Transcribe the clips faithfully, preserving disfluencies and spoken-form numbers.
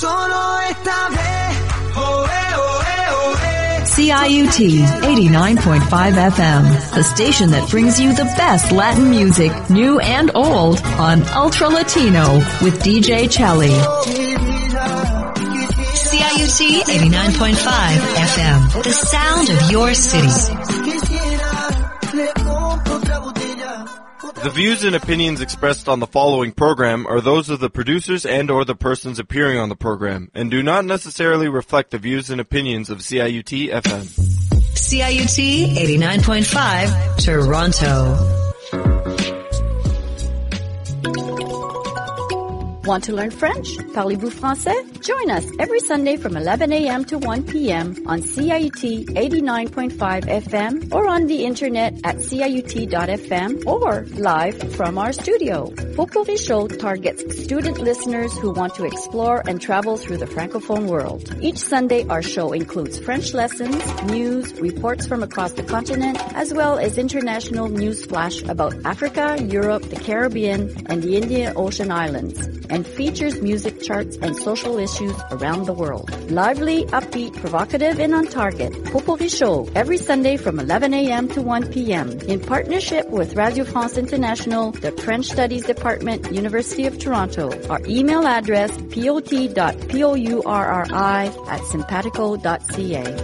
solo esta vez. Oh, eh, oh, eh, oh, eh. C I U T eighty-nine point five F M, the station that brings you the best Latin music, new and old, on Ultra Latino with D J Chelly. C I U T eighty-nine point five F M, the sound of your city. The views and opinions expressed on the following program are those of the producers and or the persons appearing on the program, and do not necessarily reflect the views and opinions of C I U T F M. C I U T eighty-nine point five, Toronto. Want to learn French? Parlez-vous français? Join us every Sunday from eleven a.m. to one p.m. on C I U T eighty-nine point five F M or on the internet at C I U T dot F M or live from our studio. Potpourri Show targets student listeners who want to explore and travel through the Francophone world. Each Sunday, our show includes French lessons, news, reports from across the continent, as well as international news flash about Africa, Europe, the Caribbean, and the Indian Ocean Islands, and features music charts and social issues around the world. Lively, upbeat, provocative, and on target. Potpourri Show, every Sunday from eleven a.m. to one p.m. in partnership with Radio France International, the French Studies Department, University of Toronto. Our email address, pot dot pourri at simpatico dot c a.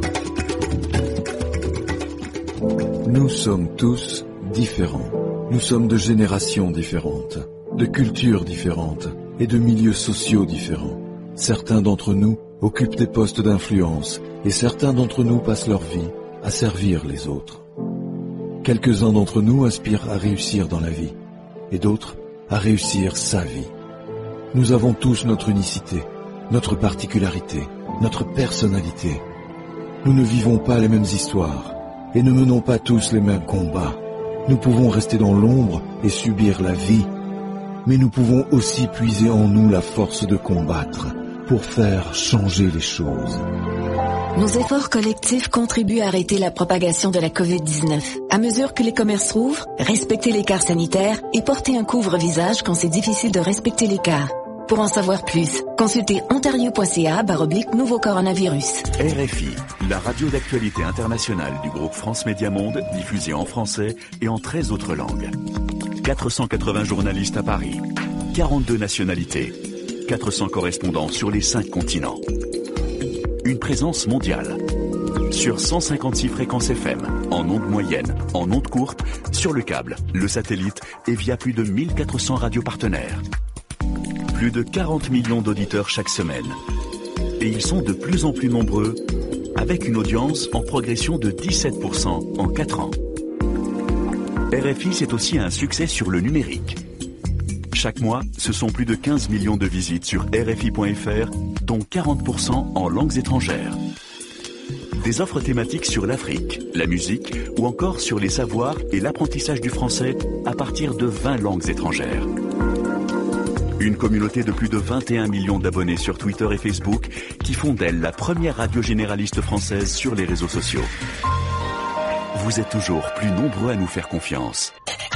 Nous sommes tous différents. Nous sommes de générations différentes, de cultures différentes et de milieux sociaux différents. Certains d'entre nous occupent des postes d'influence et certains d'entre nous passent leur vie à servir les autres. Quelques-uns d'entre nous aspirent à réussir dans la vie et d'autres à réussir sa vie. Nous avons tous notre unicité, notre particularité, notre personnalité. Nous ne vivons pas les mêmes histoires et ne menons pas tous les mêmes combats. Nous pouvons rester dans l'ombre et subir la vie, mais nous pouvons aussi puiser en nous la force de combattre pour faire changer les choses. Nos efforts collectifs contribuent à arrêter la propagation de la covid dix-neuf. À mesure que les commerces rouvrent, respectez l'écart sanitaire et portez un couvre-visage quand c'est difficile de respecter l'écart. Pour en savoir plus, consultez ontario point c a barre oblique nouveau coronavirus. R F I, la radio d'actualité internationale du groupe France Média Monde, diffusée en français et en treize autres langues. quatre cent quatre-vingts journalistes à Paris, quarante-deux nationalités, quatre cents correspondants sur les cinq continents. Une présence mondiale. Sur cent cinquante-six fréquences F M, en ondes moyennes, en ondes courtes, sur le câble, le satellite et via plus de mille quatre cents radios partenaires. Plus de quarante millions d'auditeurs chaque semaine. Et ils sont de plus en plus nombreux, avec une audience en progression de dix-sept pour cent en quatre ans. R F I, c'est aussi un succès sur le numérique. Chaque mois, ce sont plus de quinze millions de visites sur R F I point F R, dont quarante pour cent en langues étrangères. Des offres thématiques sur l'Afrique, la musique ou encore sur les savoirs et l'apprentissage du français à partir de vingt langues étrangères. Une communauté de plus de vingt et un millions d'abonnés sur Twitter et Facebook qui font d'elle la première radio généraliste française sur les réseaux sociaux. Vous êtes toujours plus nombreux à nous faire confiance.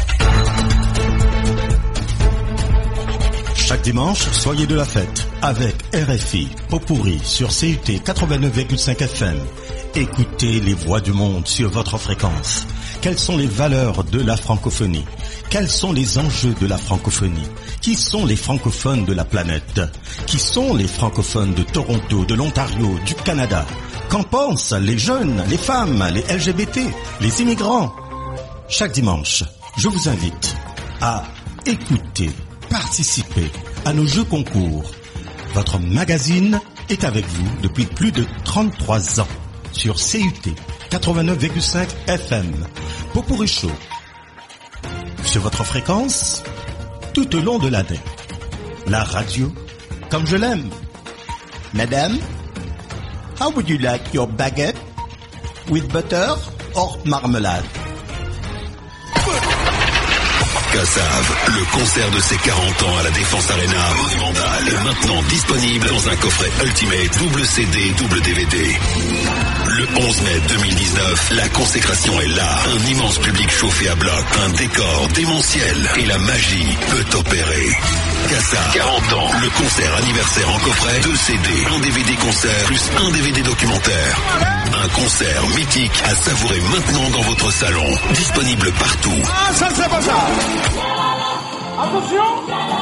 Chaque dimanche, soyez de la fête avec R F I, Potpourri sur C U T quatre-vingt-neuf virgule cinq F M. Écoutez les voix du monde sur votre fréquence. Quelles sont les valeurs de la francophonie? Quels sont les enjeux de la francophonie? Qui sont les francophones de la planète? Qui sont les francophones de Toronto, de l'Ontario, du Canada? Qu'en pensent les jeunes, les femmes, les L G B T, les immigrants? Chaque dimanche, je vous invite à écouter, participer à nos jeux concours. Votre magazine est avec vous depuis plus de trente-trois ans sur C U T quatre-vingt-neuf virgule cinq F M. Potpourri Show. Sur votre fréquence, tout au long de l'année. La radio, comme je l'aime. Madame, how would you like your baguette? With butter or marmelade? Kassav, le concert de ses quarante ans à la Défense Arena Monumental est maintenant disponible dans un coffret Ultimate double C D, double D V D. Le onze mai deux mille dix-neuf, la consécration est là. Un immense public chauffé à bloc, un décor démentiel et la magie peut opérer. Kassav, quarante ans, le concert anniversaire en coffret, deux C D, un D V D concert, plus un D V D documentaire. Un concert mythique à savourer maintenant dans votre salon. Disponible partout. Ah, ça c'est pas ça. Attention.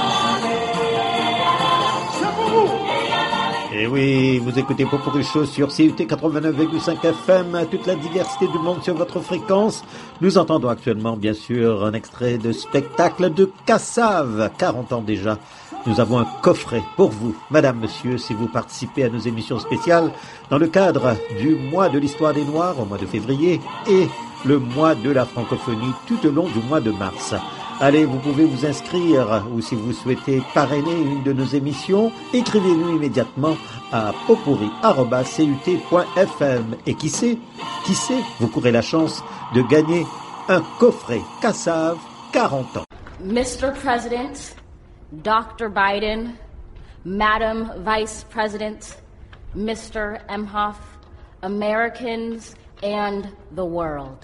C'est pour vous. Et oui, vous écoutez Popurrí Show sur C U T quatre-vingt-neuf virgule cinq F M, toute la diversité du monde sur votre fréquence. Nous entendons actuellement, bien sûr, un extrait de spectacle de Kassav, quarante ans déjà. Nous avons un coffret pour vous, madame, monsieur, si vous participez à nos émissions spéciales dans le cadre du mois de l'histoire des Noirs au mois de février et le mois de la francophonie tout au long du mois de mars. Allez, vous pouvez vous inscrire ou si vous souhaitez parrainer une de nos émissions, écrivez-nous immédiatement à popurrí arobase c u t point f m. Et qui sait, qui sait, vous courez la chance de gagner un coffret Kassav quarante ans. Mister President, Doctor Biden, Madam Vice President, Mister Emhoff, Americans and the world.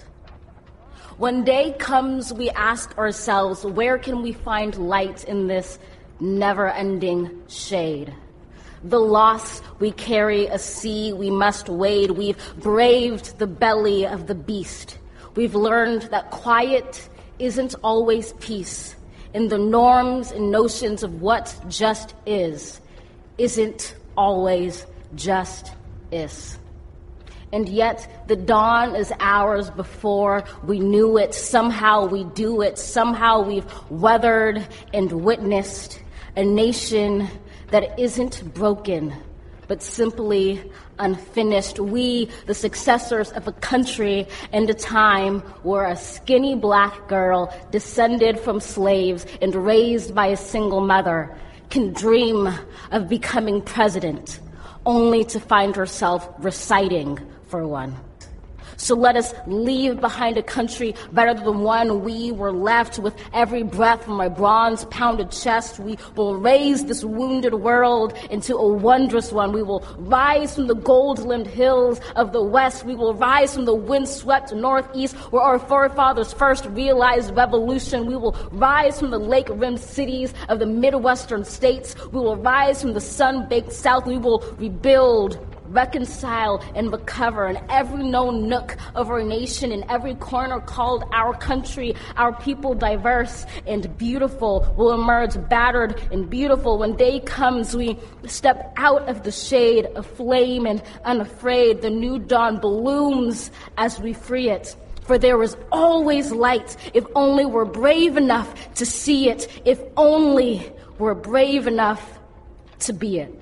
When day comes, we ask ourselves, where can we find light in this never-ending shade? The loss we carry, a sea we must wade. We've braved the belly of the beast. We've learned that quiet isn't always peace. In the norms and notions of what just is, isn't always just is. And yet the dawn is ours before we knew it. Somehow we do it. Somehow we've weathered and witnessed a nation that isn't broken, but simply unfinished. We, the successors of a country and a time where a skinny black girl descended from slaves and raised by a single mother can dream of becoming president, only to find herself reciting for one. So let us leave behind a country better than the one we were left. With every breath from my bronze-pounded chest, we will raise this wounded world into a wondrous one. We will rise from the gold-limbed hills of the west. We will rise from the wind-swept northeast where our forefathers first realized revolution. We will rise from the lake-rimmed cities of the Midwestern states. We will rise from the sun-baked south. We will rebuild, reconcile, and recover in every known nook of our nation, in every corner called our country. Our people, diverse and beautiful, will emerge battered and beautiful. When day comes, we step out of the shade of flame and unafraid. The new dawn blooms as we free it. For there is always light if only we're brave enough to see it, if only we're brave enough to be it.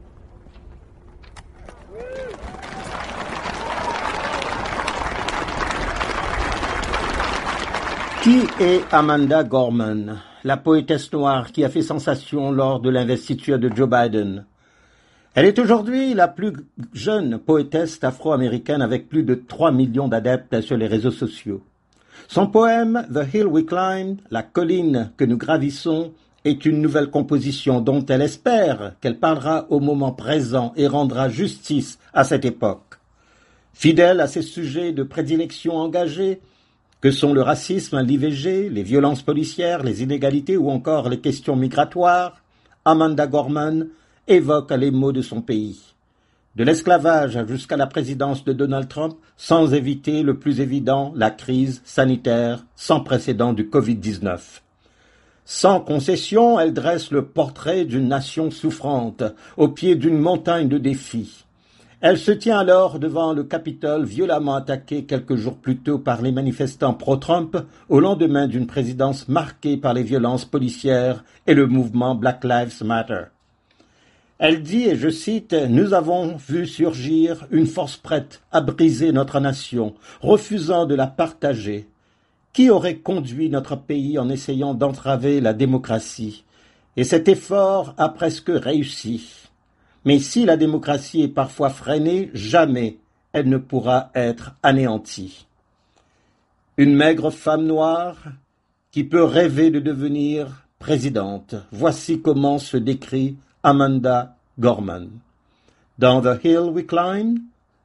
Qui est Amanda Gorman, la poétesse noire qui a fait sensation lors de l'investiture de Joe Biden? Elle est aujourd'hui la plus jeune poétesse afro-américaine avec plus de trois millions d'adeptes sur les réseaux sociaux. Son poème « The Hill We Climb », la colline que nous gravissons, est une nouvelle composition dont elle espère qu'elle parlera au moment présent et rendra justice à cette époque. Fidèle à ses sujets de prédilection engagés, que sont le racisme, l'I V G, les violences policières, les inégalités ou encore les questions migratoires, Amanda Gorman évoque les maux de son pays. De l'esclavage jusqu'à la présidence de Donald Trump, sans éviter le plus évident, la crise sanitaire sans précédent du covid dix-neuf. Sans concession, elle dresse le portrait d'une nation souffrante, au pied d'une montagne de défis. Elle se tient alors devant le Capitole violemment attaqué quelques jours plus tôt par les manifestants pro-Trump au lendemain d'une présidence marquée par les violences policières et le mouvement Black Lives Matter. Elle dit, et je cite, « Nous avons vu surgir une force prête à briser notre nation, refusant de la partager. Qui aurait conduit notre pays en essayant d'entraver la démocratie? Et cet effort a presque réussi. Mais si la démocratie est parfois freinée, jamais elle ne pourra être anéantie. » Une maigre femme noire qui peut rêver de devenir présidente. Voici comment se décrit Amanda Gorman. Dans The Hill We Climb,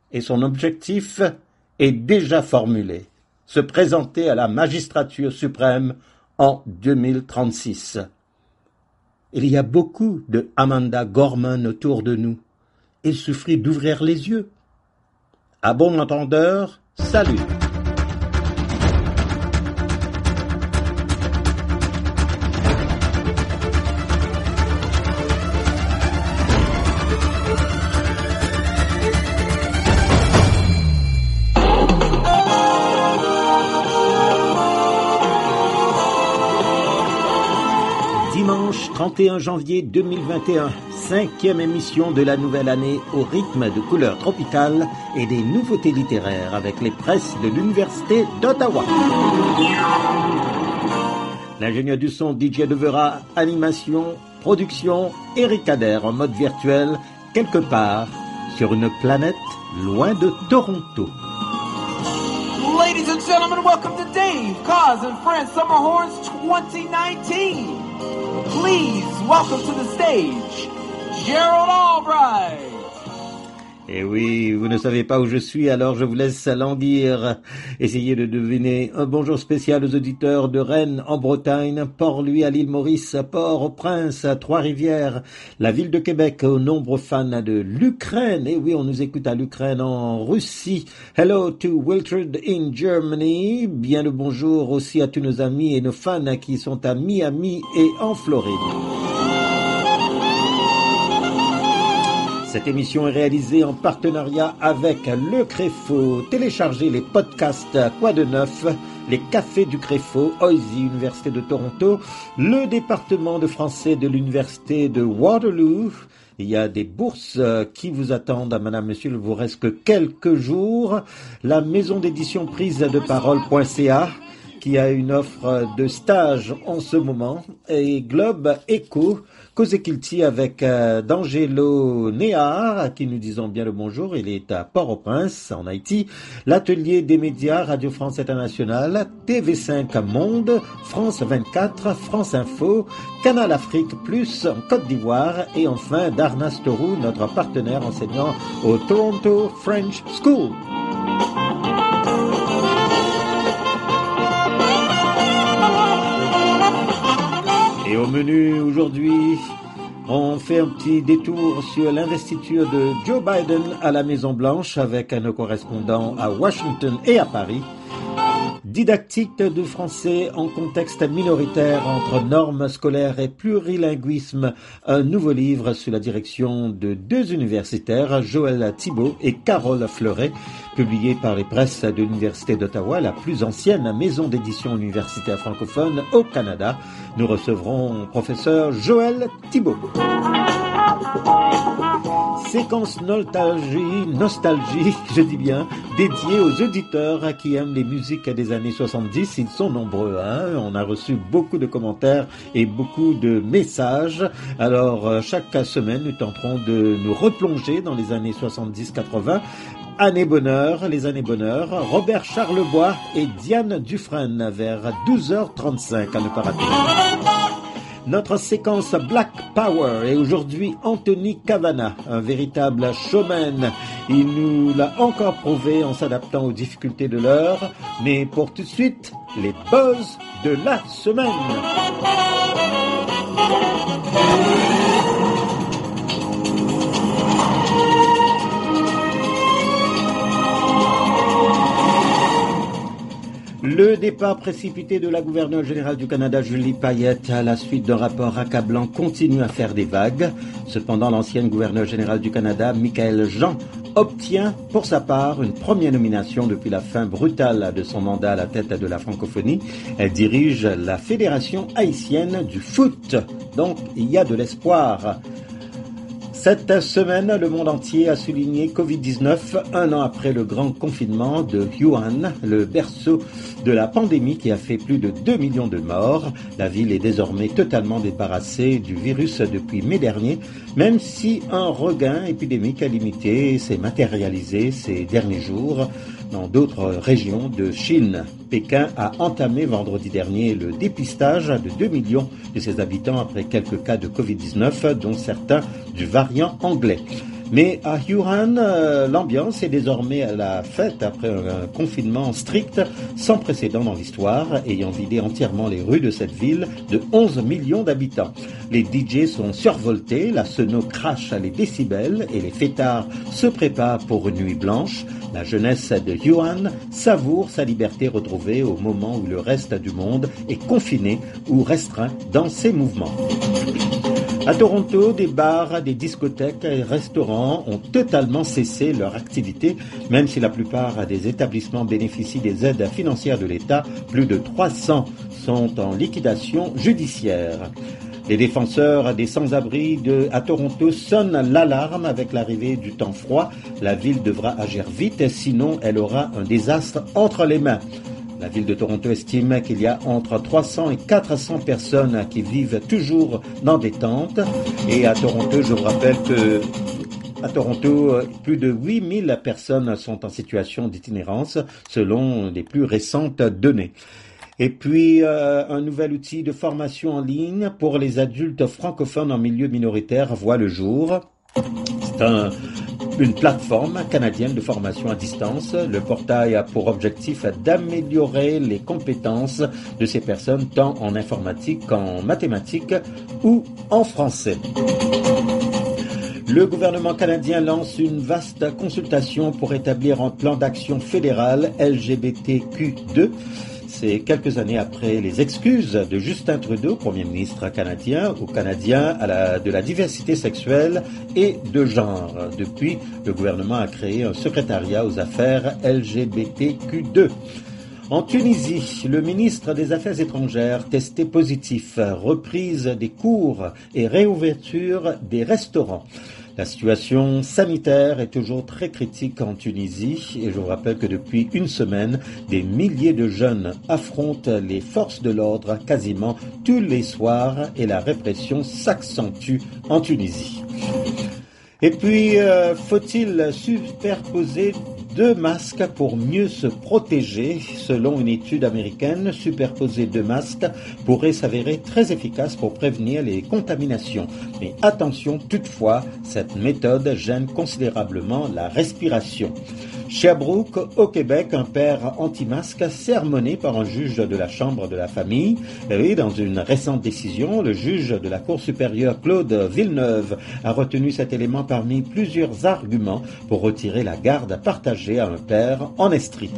et son objectif est déjà formulé. Se présenter à la magistrature suprême en deux mille trente-six. Il y a beaucoup de Amanda Gorman autour de nous. Il suffit d'ouvrir les yeux. À bon entendeur, salut. trente et un janvier deux mille vingt et un, cinquième émission de la nouvelle année au rythme de couleurs tropicales et des nouveautés littéraires avec les presses de l'Université d'Ottawa. L'ingénieur du son D J Devera, animation, production, Eric Adair en mode virtuel, quelque part sur une planète loin de Toronto. Ladies and gentlemen, welcome to Dave, Kaz and Friends Summer Horns twenty nineteen. Please welcome to the stage, Gerald Albright. Eh oui, vous ne savez pas où je suis, alors je vous laisse languir. Essayez de deviner. Un bonjour spécial aux auditeurs de Rennes en Bretagne, Port-Louis à l'île Maurice, Port-au-Prince, à Trois-Rivières, la ville de Québec, aux nombreux fans de l'Ukraine. Eh oui, on nous écoute à l'Ukraine, en Russie. Hello to Wiltred in Germany. Bien le bonjour aussi à tous nos amis et nos fans qui sont à Miami et en Floride. Cette émission est réalisée en partenariat avec Le Créfau. Téléchargez les podcasts Quoi de neuf, les cafés du Créfau, O I S I, Université de Toronto, le département de français de l'Université de Waterloo. Il y a des bourses qui vous attendent, madame, monsieur, il vous reste que quelques jours. La maison d'édition prise de parole point c a qui a une offre de stage en ce moment, et Globe Echo, Causekilti avec euh, D'Angelo Néard, à qui nous disons bien le bonjour, il est à Port-au-Prince, en Haïti, l'atelier des médias, Radio France Internationale, T V cinq Monde, France vingt-quatre, France Info, Canal Afrique Plus en Côte d'Ivoire, et enfin Darnas Torou, notre partenaire enseignant au Toronto French School. Et au menu aujourd'hui, on fait un petit détour sur l'investiture de Joe Biden à la Maison-Blanche avec nos correspondants à Washington et à Paris. Didactique de français en contexte minoritaire entre normes scolaires et plurilinguisme, un nouveau livre sous la direction de deux universitaires, Joël Thibault et Carole Fleuret, publié par les presses de l'Université d'Ottawa, la plus ancienne maison d'édition universitaire francophone au Canada. Nous recevrons professeur Joël Thibault. Séquence nostalgie, nostalgie, je dis bien, dédiée aux auditeurs qui aiment les musiques des années soixante-dix. Ils sont nombreux, hein. On a reçu beaucoup de commentaires et beaucoup de messages. Alors, chaque semaine, nous tenterons de nous replonger dans les années soixante-dix quatre-vingts. Années bonheur, les années bonheur, Robert Charlebois et Diane Dufresne vers douze heures trente-cinq à ne pas rater. Notre séquence Black Power est aujourd'hui Anthony Cavana, un véritable showman. Il nous l'a encore prouvé en s'adaptant aux difficultés de l'heure. Mais pour tout de suite, les buzz de la semaine. Le départ précipité de la gouverneure générale du Canada, Julie Payette, à la suite d'un rapport accablant, continue à faire des vagues. Cependant, l'ancienne gouverneure générale du Canada, Michaëlle Jean, obtient pour sa part une première nomination depuis la fin brutale de son mandat à la tête de la francophonie. Elle dirige la Fédération haïtienne du foot. Donc, il y a de l'espoir. Cette semaine, le monde entier a souligné covid dix-neuf, un an après le grand confinement de Wuhan, le berceau de la pandémie qui a fait plus de deux millions de morts. La ville est désormais totalement débarrassée du virus depuis mai dernier, même si un regain épidémique limité s'est matérialisé ces derniers jours dans d'autres régions de Chine. Pékin a entamé vendredi dernier le dépistage de deux millions de ses habitants après quelques cas de covid dix-neuf, dont certains du variant anglais. Mais à Wuhan, euh, l'ambiance est désormais à la fête après un, un confinement strict sans précédent dans l'histoire, ayant vidé entièrement les rues de cette ville de onze millions d'habitants. Les D J sont survoltés, la sono crache les décibels et les fêtards se préparent pour une nuit blanche. La jeunesse de Wuhan savoure sa liberté retrouvée au moment où le reste du monde est confiné ou restreint dans ses mouvements. À Toronto, des bars, des discothèques et restaurants ont totalement cessé leur activité, même si la plupart des établissements bénéficient des aides financières de l'État. Plus de trois cents sont en liquidation judiciaire. Les défenseurs des sans-abri de, à Toronto sonnent l'alarme avec l'arrivée du temps froid. La ville devra agir vite, sinon elle aura un désastre entre les mains. La ville de Toronto estime qu'il y a entre trois cents et quatre cents personnes qui vivent toujours dans des tentes. Et à Toronto, je vous rappelle que à Toronto, plus de huit mille personnes sont en situation d'itinérance selon les plus récentes données. Et puis, euh, un nouvel outil de formation en ligne pour les adultes francophones en milieu minoritaire voit le jour. C'est un, une plateforme canadienne de formation à distance. Le portail a pour objectif d'améliorer les compétences de ces personnes, tant en informatique qu'en mathématiques ou en français. Le gouvernement canadien lance une vaste consultation pour établir un plan d'action fédéral L G B T Q deux. C'est quelques années après les excuses de Justin Trudeau, Premier ministre canadien, aux Canadiens à la, de la diversité sexuelle et de genre. Depuis, le gouvernement a créé un secrétariat aux affaires L G B T Q deux. En Tunisie, le ministre des Affaires étrangères testé positif, reprise des cours et réouverture des restaurants. La situation sanitaire est toujours très critique en Tunisie et je vous rappelle que depuis une semaine, des milliers de jeunes affrontent les forces de l'ordre quasiment tous les soirs et la répression s'accentue en Tunisie. Et puis, euh, faut-il superposer deux masques pour mieux se protéger? Selon une étude américaine, superposer deux masques pourrait s'avérer très efficace pour prévenir les contaminations. Mais attention toutefois, cette méthode gêne considérablement la respiration. Sherbrooke, au Québec, un père anti-masque sermonné par un juge de la Chambre de la famille. Et dans une récente décision, le juge de la Cour supérieure Claude Villeneuve a retenu cet élément parmi plusieurs arguments pour retirer la garde partagée à un père en Estrie.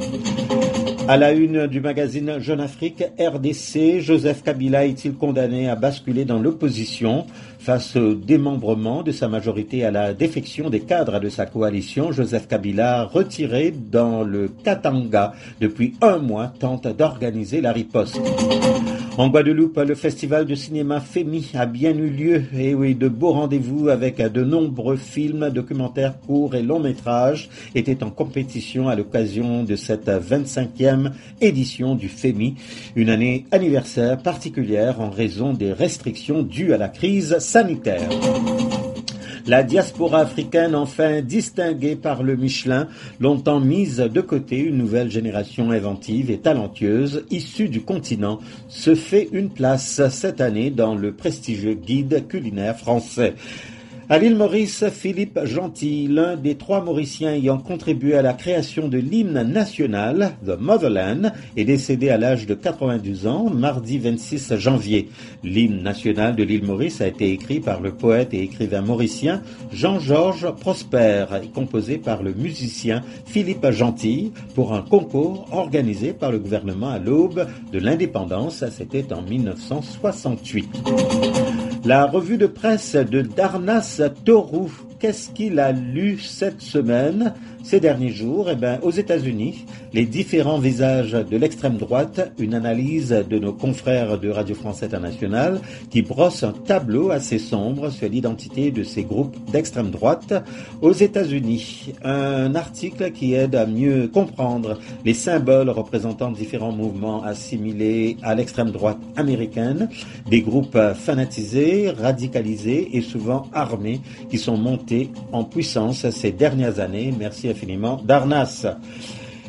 À la une du magazine Jeune Afrique, R D C, Joseph Kabila est-il condamné à basculer dans l'opposition face au démembrement de sa majorité à la défection des cadres de sa coalition? Joseph Kabila, retiré dans le Katanga depuis un mois, tente d'organiser la riposte. En Guadeloupe, le festival de cinéma Fémi a bien eu lieu. Et oui, de beaux rendez-vous avec de nombreux films, documentaires courts et longs métrages étaient en compétition à l'occasion de cette vingt-cinquième édition du Fémi. Une année anniversaire particulière en raison des restrictions dues à la crise sanitaire. La diaspora africaine, enfin distinguée par le Michelin, longtemps mise de côté, une nouvelle génération inventive et talentueuse, issue du continent, se fait une place cette année dans le prestigieux guide culinaire français. À l'île Maurice, Philippe Gentil, l'un des trois Mauriciens ayant contribué à la création de l'hymne national, The Motherland, est décédé à l'âge de quatre-vingt-douze ans, mardi vingt-six janvier. L'hymne national de l'île Maurice a été écrit par le poète et écrivain mauricien Jean-Georges Prosper et composé par le musicien Philippe Gentil pour un concours organisé par le gouvernement à l'aube de l'indépendance. C'était en mille neuf cent soixante-huit. La revue de presse de Darnas Toru, qu'est-ce qu'il a lu cette semaine, ces derniers jours? Eh bien, aux États-Unis, les différents visages de l'extrême droite, une analyse de nos confrères de Radio France Internationale qui brosse un tableau assez sombre sur l'identité de ces groupes d'extrême droite aux États-Unis. Un article qui aide à mieux comprendre les symboles représentant différents mouvements assimilés à l'extrême droite américaine, des groupes fanatisés, radicalisés et souvent armés qui sont montés en puissance ces dernières années. Merci infiniment, Darnas.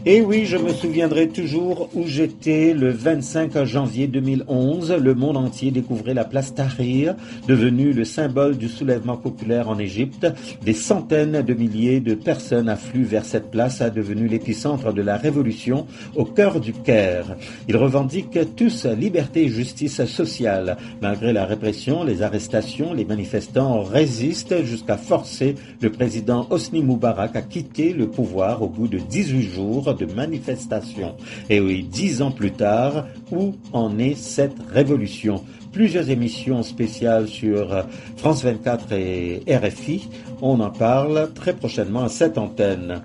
Et oui, je me souviendrai toujours où j'étais le vingt-cinq janvier deux mille onze. Le monde entier découvrait la place Tahrir, devenue le symbole du soulèvement populaire en Égypte. Des centaines de milliers de personnes affluent vers cette place, devenue l'épicentre de la révolution au cœur du Caire. Ils revendiquent tous liberté et justice sociale. Malgré la répression, les arrestations, les manifestants résistent jusqu'à forcer le président Hosni Moubarak à quitter le pouvoir au bout de dix-huit jours de manifestations. Et oui, dix ans plus tard, où en est cette révolution? Plusieurs émissions spéciales sur France vingt-quatre et R F I. On en parle très prochainement à cette antenne.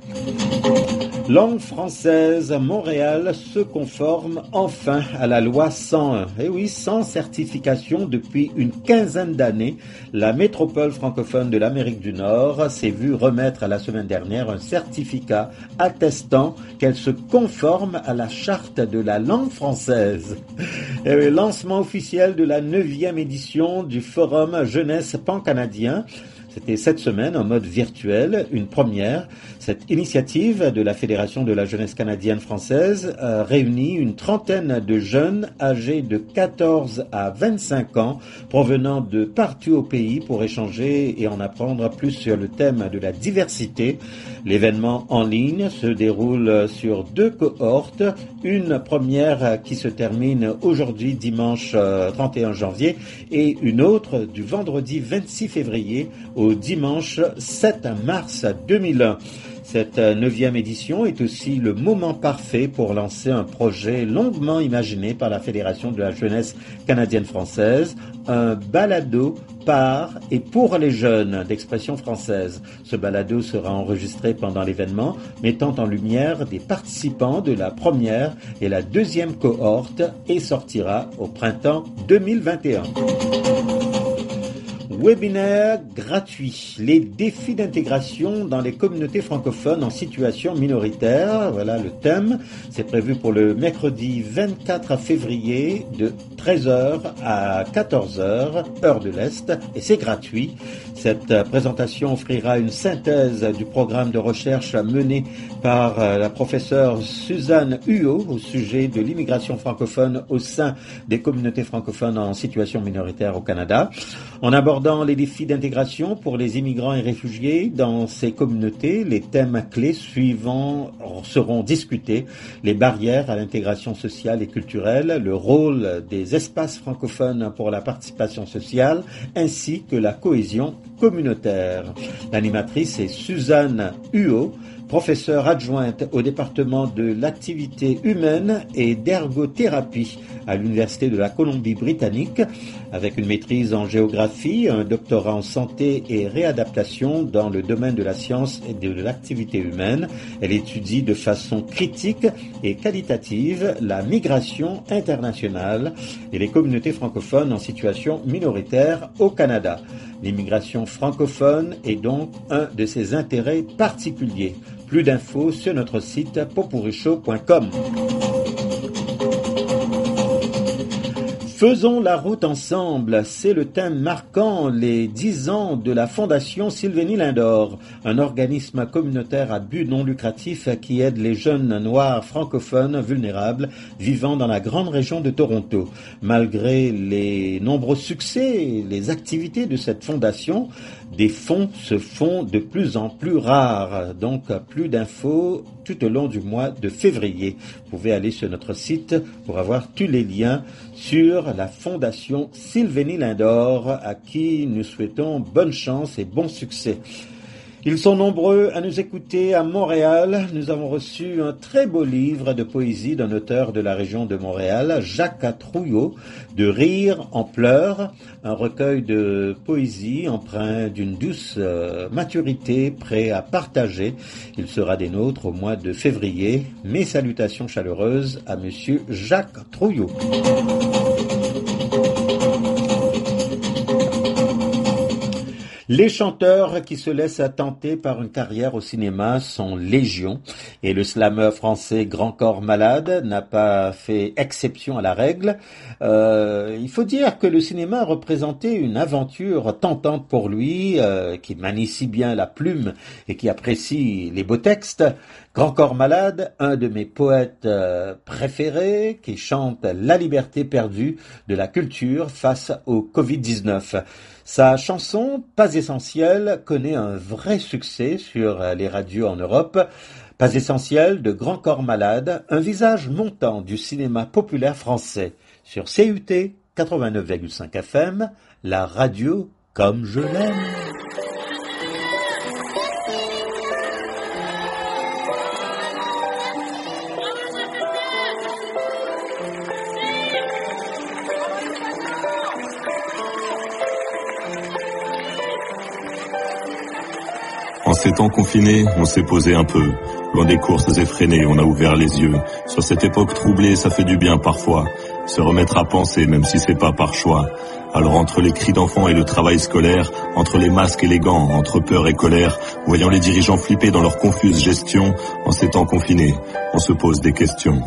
Langue française, Montréal se conforme enfin à la loi cent un. Et oui, sans certification depuis une quinzaine d'années, la métropole francophone de l'Amérique du Nord s'est vue remettre la semaine dernière un certificat attestant qu'elle se conforme à la charte de la langue française. Et oui, lancement officiel de la neuvième édition du Forum Jeunesse Pan-Canadien. C'était cette semaine en mode virtuel, une première. Cette initiative de la Fédération de la jeunesse canadienne française a réuni une trentaine de jeunes âgés de quatorze à vingt-cinq ans provenant de partout au pays pour échanger et en apprendre plus sur le thème de la diversité. L'événement en ligne se déroule sur deux cohortes, une première qui se termine aujourd'hui dimanche trente et un janvier et une autre du vendredi vingt-six février au dimanche sept mars deux mille un. Cette neuvième édition est aussi le moment parfait pour lancer un projet longuement imaginé par la Fédération de la jeunesse canadienne-française, un balado par et pour les jeunes d'expression française. Ce balado sera enregistré pendant l'événement, mettant en lumière des participants de la première et la deuxième cohorte et sortira au printemps deux mille vingt et un. Webinaire gratuit. Les défis d'intégration dans les communautés francophones en situation minoritaire. Voilà le thème. C'est prévu pour le mercredi vingt-quatre février de treize heures à quatorze heures, heure de l'Est, et c'est gratuit. Cette présentation offrira une synthèse du programme de recherche mené par la professeure Suzanne Huot au sujet de l'immigration francophone au sein des communautés francophones en situation minoritaire au Canada. En abordant les défis d'intégration pour les immigrants et réfugiés dans ces communautés, les thèmes clés suivants seront discutés: les barrières à l'intégration sociale et culturelle, le rôle des espaces francophones pour la participation sociale, ainsi que la cohésion communautaire. L'animatrice est Suzanne Huot, professeure adjointe au département de l'activité humaine et d'ergothérapie à l'Université de la Colombie-Britannique, avec une maîtrise en géographie, un doctorat en santé et réadaptation dans le domaine de la science et de l'activité humaine. Elle étudie de façon critique et qualitative la migration internationale et les communautés francophones en situation minoritaire au Canada. L'immigration francophone est donc un de ses intérêts particuliers. Plus d'infos sur notre site popurichaud point com. Faisons la route ensemble, c'est le thème marquant les dix ans de la Fondation Sylvénie Lindor, un organisme communautaire à but non lucratif qui aide les jeunes noirs francophones vulnérables vivant dans la grande région de Toronto. Malgré les nombreux succès et les activités de cette fondation, des fonds se font de plus en plus rares. Donc plus d'infos tout au long du mois de février. Vous pouvez aller sur notre site pour avoir tous les liens sur la Fondation Sylvénie Lindor, à qui nous souhaitons bonne chance et bon succès. Ils sont nombreux à nous écouter à Montréal. Nous avons reçu un très beau livre de poésie d'un auteur de la région de Montréal, Jacques Trouillot, de Rire en pleurs, un recueil de poésie empreint d'une douce euh, maturité, prêt à partager. Il sera des nôtres au mois de février. Mes salutations chaleureuses à Monsieur Jacques Trouillot. Les chanteurs qui se laissent tenter par une carrière au cinéma sont légion et le slameur français Grand Corps Malade n'a pas fait exception à la règle. Euh, il faut dire que le cinéma représentait une aventure tentante pour lui, euh, qui manie si bien la plume et qui apprécie les beaux textes. Grand Corps Malade, un de mes poètes euh, préférés, qui chante la liberté perdue de la culture face au covid dix-neuf. Sa chanson, Pas essentiel, connaît un vrai succès sur les radios en Europe. Pas essentiel de Grand Corps Malade, un visage montant du cinéma populaire français. Sur C U T quatre-vingt-neuf virgule cinq F M, la radio comme je l'aime. En ces temps confinés, on s'est posé un peu. Loin des courses effrénées, on a ouvert les yeux. Sur cette époque troublée, ça fait du bien parfois. Se remettre à penser, même si c'est pas par choix. Alors entre les cris d'enfants et le travail scolaire, entre les masques et les gants, entre peur et colère, voyant les dirigeants flipper dans leur confuse gestion, en ces temps confinés, on se pose des questions.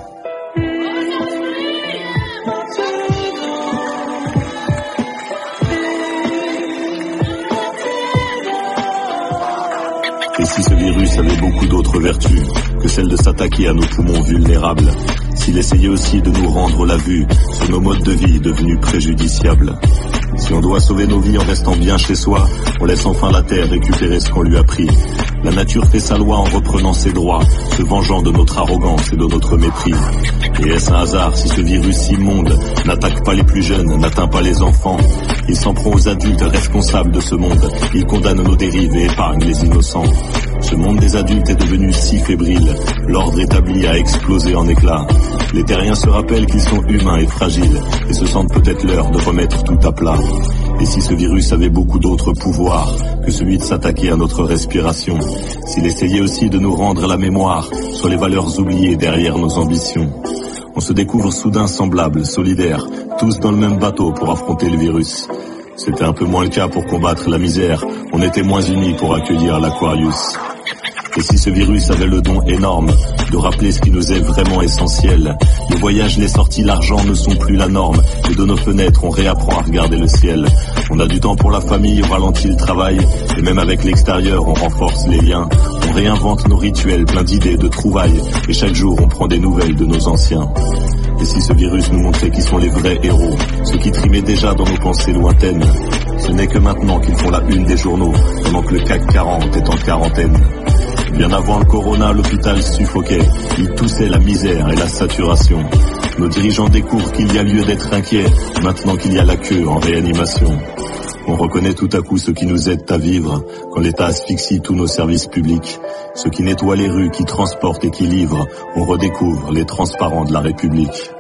Et si ce virus avait beaucoup d'autres vertus que celle de s'attaquer à nos poumons vulnérables, s'il essayait aussi de nous rendre la vue sur nos modes de vie devenus préjudiciables, si on doit sauver nos vies en restant bien chez soi, on laisse enfin la terre récupérer ce qu'on lui a pris. La nature fait sa loi en reprenant ses droits, se vengeant de notre arrogance et de notre mépris. Et est-ce un hasard si ce virus immonde n'attaque pas les plus jeunes, n'atteint pas les enfants? Il s'en prend aux adultes responsables de ce monde. Il condamne nos dérives et épargne les innocents. Ce monde des adultes est devenu si fébrile. L'ordre établi a explosé en éclats. Les terriens se rappellent qu'ils sont humains et fragiles et se sentent peut-être l'heure de remettre tout à plat. Et si ce virus avait beaucoup d'autres pouvoirs que celui de s'attaquer à notre respiration, s'il essayait aussi de nous rendre la mémoire sur les valeurs oubliées derrière nos ambitions, on se découvre soudain semblables, solidaires, tous dans le même bateau pour affronter le virus. C'était un peu moins le cas pour combattre la misère, on était moins unis pour accueillir l'Aquarius. Et si ce virus avait le don énorme de rappeler ce qui nous est vraiment essentiel, les voyages, les sorties, l'argent ne sont plus la norme, et de nos fenêtres on réapprend à regarder le ciel. On a du temps pour la famille, on ralentit le travail, et même avec l'extérieur on renforce les liens. On réinvente nos rituels, plein d'idées, de trouvailles, et chaque jour on prend des nouvelles de nos anciens. Et si ce virus nous montrait qui sont les vrais héros, ceux qui trimaient déjà dans nos pensées lointaines, ce n'est que maintenant qu'ils font la une des journaux, pendant que le C A C quarante est en quarantaine. Bien avant le corona, l'hôpital suffoquait, il toussait la misère et la saturation. Nos dirigeants découvrent qu'il y a lieu d'être inquiets, maintenant qu'il y a la queue en réanimation. On reconnaît tout à coup ceux qui nous aident à vivre, quand l'État asphyxie tous nos services publics. Ceux qui nettoient les rues, qui transportent et qui livrent, on redécouvre les transparents de la République.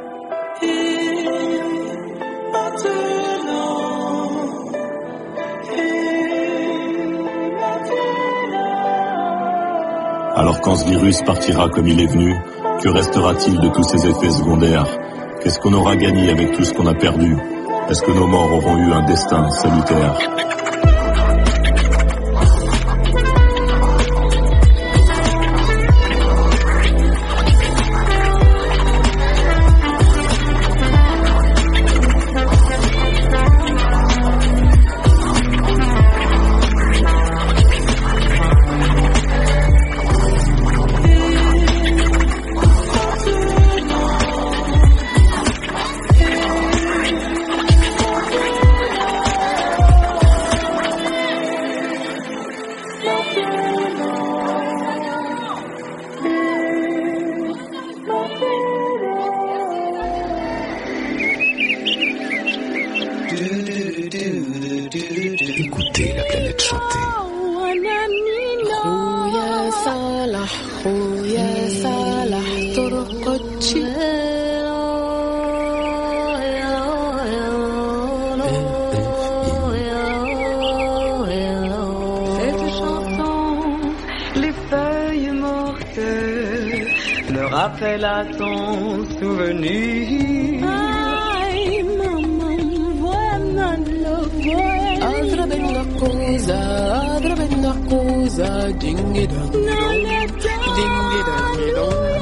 Alors quand ce virus partira comme il est venu, que restera-t-il de tous ces effets secondaires? Qu'est-ce qu'on aura gagné avec tout ce qu'on a perdu? Est-ce que nos morts auront eu un destin salutaire? Écoutez la planète chanter. Cette chanson, les feuilles mortes me rappellent à ton souvenir. Ay, maman, voilà l'eau. Adra benga cosa, adra benga cosa, dingy dong dingy dong.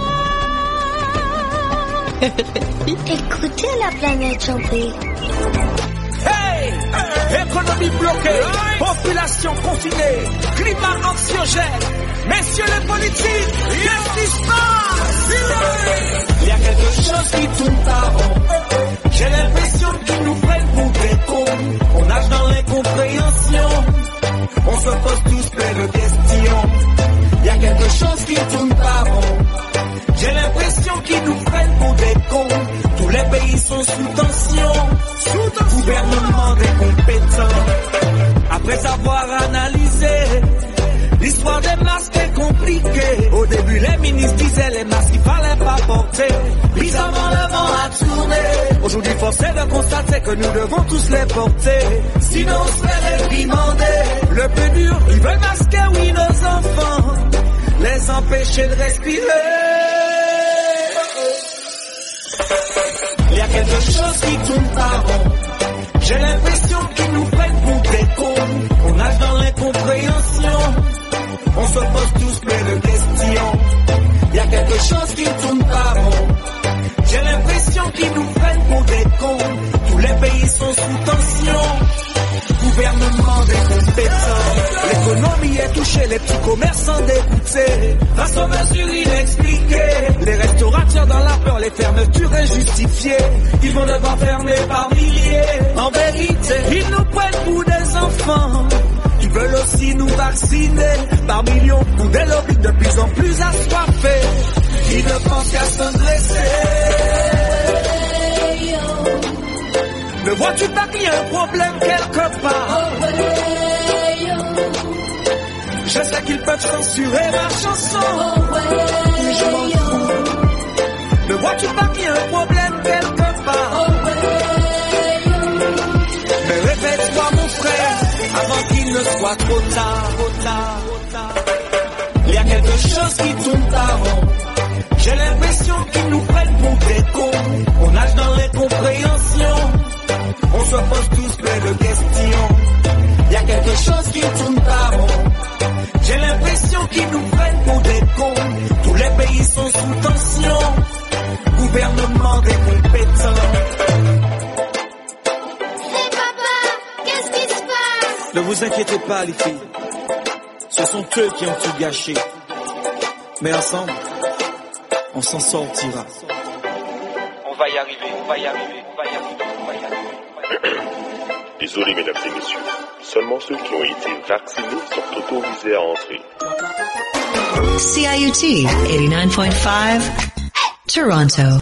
Écoutez la planète chanter. Hey! Économie bloquée, population confinée, climat anxiogène. Messieurs les politiques, qu'est-ce qui se passe? Il y a quelque chose qui tourne pas rond. J'ai l'impression qu'ils nous prennent pour des cons. On nage dans l'incompréhension. On se pose tous plein de questions. Il y a quelque chose qui tourne pas rond. J'ai l'impression qu'ils nous prennent pour des cons. Tous les pays sont sous tension. Sous tension. Gouvernement incompétent. Après avoir analysé l'histoire des masques est compliquée. Au début, les ministres disaient les masques qu'il fallait pas porter. Bizarrement, le vent a tourné. Aujourd'hui, force est de constater que nous devons tous les porter. Sinon, on se fait réprimander. Le plus dur, ils veulent masquer, oui, nos enfants. Les empêcher de respirer. Il y a quelque chose qui tourne pas rond. J'ai l'impression qu'ils nous prennent pour des cons. On nage dans l'incompréhension. On se pose tous plein de questions. Il y a quelque chose qui tourne pas rond. J'ai l'impression qu'ils nous prennent pour des cons. Tous les pays sont sous tension. Gouvernement incompétent. L'économie est touchée, les petits commerçants dégoûtés. Face aux mesures inexpliquées. Les restaurateurs dans la peur, les fermetures injustifiées. Ils vont devoir fermer par milliers. En vérité, ils nous prennent pour des enfants. Ils veulent aussi nous vacciner par millions pour des lobbies de plus en plus assoiffés. Ils ne pensent qu'à s'engraisser. Ne vois-tu pas qu'il y a un problème quelque part? Je sais qu'ils peuvent censurer ma chanson. Je m'en fous. Ne vois-tu pas qu'il y a un problème quelque part? Mais répète-toi mon frère, avant qu'il ne soit trop tard, trop tard, trop tard. Il y a quelque chose qui tourne pas rond. J'ai l'impression qu'ils nous prennent pour des cons. On nage dans l'incompréhension. On se pose tous plein de questions. Il y a quelque chose qui tourne pas rond. J'ai l'impression qu'ils nous prennent pour des cons. Tous les pays sont sous tension. Gouvernement incompétent. Ne vous inquiétez pas les filles, ce sont eux qui ont tout gâché. Mais ensemble, on s'en sortira. On va y arriver, on va y arriver, on va y arriver, on va y arriver. Désolé mesdames et messieurs, seulement ceux qui ont été vaccinés sont autorisés à entrer. C I U T eighty-nine point five, Toronto.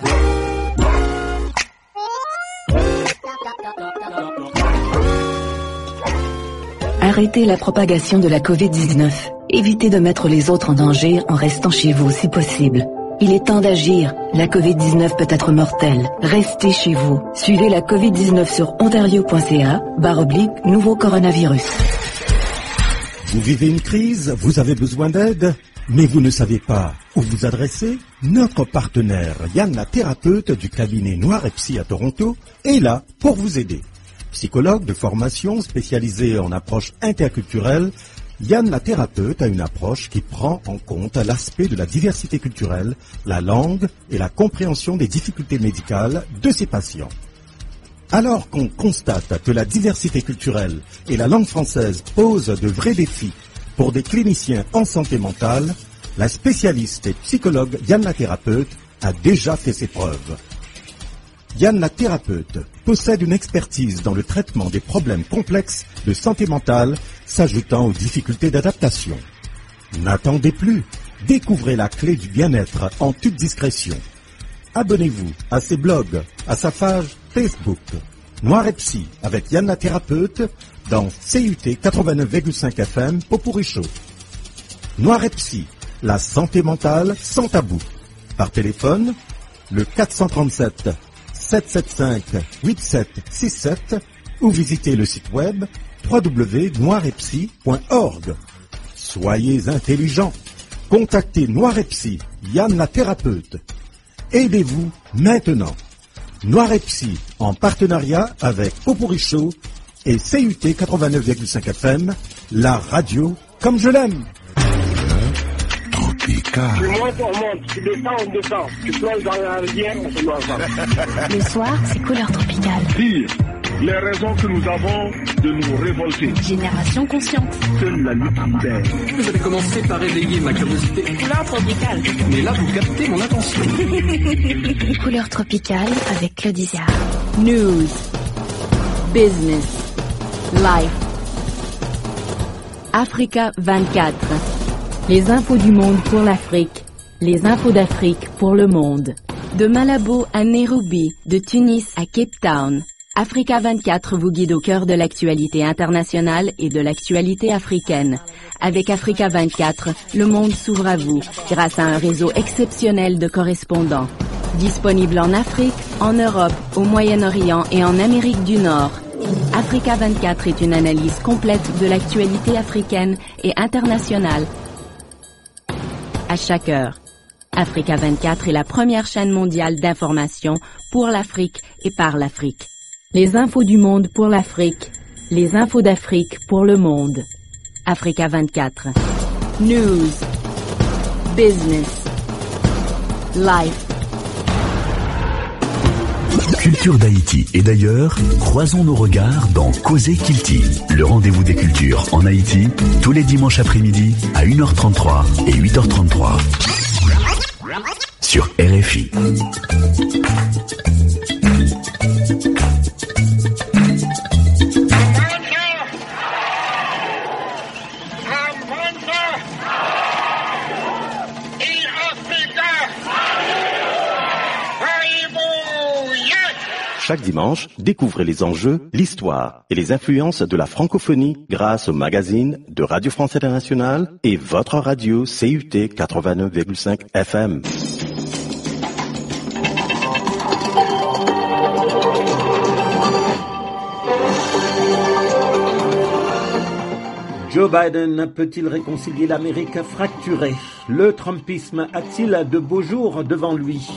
Arrêtez la propagation de la covid dix-neuf. Évitez de mettre les autres en danger en restant chez vous si possible. Il est temps d'agir. La covid dix-neuf peut être mortelle. Restez chez vous. Suivez la covid dix-neuf sur ontario.ca, barre oblique, nouveau coronavirus. Vous vivez une crise, vous avez besoin d'aide, mais vous ne savez pas où vous adresser? Notre partenaire Yann la thérapeute du cabinet Noir et Psy à Toronto est là pour vous aider. Psychologue de formation spécialisé en approche interculturelle, Yann la thérapeute a une approche qui prend en compte l'aspect de la diversité culturelle, la langue et la compréhension des difficultés médicales de ses patients. Alors qu'on constate que la diversité culturelle et la langue française posent de vrais défis pour des cliniciens en santé mentale, la spécialiste et psychologue Yann la thérapeute a déjà fait ses preuves. Yann la thérapeute possède une expertise dans le traitement des problèmes complexes de santé mentale s'ajoutant aux difficultés d'adaptation. N'attendez plus, découvrez la clé du bien-être en toute discrétion. Abonnez-vous à ses blogs, à sa page Facebook, Noir et Psy avec Yann la thérapeute dans C U T quatre-vingt-neuf virgule cinq F M Popurrí Show. Noir et Psy, la santé mentale sans tabou. Par téléphone, le quatre cent trente-sept sept cent soixante-cinq huit sept six sept ou visitez le site web w w w point noir et psy point org. Soyez intelligents. Contactez Noir et Psy, Yann la thérapeute. Aidez-vous maintenant. Noir et Psy, en partenariat avec Popurrí Show et C U T quatre-vingt-neuf virgule cinq F M, la radio comme je l'aime. Tropical. Tu montes, on monte. Tu descends, on descend. Tu plonges dans la rivière, on se noie pas. Le soir, c'est couleur tropicale. Dire les raisons que nous avons de nous révolter. Génération consciente. Seule la lutte libère. Vous avez commencé par éveiller ma curiosité. Couleur tropicale. Mais là, vous captez mon attention. Couleur tropicale avec Claudia. News, business, life. Africa vingt-quatre. Les infos du monde pour l'Afrique. Les infos d'Afrique pour le monde. De Malabo à Nairobi, de Tunis à Cape Town. Africa vingt-quatre vous guide au cœur de l'actualité internationale et de l'actualité africaine. Avec Africa vingt-quatre, le monde s'ouvre à vous grâce à un réseau exceptionnel de correspondants. Disponible en Afrique, en Europe, au Moyen-Orient et en Amérique du Nord. Africa vingt-quatre est une analyse complète de l'actualité africaine et internationale à chaque heure. Africa vingt-quatre est la première chaîne mondiale d'information pour l'Afrique et par l'Afrique. Les infos du monde pour l'Afrique, les infos d'Afrique pour le monde. Africa vingt-quatre. News, business, life. Culture d'Haïti et d'ailleurs, croisons nos regards dans Causer Kilti, le rendez-vous des cultures en Haïti, tous les dimanches après-midi à une heure trente-trois et huit heures trente-trois. Sur R F I. Chaque dimanche, découvrez les enjeux, l'histoire et les influences de la francophonie grâce au magazine de Radio France Internationale et votre radio C U T quatre-vingt-neuf virgule cinq F M. Joe Biden peut-il réconcilier l'Amérique fracturée? Le Trumpisme a-t-il de beaux jours devant lui?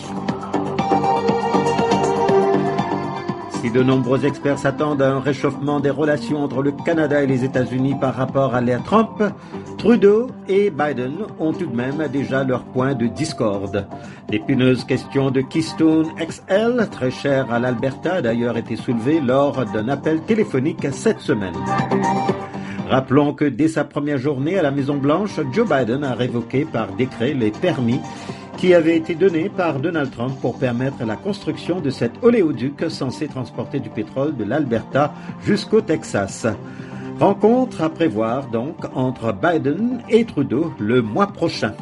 Si de nombreux experts s'attendent à un réchauffement des relations entre le Canada et les États-Unis par rapport à l'ère Trump, Trudeau et Biden ont tout de même déjà leur point de discorde. L'épineuse question de Keystone X L, très chère à l'Alberta, a d'ailleurs été soulevée lors d'un appel téléphonique cette semaine. Rappelons que dès sa première journée à la Maison-Blanche, Joe Biden a révoqué par décret les permis qui avaient été donnés par Donald Trump pour permettre la construction de cet oléoduc censé transporter du pétrole de l'Alberta jusqu'au Texas. Rencontre à prévoir donc entre Biden et Trudeau le mois prochain.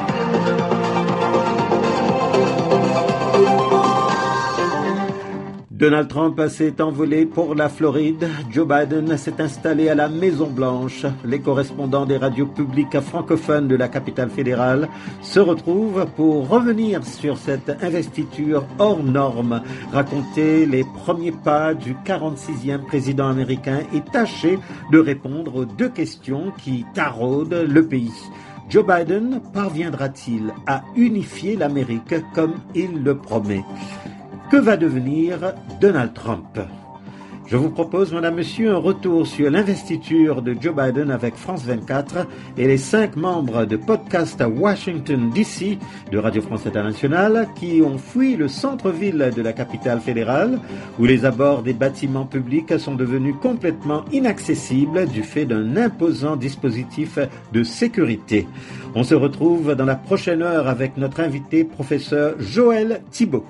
Donald Trump s'est envolé pour la Floride. Joe Biden s'est installé à la Maison-Blanche. Les correspondants des radios publiques francophones de la capitale fédérale se retrouvent pour revenir sur cette investiture hors norme, raconter les premiers pas du quarante-sixième président américain et tâcher de répondre aux deux questions qui taraudent le pays. Joe Biden parviendra-t-il à unifier l'Amérique comme il le promet? Que va devenir Donald Trump? Je vous propose, madame, monsieur, un retour sur l'investiture de Joe Biden avec France vingt-quatre et les cinq membres de podcast à Washington D C de Radio France Internationale qui ont fui le centre-ville de la capitale fédérale où les abords des bâtiments publics sont devenus complètement inaccessibles du fait d'un imposant dispositif de sécurité. On se retrouve dans la prochaine heure avec notre invité, professeur Joël Thibault.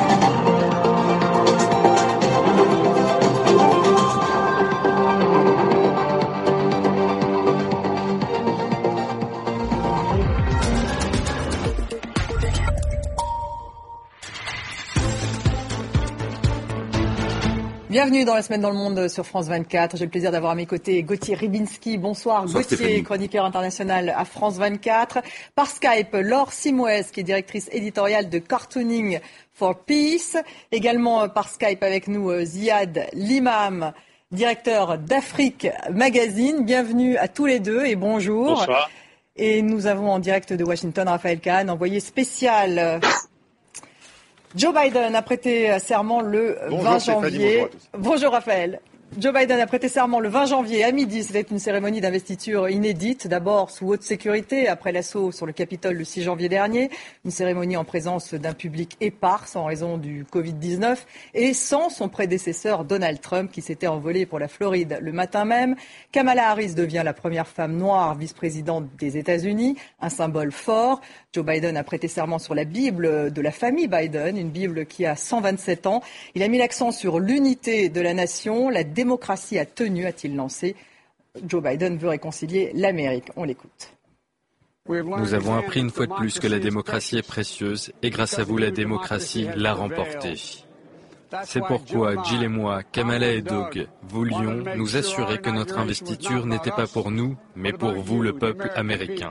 Bienvenue dans la semaine dans le monde sur France vingt-quatre. J'ai le plaisir d'avoir à mes côtés Gauthier Ribinski. Bonsoir, Bonsoir Gauthier, Stéphanie. Chroniqueur international à France vingt-quatre. Par Skype, Laure Simoes, qui est directrice éditoriale de Cartooning for Peace. Également par Skype avec nous Ziad Limam, directeur d'Afrique Magazine. Bienvenue à tous les deux et bonjour. Bonsoir. Et nous avons en direct de Washington Raphaël Kahn, envoyé spécial. Joe Biden a prêté serment le bonjour vingt Stéphanie, janvier. bonjour, à tous. Bonjour Raphaël. Joe Biden a prêté serment le vingt janvier à midi. C'était une cérémonie d'investiture inédite. D'abord sous haute sécurité, après l'assaut sur le Capitole le six janvier dernier. Une cérémonie en présence d'un public éparse en raison du covid dix-neuf et sans son prédécesseur Donald Trump qui s'était envolé pour la Floride le matin même. Kamala Harris devient la première femme noire vice-présidente des États-Unis, un symbole fort. Joe Biden a prêté serment sur la Bible de la famille Biden, une Bible qui a cent vingt-sept ans. Il a mis l'accent sur l'unité de la nation, la démocratie a tenu, a-t-il lancé. Joe Biden veut réconcilier l'Amérique. On l'écoute. Nous avons appris une fois de plus que la démocratie est précieuse et grâce à vous, la démocratie l'a remportée. C'est pourquoi Jill et moi, Kamala et Doug, voulions nous assurer que notre investiture n'était pas pour nous, mais pour vous, le peuple américain.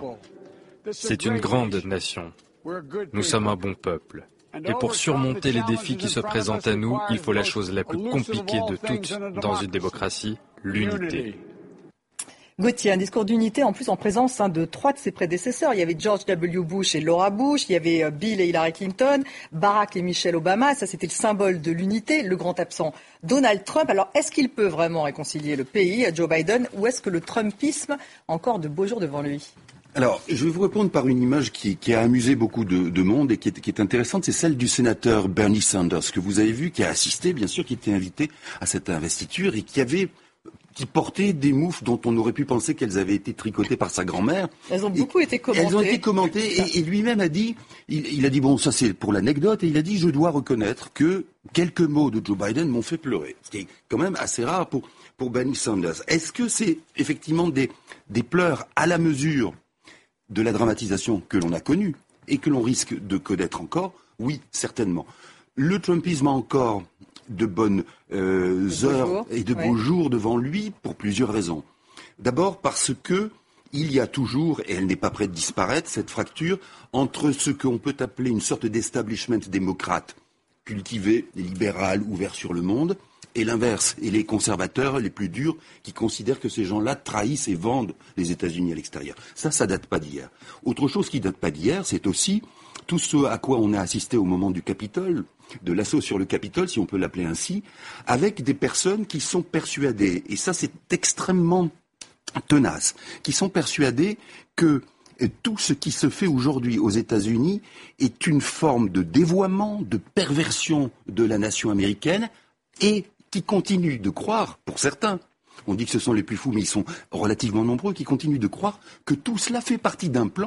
C'est une grande nation. Nous sommes un bon peuple. Et pour surmonter les défis qui se présentent à nous, il faut la chose la plus compliquée de toutes dans une démocratie, l'unité. Gauthier, un discours d'unité en plus en présence hein, de trois de ses prédécesseurs. Il y avait George W. Bush et Laura Bush, il y avait Bill et Hillary Clinton, Barack et Michelle Obama. Ça, c'était le symbole de l'unité. Le grand absent, Donald Trump. Alors, est-ce qu'il peut vraiment réconcilier le pays, Joe Biden, ou est-ce que le Trumpisme a encore de beaux jours devant lui ? Alors, je vais vous répondre par une image qui, qui a amusé beaucoup de, de monde et qui est, qui est intéressante. C'est celle du sénateur Bernie Sanders, que vous avez vu, qui a assisté, bien sûr, qui était invité à cette investiture et qui avait... qui portaient des moufles dont on aurait pu penser qu'elles avaient été tricotées par sa grand-mère. Elles ont beaucoup été commentées. Elles ont été commentées et, et lui-même a dit, il, il a dit, bon, ça c'est pour l'anecdote, et il a dit, je dois reconnaître que quelques mots de Joe Biden m'ont fait pleurer. Ce qui est quand même assez rare pour, pour Bernie Sanders. Est-ce que c'est effectivement des, des pleurs à la mesure de la dramatisation que l'on a connue et que l'on risque de connaître encore? Oui, certainement. Le Trumpisme a encore de bonnes euh, heures et de beaux ouais. jours devant lui pour plusieurs raisons. D'abord parce que il y a toujours, et elle n'est pas prête de disparaître, cette fracture entre ce qu'on peut appeler une sorte d'establishment démocrate, cultivé, libéral, ouvert sur le monde, et l'inverse, et les conservateurs les plus durs qui considèrent que ces gens-là trahissent et vendent les États-Unis à l'extérieur. Ça, ça date pas d'hier. Autre chose qui date pas d'hier, c'est aussi tout ce à quoi on a assisté au moment du Capitole, de l'assaut sur le Capitole, si on peut l'appeler ainsi, avec des personnes qui sont persuadées, et ça c'est extrêmement tenace, qui sont persuadées que tout ce qui se fait aujourd'hui aux États-Unis est une forme de dévoiement, de perversion de la nation américaine, et qui continuent de croire, pour certains, on dit que ce sont les plus fous, mais ils sont relativement nombreux, qui continuent de croire que tout cela fait partie d'un plan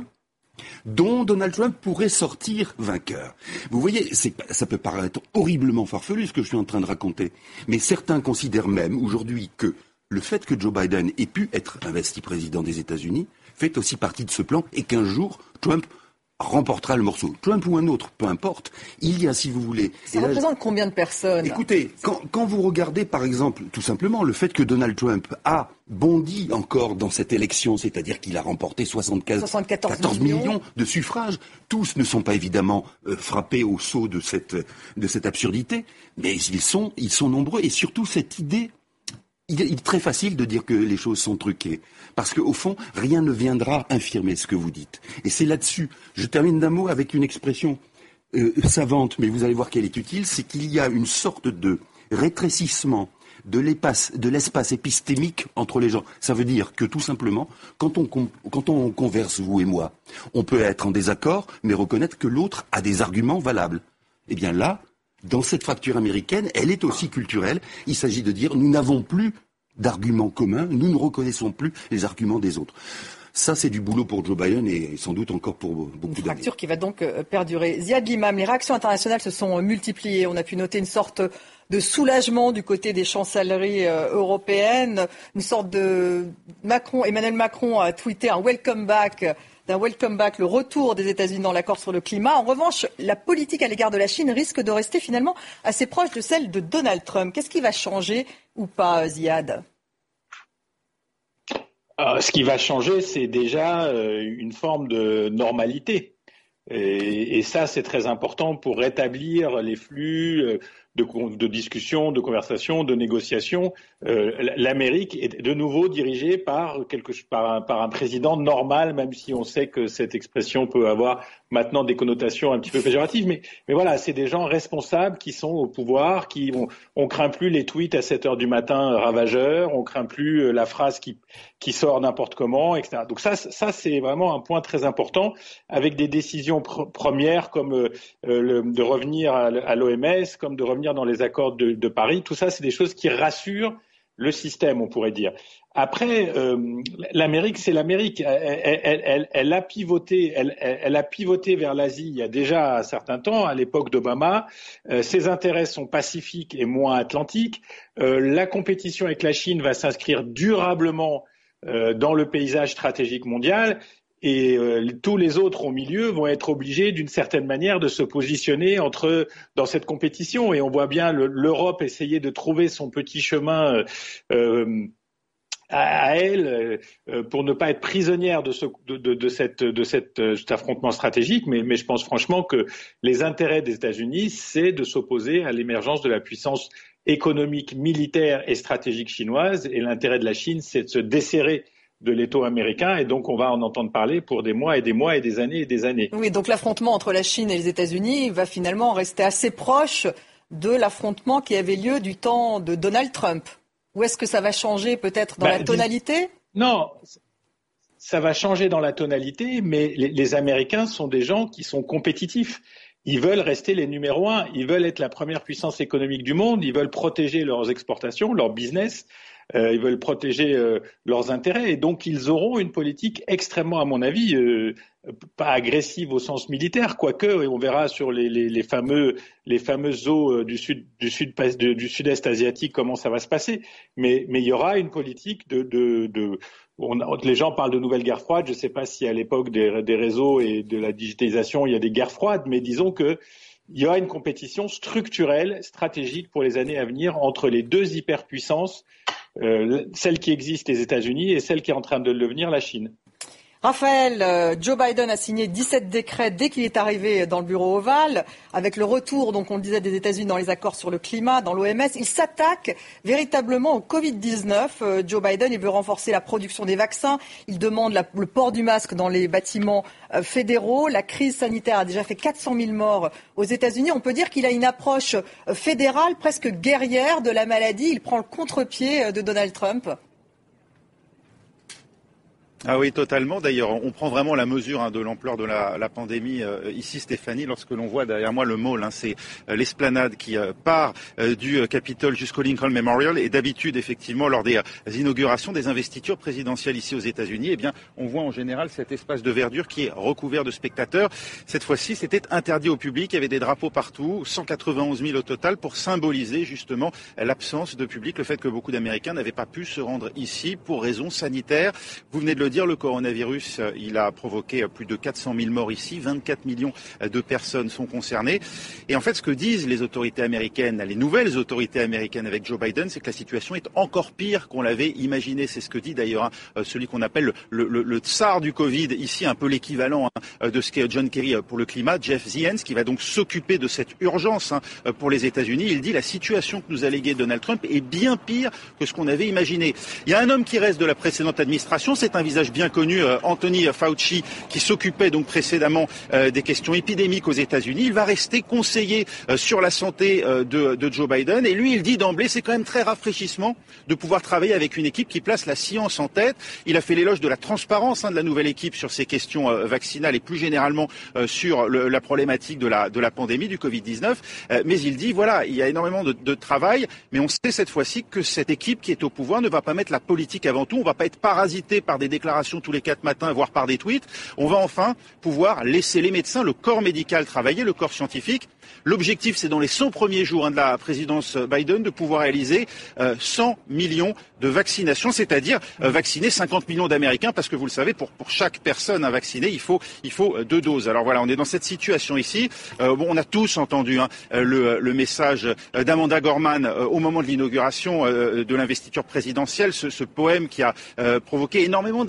dont Donald Trump pourrait sortir vainqueur. Vous voyez, c'est, ça peut paraître horriblement farfelu ce que je suis en train de raconter, mais certains considèrent même aujourd'hui que le fait que Joe Biden ait pu être investi président des États-Unis fait aussi partie de ce plan et qu'un jour, Trump remportera le morceau. Trump ou un autre, peu importe. Il y a, si vous voulez... Ça là, représente combien de personnes ? Écoutez, quand, quand vous regardez, par exemple, tout simplement, le fait que Donald Trump a bondi encore dans cette élection, c'est-à-dire qu'il a remporté soixante-quatorze millions de suffrages, tous ne sont pas évidemment euh, frappés au sceau de cette, de cette absurdité, mais ils sont, ils sont nombreux, et surtout cette idée... Il est très facile de dire que les choses sont truquées, parce qu'au fond, rien ne viendra infirmer ce que vous dites. Et c'est là-dessus. Je termine d'un mot avec une expression euh, savante, mais vous allez voir qu'elle est utile, c'est qu'il y a une sorte de rétrécissement de l'espace, de l'espace épistémique entre les gens. Ça veut dire que tout simplement, quand on, quand on converse, vous et moi, on peut être en désaccord, mais reconnaître que l'autre a des arguments valables. Eh bien là, dans cette fracture américaine, elle est aussi culturelle. Il s'agit de dire, nous n'avons plus d'arguments communs, nous ne reconnaissons plus les arguments des autres. Ça, c'est du boulot pour Joe Biden et sans doute encore pour beaucoup d'années. Une fracture qui va donc perdurer. Ziad Limam, les réactions internationales se sont multipliées. On a pu noter une sorte de soulagement du côté des chancelleries européennes, une sorte de... Macron, Emmanuel Macron a tweeté un welcome back d'un welcome back, le retour des États-Unis dans l'accord sur le climat. En revanche, la politique à l'égard de la Chine risque de rester finalement assez proche de celle de Donald Trump. Qu'est-ce qui va changer ou pas, Ziad ? euh, Ce qui va changer, c'est déjà euh, une forme de normalité. Et, et ça, c'est très important pour rétablir les flux euh, de, de discussion, de conversation, de négociation. Euh, L'Amérique est de nouveau dirigée par, quelque, par, un, par un président normal, même si on sait que cette expression peut avoir maintenant des connotations un petit peu péjoratives. Mais, mais voilà, c'est des gens responsables qui sont au pouvoir, qui on, on craint plus les tweets à sept heures du matin ravageurs, on craint plus la phrase qui, qui sort n'importe comment, et cetera. Donc ça, ça c'est vraiment un point très important, avec des décisions pr- premières comme euh, le, de revenir à, à l'O M S, comme de revenir dans les accords de, de Paris. Tout ça, c'est des choses qui rassurent le système, on pourrait dire. Après, euh, l'Amérique, c'est l'Amérique. Elle, elle, elle, elle a pivoté, elle, elle a pivoté vers l'Asie il y a déjà un certain temps, à l'époque d'Obama. Euh, ses intérêts sont pacifiques et moins atlantiques. Euh, la compétition avec la Chine va s'inscrire durablement euh, dans le paysage stratégique mondial. Et euh, tous les autres au milieu vont être obligés d'une certaine manière de se positionner entre dans cette compétition. Et on voit bien le, l'Europe essayer de trouver son petit chemin euh, euh, à, à elle euh, pour ne pas être prisonnière de, ce, de, de, de, cette, de cette, euh, cet affrontement stratégique. Mais, mais je pense franchement que les intérêts des États-Unis, c'est de s'opposer à l'émergence de la puissance économique, militaire et stratégique chinoise. Et l'intérêt de la Chine, c'est de se desserrer de l'étau américain, et donc on va en entendre parler pour des mois et des mois et des années et des années. Oui, donc l'affrontement entre la Chine et les États-Unis va finalement rester assez proche de l'affrontement qui avait lieu du temps de Donald Trump. Ou est-ce que ça va changer peut-être dans bah, la tonalité ? Non, ça va changer dans la tonalité, mais les, les Américains sont des gens qui sont compétitifs. Ils veulent rester les numéros un, ils veulent être la première puissance économique du monde, ils veulent protéger leurs exportations, leur business. Euh, ils veulent protéger euh, leurs intérêts, et donc ils auront une politique extrêmement, à mon avis, euh, pas agressive au sens militaire, quoique, on verra sur les, les, les fameux les fameuses eaux du sud du sud du sud-est asiatique comment ça va se passer. Mais mais il y aura une politique de de, de on, les gens parlent de nouvelle guerre froide. Je ne sais pas si à l'époque des, des réseaux et de la digitalisation il y a des guerres froides, mais disons que il y aura une compétition structurelle, stratégique pour les années à venir entre les deux hyperpuissances. Euh, celle qui existe, les États-Unis, et celle qui est en train de le devenir, la Chine. Raphaël, euh, Joe Biden a signé dix-sept décrets dès qu'il est arrivé dans le bureau ovale, avec le retour, donc on le disait, des États-Unis dans les accords sur le climat, dans l'O M S. Il s'attaque véritablement au covid dix-neuf. Euh, Joe Biden, il veut renforcer la production des vaccins. Il demande la, le port du masque dans les bâtiments euh, fédéraux. La crise sanitaire a déjà fait quatre cent mille morts aux États-Unis. On peut dire qu'il a une approche euh, fédérale, presque guerrière de la maladie. Il prend le contre-pied euh, de Donald Trump. Ah oui, totalement. D'ailleurs, on prend vraiment la mesure hein, de l'ampleur de la, la pandémie euh, ici, Stéphanie, lorsque l'on voit derrière moi le mall. Hein, c'est euh, l'esplanade qui euh, part euh, du euh, Capitole jusqu'au Lincoln Memorial. Et d'habitude, effectivement, lors des euh, inaugurations, des investitures présidentielles ici aux États-Unis, eh bien, on voit en général cet espace de verdure qui est recouvert de spectateurs. Cette fois-ci, c'était interdit au public. Il y avait des drapeaux partout, cent quatre-vingt-onze mille au total, pour symboliser justement l'absence de public, le fait que beaucoup d'Américains n'avaient pas pu se rendre ici pour raisons sanitaires. Vous venez de le dire, le coronavirus, il a provoqué plus de quatre cent mille morts ici, vingt-quatre millions de personnes sont concernées. Et en fait, ce que disent les autorités américaines, les nouvelles autorités américaines avec Joe Biden, c'est que la situation est encore pire qu'on l'avait imaginé. C'est ce que dit d'ailleurs hein, celui qu'on appelle le, le, le tsar du Covid, ici un peu l'équivalent hein, de ce qu'est John Kerry pour le climat, Jeff Zients, qui va donc s'occuper de cette urgence hein, pour les États-Unis. Il dit la situation que nous a léguée Donald Trump est bien pire que ce qu'on avait imaginé. Il y a un homme qui reste de la précédente administration, c'est un visage bien connu, euh, Anthony Fauci, qui s'occupait donc précédemment euh, des questions épidémiques aux États-Unis. Il va rester conseiller euh, sur la santé euh, de, de Joe Biden. Et lui, il dit d'emblée, c'est quand même très rafraîchissement de pouvoir travailler avec une équipe qui place la science en tête. Il a fait l'éloge de la transparence hein, de la nouvelle équipe sur ces questions euh, vaccinales et plus généralement euh, sur le, la problématique de la, de la pandémie du covid dix-neuf. Euh, mais il dit, voilà, il y a énormément de, de travail, mais on sait cette fois-ci que cette équipe qui est au pouvoir ne va pas mettre la politique avant tout. On ne va pas être parasité par des déclarations tous les quatre matins, voire par des tweets. On va enfin pouvoir laisser les médecins, le corps médical travailler, le corps scientifique. L'objectif, c'est dans les cent premiers jours hein, de la présidence Biden de pouvoir réaliser euh, cent millions de vaccinations, c'est-à-dire euh, vacciner cinquante millions d'Américains, parce que vous le savez, pour, pour chaque personne à vacciner, il faut, il faut deux doses. Alors voilà, on est dans cette situation ici. Euh, bon, on a tous entendu hein, le, le message d'Amanda Gorman euh, au moment de l'inauguration euh, de l'investiture présidentielle, ce, ce poème qui a euh, provoqué énormément d'émotions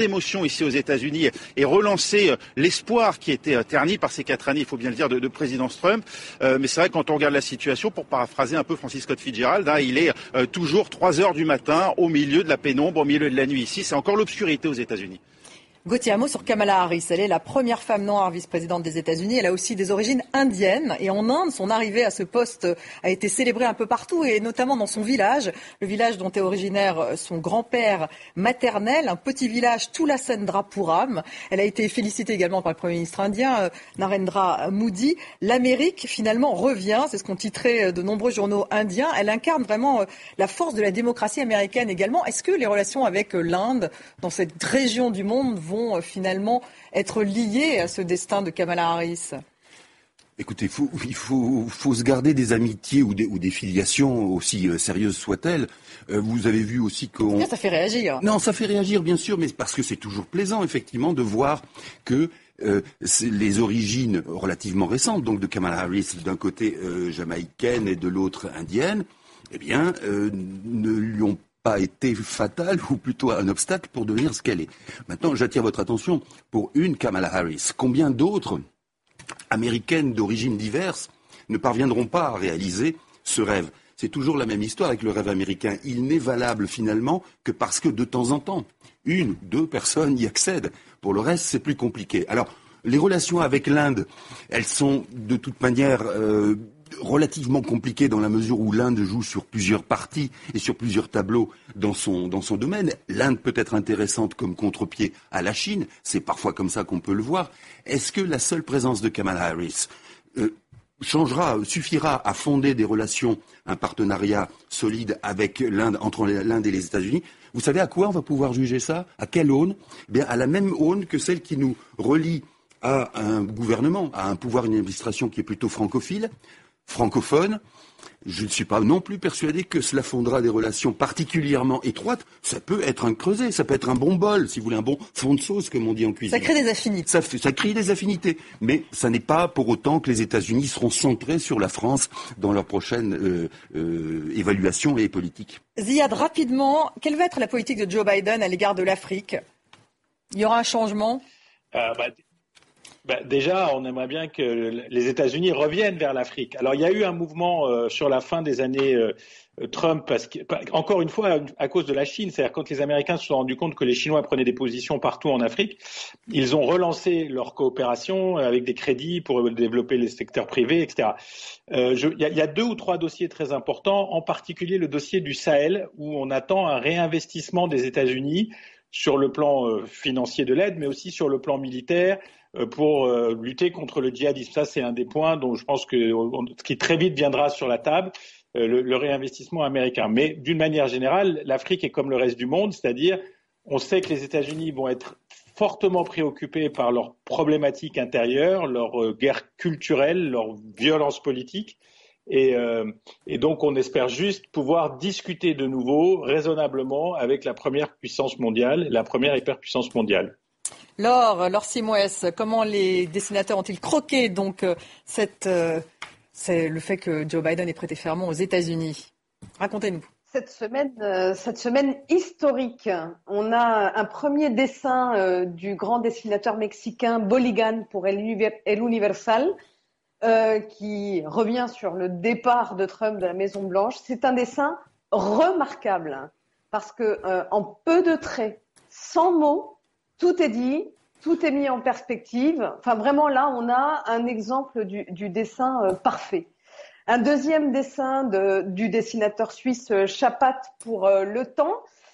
d'émotion ici aux États-Unis et relancer l'espoir qui était terni par ces quatre années, il faut bien le dire, de, de présidence Trump. Euh, mais c'est vrai que quand on regarde la situation, pour paraphraser un peu Francis Scott Fitzgerald, hein, il est euh, toujours trois heures du matin au milieu de la pénombre, au milieu de la nuit ici. C'est encore l'obscurité aux États-Unis. Gauthier, un mot sur Kamala Harris. Elle est la première femme noire vice-présidente des États-Unis. Elle a aussi des origines indiennes. Et en Inde, son arrivée à ce poste a été célébrée un peu partout, et notamment dans son village, le village dont est originaire son grand-père maternel, un petit village Tulacendrapuram. Elle a été félicitée également par le Premier ministre indien, Narendra Modi. L'Amérique, finalement, revient. C'est ce qu'ont titré de nombreux journaux indiens. Elle incarne vraiment la force de la démocratie américaine également. Est-ce que les relations avec l'Inde, dans cette région du monde, vont finalement être liés à ce destin de Kamala Harris? Écoutez, faut, il faut, faut se garder des amitiés ou des, ou des filiations, aussi euh, sérieuses soient-elles. Euh, vous avez vu aussi qu'on... Ça fait réagir. Non, ça fait réagir, bien sûr, mais parce que c'est toujours plaisant, effectivement, de voir que euh, les origines relativement récentes, donc de Kamala Harris, d'un côté euh, jamaïcaine et de l'autre indienne, eh bien, euh, ne lui ont pas été fatale, ou plutôt un obstacle pour devenir ce qu'elle est. Maintenant, j'attire votre attention pour une Kamala Harris. Combien d'autres américaines d'origines diverses ne parviendront pas à réaliser ce rêve? C'est toujours la même histoire avec le rêve américain. Il n'est valable finalement que parce que de temps en temps, une, deux personnes y accèdent. Pour le reste, c'est plus compliqué. Alors, les relations avec l'Inde, elles sont de toute manière... Euh, relativement compliqué dans la mesure où l'Inde joue sur plusieurs parties et sur plusieurs tableaux dans son, dans son domaine. L'Inde peut être intéressante comme contre-pied à la Chine, c'est parfois comme ça qu'on peut le voir. Est-ce que la seule présence de Kamala Harris euh, changera, suffira à fonder des relations, un partenariat solide avec l'Inde, entre l'Inde et les États-Unis? Vous savez à quoi on va pouvoir juger ça? À quelle aune? Eh bien, à la même aune que celle qui nous relie à un gouvernement, à un pouvoir, une administration qui est plutôt francophile, francophone. Je ne suis pas non plus persuadé que cela fondera des relations particulièrement étroites. Ça peut être un creuset, ça peut être un bon bol, si vous voulez, un bon fond de sauce, comme on dit en cuisine. Ça crée des affinités. Ça, fait, ça crée des affinités. Mais ça n'est pas pour autant que les États-Unis seront centrés sur la France dans leur prochaine euh, euh, évaluation et politique. Ziad, rapidement, quelle va être la politique de Joe Biden à l'égard de l'Afrique? Il y aura un changement euh, bah... Ben, déjà, on aimerait bien que les États-Unis reviennent vers l'Afrique. Alors, il y a eu un mouvement euh, sur la fin des années euh, Trump, parce que, encore une fois, à cause de la Chine. C'est-à-dire, quand les Américains se sont rendus compte que les Chinois prenaient des positions partout en Afrique, ils ont relancé leur coopération avec des crédits pour développer les secteurs privés, et cetera. Euh, je, il, y a, il y a deux ou trois dossiers très importants, en particulier le dossier du Sahel, où on attend un réinvestissement des États-Unis sur le plan euh, financier de l'aide, mais aussi sur le plan militaire, pour euh, lutter contre le djihadisme. Ça, c'est un des points dont je pense que on, qui très vite viendra sur la table, euh, le, le réinvestissement américain. Mais d'une manière générale, l'Afrique est comme le reste du monde, c'est-à-dire on sait que les États-Unis vont être fortement préoccupés par leurs problématiques intérieures, leur euh, guerre culturelle, leur violence politique. Et, euh, et donc, on espère juste pouvoir discuter de nouveau, raisonnablement, avec la première puissance mondiale, la première hyperpuissance mondiale. Laure, Laure Simoes, comment les dessinateurs ont-ils croqué donc cette, euh, c'est le fait que Joe Biden ait prêté serment aux États-Unis? Racontez-nous. Cette semaine, euh, cette semaine historique, on a un premier dessin euh, du grand dessinateur mexicain Boligan pour El, El Universal, euh, qui revient sur le départ de Trump de la Maison Blanche. C'est un dessin remarquable parce que euh, en peu de traits, sans mots, tout est dit, tout est mis en perspective. Enfin, vraiment, là, on a un exemple du, du dessin euh, parfait. Un deuxième dessin de, du dessinateur suisse euh, Chapat pour euh, Le Temps.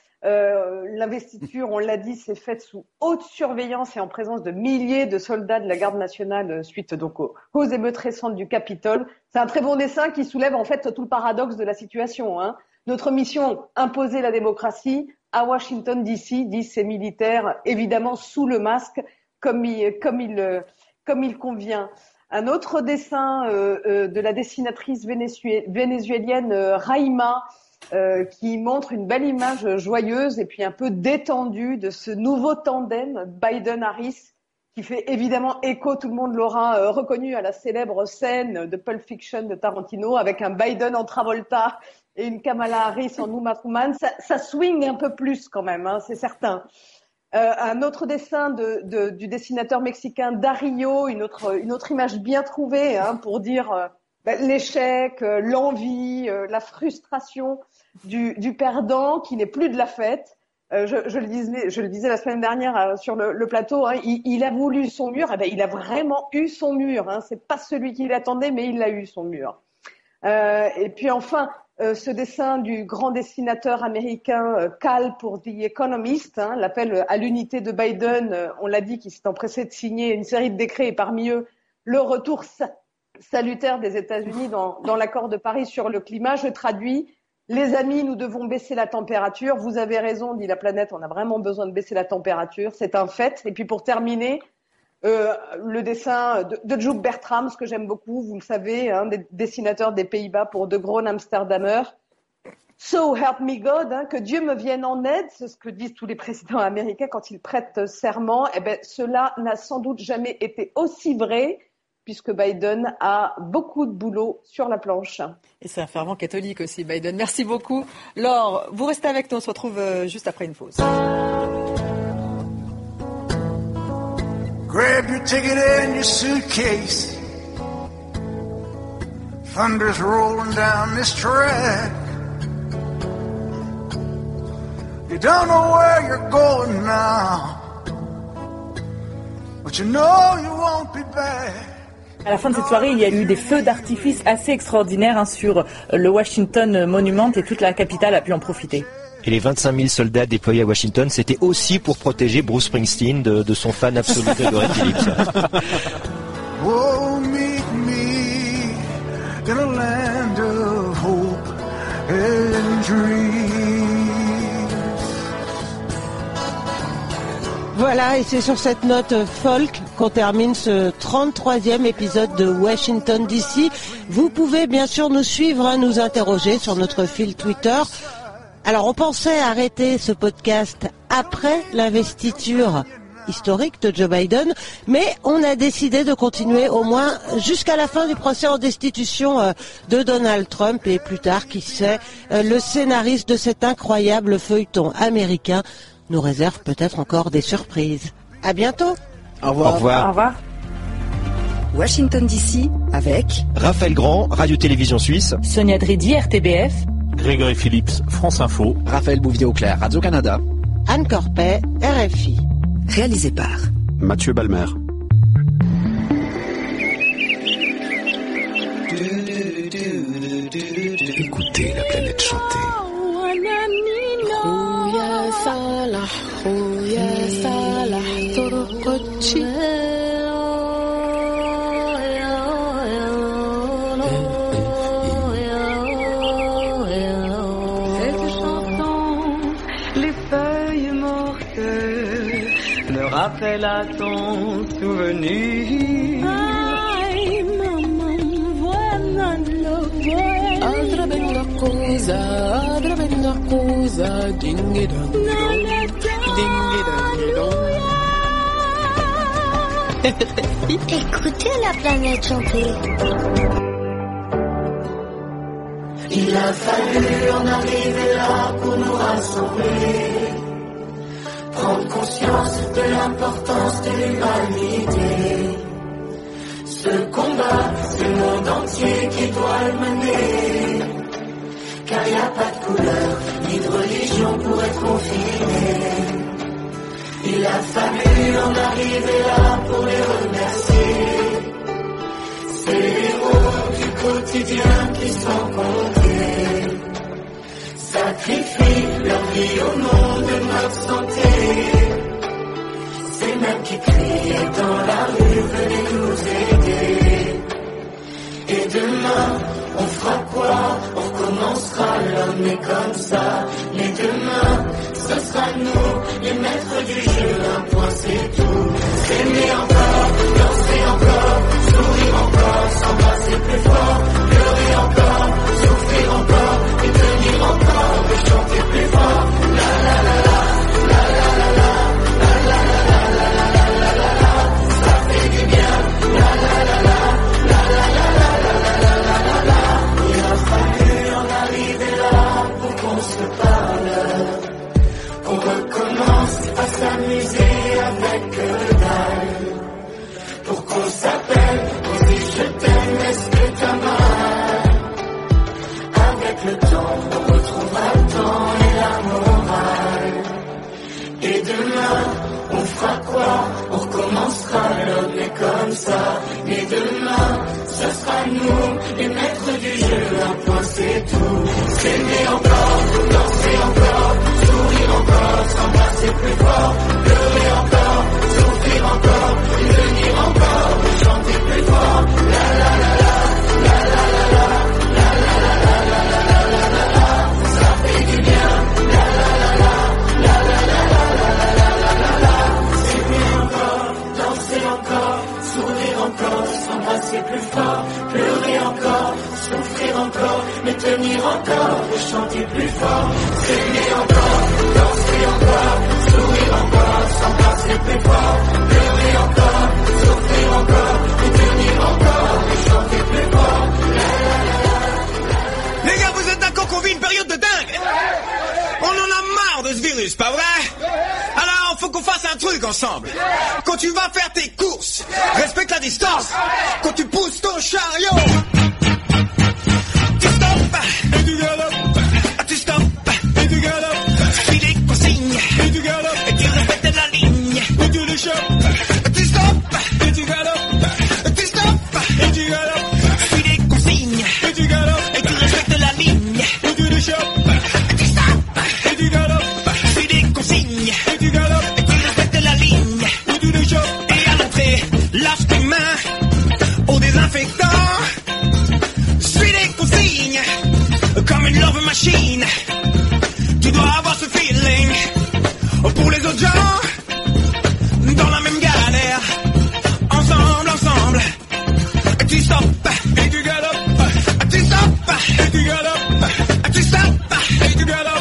Euh, l'investiture, on l'a dit, s'est faite sous haute surveillance et en présence de milliers de soldats de la garde nationale euh, suite donc aux, aux émeutes récentes du Capitole. C'est un très bon dessin qui soulève en fait tout le paradoxe de la situation, hein. Notre mission, imposer la démocratie. À Washington D C, disent ces militaires, évidemment sous le masque, comme il, comme il, comme il convient. Un autre dessin euh, euh, de la dessinatrice vénézuélienne euh, Raïma, euh, qui montre une belle image joyeuse et puis un peu détendue de ce nouveau tandem Biden-Harris, qui fait évidemment écho, tout le monde l'aura euh, reconnu, à la célèbre scène de Pulp Fiction de Tarantino, avec un Biden en Travolta et une Kamala Harris en Uma Thurman. Ça, ça swing un peu plus quand même, hein, c'est certain. Euh, un autre dessin de, de, du dessinateur mexicain Dario, une autre, une autre image bien trouvée hein, pour dire euh, ben, l'échec, euh, l'envie, euh, la frustration du, du perdant qui n'est plus de la fête. Euh, je, je, le disais, je le disais la semaine dernière euh, sur le, le plateau, hein, il, il a voulu son mur, eh ben, il a vraiment eu son mur. Hein, c'est pas celui qu'il attendait, mais il a eu son mur. Euh, et puis enfin, euh, ce dessin du grand dessinateur américain euh, Cal pour The Economist, hein, l'appel à l'unité de Biden, euh, on l'a dit, qui s'est empressé de signer une série de décrets et parmi eux le retour sa- salutaire des États-Unis dans, dans l'accord de Paris sur le climat. Je traduis, les amis, nous devons baisser la température. Vous avez raison, dit la planète, on a vraiment besoin de baisser la température, c'est un fait. Et puis pour terminer, Euh, le dessin de, de Joep Bertram, ce que j'aime beaucoup, vous le savez, hein, des dessinateurs des Pays-Bas pour De Groen Amsterdamer. So help me God, hein, que Dieu me vienne en aide, c'est ce que disent tous les présidents américains quand ils prêtent serment. Eh ben, cela n'a sans doute jamais été aussi vrai, puisque Biden a beaucoup de boulot sur la planche. Et c'est un fervent catholique aussi, Biden. Merci beaucoup. Laure, vous restez avec nous, on se retrouve juste après une pause. Grab your ticket and your suitcase. Thunder's rolling down this track. You don't know where you're going now, but you know you won't be back. À la fin de cette soirée, il y a eu des feux d'artifice assez extraordinaires hein, sur le Washington Monument et toute la capitale a pu en profiter. Et les vingt-cinq mille soldats déployés à Washington, c'était aussi pour protéger Bruce Springsteen de, de son fan absolu Gregory Phillips. Oh, meet me in a land of hope and dreams. Voilà, et c'est sur cette note folk qu'on termine ce trente-troisième épisode de Washington D C. Vous pouvez bien sûr nous suivre, hein, nous interroger sur notre fil Twitter. Alors, on pensait arrêter ce podcast après l'investiture historique de Joe Biden, mais on a décidé de continuer au moins jusqu'à la fin du procès en destitution de Donald Trump et plus tard, qui sait, le scénariste de cet incroyable feuilleton américain nous réserve peut-être encore des surprises. À bientôt. Au revoir. Au revoir. Au revoir. Washington D C avec Raphaël Grand, Radio-Télévision Suisse. Sonia Dridi, R T B F. Grégory Phillips, France Info. Raphaël Bouvier-Auclair, Radio-Canada. Anne Corpet, R F I. Réalisé par Mathieu Balmer. Écoutez la planète chanter. Rappelle à ton souvenir. Ay, maman, voilà le Altra bella cosa, altra bella cosa, ding dong ding dong. Écoutez la planète chanter. Il a fallu en arriver là pour nous rassembler. Prendre conscience de l'importance de l'humanité. Ce combat, c'est le monde entier qui doit le mener. Car il n'y a pas de couleur, ni de religion pour être confiné. Il a fallu en arriver là pour les remercier. C'est les héros du quotidien qui sont comptés. Sacrifient leur vie au nom de notre santé. C'est même qui crient dans la rue, venez nous aider. Et demain, on fera quoi? On recommencera, l'homme est comme ça. Mais demain, ce sera nous, les maîtres du jeu, un point c'est tout. S'aimer encore, danser encore, sourire encore, s'embrasser plus fort, pleurer encore, souffrir encore, et tenir encore, et chanter plus fort. La la la la, la la la la, la la la la, la la la la la la, ça fait du bien. La la la la, la la la la, la la la la la la. Il a fallu en arriver là pour qu'on se parle. Mais demain, ce sera nous, les maîtres du jeu. Un point, c'est tout. S'aimer encore, danser encore, sourire encore, s'embrasser plus fort, pleurer encore, souffrir encore, et venir encore, chanter plus fort. La la la la, la la la la, la la la la, la la la la la la. Ça fait du bien. La la la la, la la la la, la la la la la la. S'aimer encore, danser encore, sourire encore, s'embrasser plus fort, pleurer encore, souffrir encore, mais tenir encore, et chanter plus fort. S'aimer encore, danser encore, sourire encore, s'embrasser plus fort, pleurer encore, souffrir encore, et tenir encore, et chanter plus fort. La, la, la, la. Les gars, vous êtes d'accord qu'on vit une période de dingue? On en a marre de ce virus, pas vrai? Alors, faut qu'on fasse un truc ensemble. Quand tu vas faire tes courses, respecte la distance. Quand tu pousses ton chariot, tu stoppes et tu galopes. Tu stoppes et tu galopes. Suis les consignes et tu galopes. Et tu respectes la ligne et tu le chopes. Tu stoppes et tu galopes. Tu stoppes et tu galopes. Suis les consignes et tu galopes. Et tu respectes la ligne et tu le chopes. Tu stoppes et tu galopes. Suis les consignes et tu galopes. Et tu respectes la ligne et tu le chopes. Et à l'entrée, lave tes mains au désinfectant. Suis les consignes comme une love machine. Tu dois avoir ce feeling pour les autres gens dans la même galère. Ensemble, ensemble. Tu stoppes et tu galopes. Tu stoppes et tu galopes. Tu stoppes et tu galopes.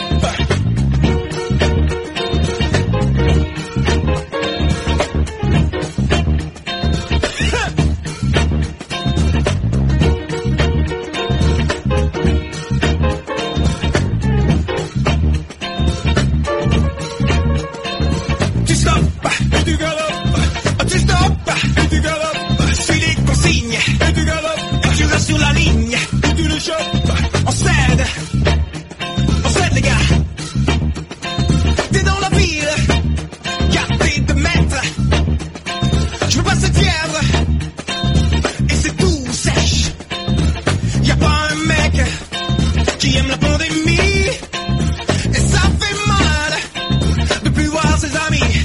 Tu stoppes et tu galopes. Tu stoppes et tu galopes. Suis les consignes et tu galopes. Et tu restes sur la ligne et tu le chopes. On cède. On cède les gars. T'es dans la ville. Gardez de mètres. Je veux pas cette fièvre. Et c'est tout sèche. Y'a pas un mec qui aime la pandémie. Et ça fait mal de plus voir ses amis.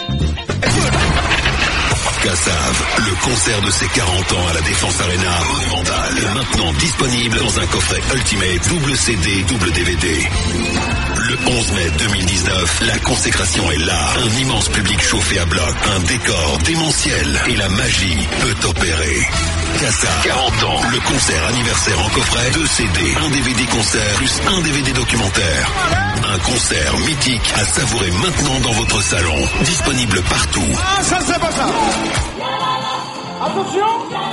Kassav, le concert de ses quarante ans à la Défense Arena Monumental est maintenant disponible dans un coffret Ultimate double C D, double D V D. Le onze mai deux mille dix-neuf, la consécration est là. Un immense public chauffé à bloc, un décor démentiel et la magie peut opérer. Kassav, quarante ans, le concert anniversaire en coffret, deux C D, un D V D concert plus un D V D documentaire. Un concert mythique à savourer maintenant dans votre salon. Disponible partout. Ah, ça c'est pas ça. Attention.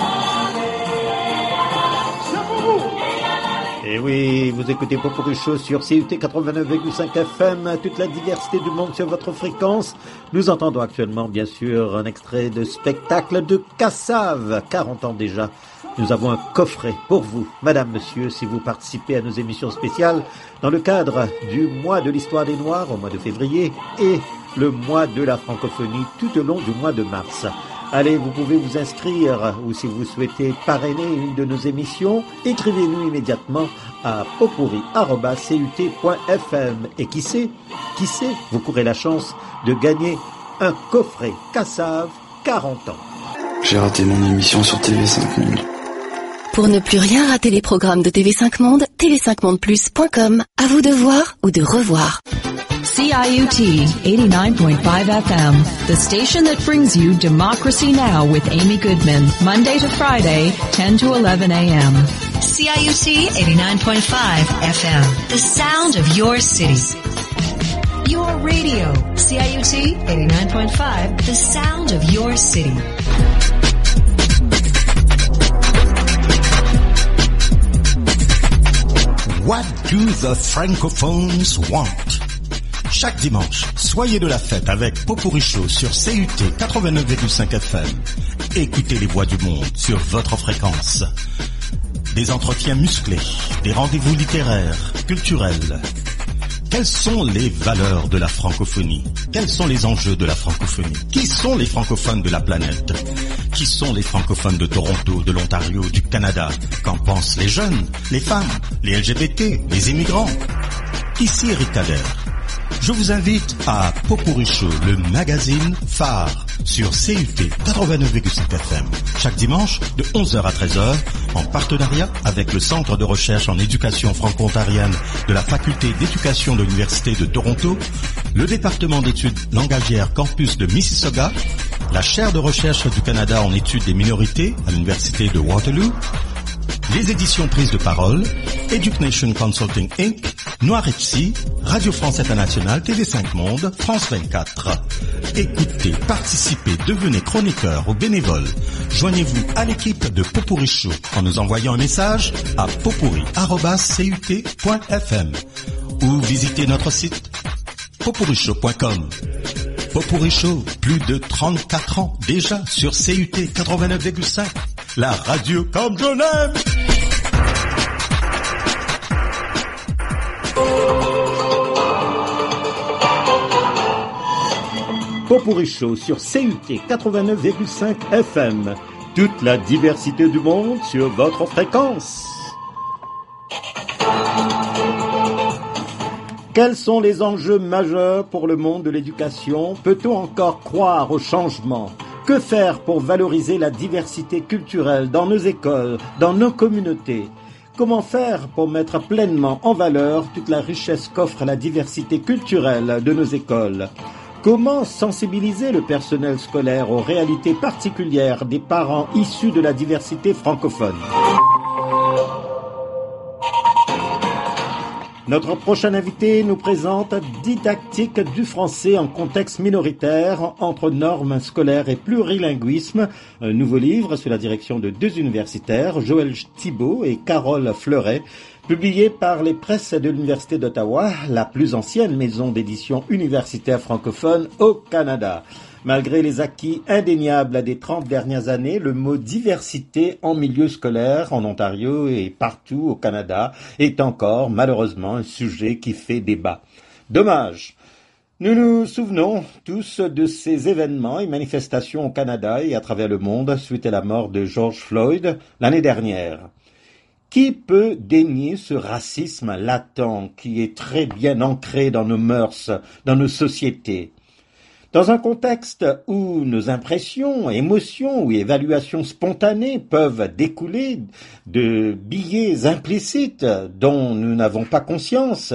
C'est pour vous. Et oui, vous écoutez Popori Show sur C U T quatre-vingt-neuf virgule cinq F M, toute la diversité du monde sur votre fréquence. Nous entendons actuellement, bien sûr, un extrait de spectacle de Kassav, quarante ans déjà. Nous avons un coffret pour vous, madame, monsieur, si vous participez à nos émissions spéciales dans le cadre du mois de l'histoire des Noirs au mois de février et le mois de la francophonie tout au long du mois de mars. Allez, vous pouvez vous inscrire ou si vous souhaitez parrainer une de nos émissions, écrivez-nous immédiatement à popuri arobase c u t point f m. Et qui sait, qui sait, vous courez la chance de gagner un coffret Kassav quarante ans. J'ai raté mon émission sur T V cinq Monde. Pour ne plus rien rater les programmes de T V cinq Monde, T V cinq monde plus point com. À vous de voir ou de revoir. C I U T eighty-nine point five F M, the station that brings you Democracy Now! With Amy Goodman, Monday to Friday, ten to eleven a m. C I U T eighty-nine point five F M, the sound of your city. Your radio, C I U T eighty-nine point five, the sound of your city. What do the Francophones want? Chaque dimanche, soyez de la fête avec Popori Show sur C U T quatre-vingt-neuf virgule cinq F M. Écoutez les voix du monde sur votre fréquence. Des entretiens musclés, des rendez-vous littéraires, culturels. Quelles sont les valeurs de la francophonie? Quels sont les enjeux de la francophonie? Qui sont les francophones de la planète? Qui sont les francophones de Toronto, de l'Ontario, du Canada? Qu'en pensent les jeunes, les femmes, les L G B T, les immigrants? Ici Eric Kader. Je vous invite à Popuricho, le magazine phare sur C U T quatre-vingt-neuf virgule cinq F M, chaque dimanche de onze heures à treize heures, en partenariat avec le Centre de recherche en éducation franco-ontarienne de la Faculté d'éducation de l'Université de Toronto, le département d'études langagières campus de Mississauga, la chaire de recherche du Canada en études des minorités à l'Université de Waterloo, les éditions prises de parole, Education Consulting Incorporée, Noir H C, Radio France Internationale, T V cinq Monde, France vingt-quatre. Écoutez, participez, devenez chroniqueur ou bénévole. Joignez-vous à l'équipe de Popuricho en nous envoyant un message à popuri arobase c u t point f m ou visitez notre site popuricho point com. Popuricho, plus de trente-quatre ans déjà sur C U T quatre-vingt-neuf virgule cinq, la radio comme je l'aime. Popuricho sur C U T quatre-vingt-neuf virgule cinq F M. Toute la diversité du monde sur votre fréquence. Quels sont les enjeux majeurs pour le monde de l'éducation? Peut-on encore croire au changement? Que faire pour valoriser la diversité culturelle dans nos écoles, dans nos communautés? Comment faire pour mettre pleinement en valeur toute la richesse qu'offre la diversité culturelle de nos écoles? Comment sensibiliser le personnel scolaire aux réalités particulières des parents issus de la diversité francophone? Notre prochain invité nous présente Didactique du français en contexte minoritaire entre normes scolaires et plurilinguisme, un nouveau livre sous la direction de deux universitaires, Joël Thibault et Carole Fleuret, publié par les presses de l'Université d'Ottawa, la plus ancienne maison d'édition universitaire francophone au Canada. Malgré les acquis indéniables des trente dernières années, le mot diversité en milieu scolaire en Ontario et partout au Canada est encore malheureusement un sujet qui fait débat. Dommage. Nous nous souvenons tous de ces événements et manifestations au Canada et à travers le monde suite à la mort de George Floyd l'année dernière. Qui peut dénier ce racisme latent qui est très bien ancré dans nos mœurs, dans nos sociétés? Dans un contexte où nos impressions, émotions ou évaluations spontanées peuvent découler de billets implicites dont nous n'avons pas conscience,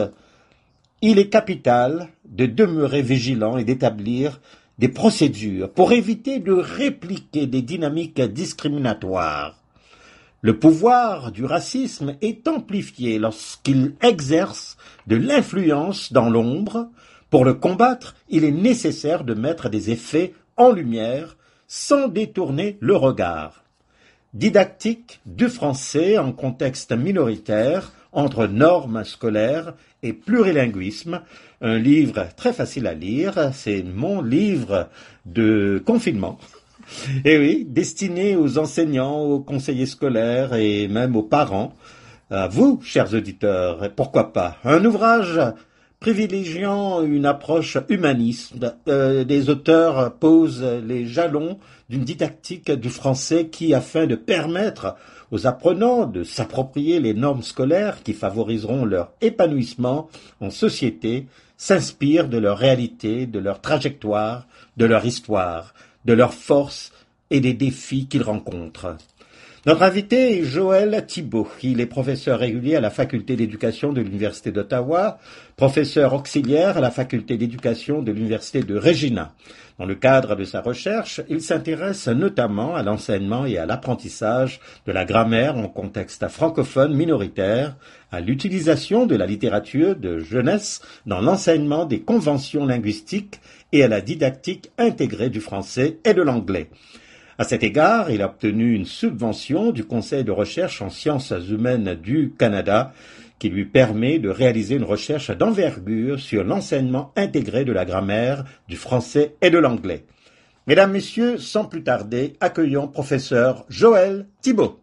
il est capital de demeurer vigilant et d'établir des procédures pour éviter de répliquer des dynamiques discriminatoires. Le pouvoir du racisme est amplifié lorsqu'il exerce de l'influence dans l'ombre. Pour le combattre, il est nécessaire de mettre des effets en lumière sans détourner le regard. Didactique du français en contexte minoritaire entre normes scolaires et plurilinguisme, un livre très facile à lire, c'est mon livre de confinement. Et oui, destiné aux enseignants, aux conseillers scolaires et même aux parents. À vous, chers auditeurs, pourquoi pas. Un ouvrage privilégiant une approche humaniste. Euh, les auteurs posent les jalons d'une didactique du français qui, afin de permettre aux apprenants de s'approprier les normes scolaires qui favoriseront leur épanouissement en société, s'inspire de leur réalité, de leur trajectoire, de leur histoire, de leurs forces et des défis qu'ils rencontrent. Notre invité est Joël Thibault. Il est professeur régulier à la Faculté d'éducation de l'Université d'Ottawa, professeur auxiliaire à la Faculté d'éducation de l'Université de Regina. Dans le cadre de sa recherche, il s'intéresse notamment à l'enseignement et à l'apprentissage de la grammaire en contexte francophone minoritaire, à l'utilisation de la littérature de jeunesse dans l'enseignement des conventions linguistiques et à la didactique intégrée du français et de l'anglais. À cet égard, il a obtenu une subvention du Conseil de recherche en sciences humaines du Canada qui lui permet de réaliser une recherche d'envergure sur l'enseignement intégré de la grammaire, du français et de l'anglais. Mesdames, Messieurs, sans plus tarder, accueillons professeur Joël Thibault.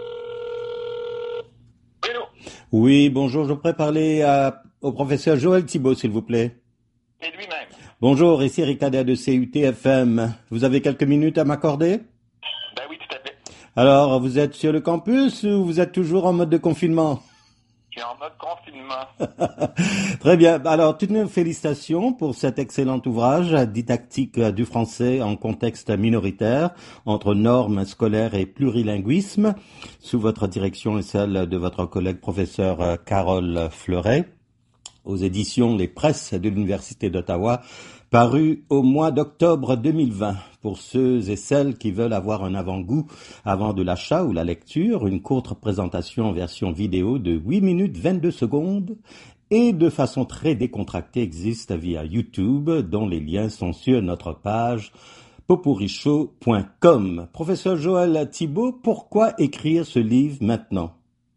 Oui, bonjour, je voudrais parler à, au professeur Joël Thibault, s'il vous plaît. Et lui-même. Bonjour, ici Eric Kader de C U T F M. Vous avez quelques minutes à m'accorder? Alors, vous êtes sur le campus ou vous êtes toujours en mode de confinement? Je suis en mode confinement. Très bien. Alors, toutes nos félicitations pour cet excellent ouvrage didactique du français en contexte minoritaire entre normes scolaires et plurilinguisme, sous votre direction et celle de votre collègue professeur Carole Fleuret, aux éditions Les Presses de l'Université d'Ottawa, paru au mois d'octobre deux mille vingt. Pour ceux et celles qui veulent avoir un avant-goût avant de l'achat ou la lecture, une courte présentation en version vidéo de huit minutes vingt-deux secondes et de façon très décontractée existe via YouTube, dont les liens sont sur notre page popurichaud point com. Professeur Joël Thibault, pourquoi écrire ce livre maintenant?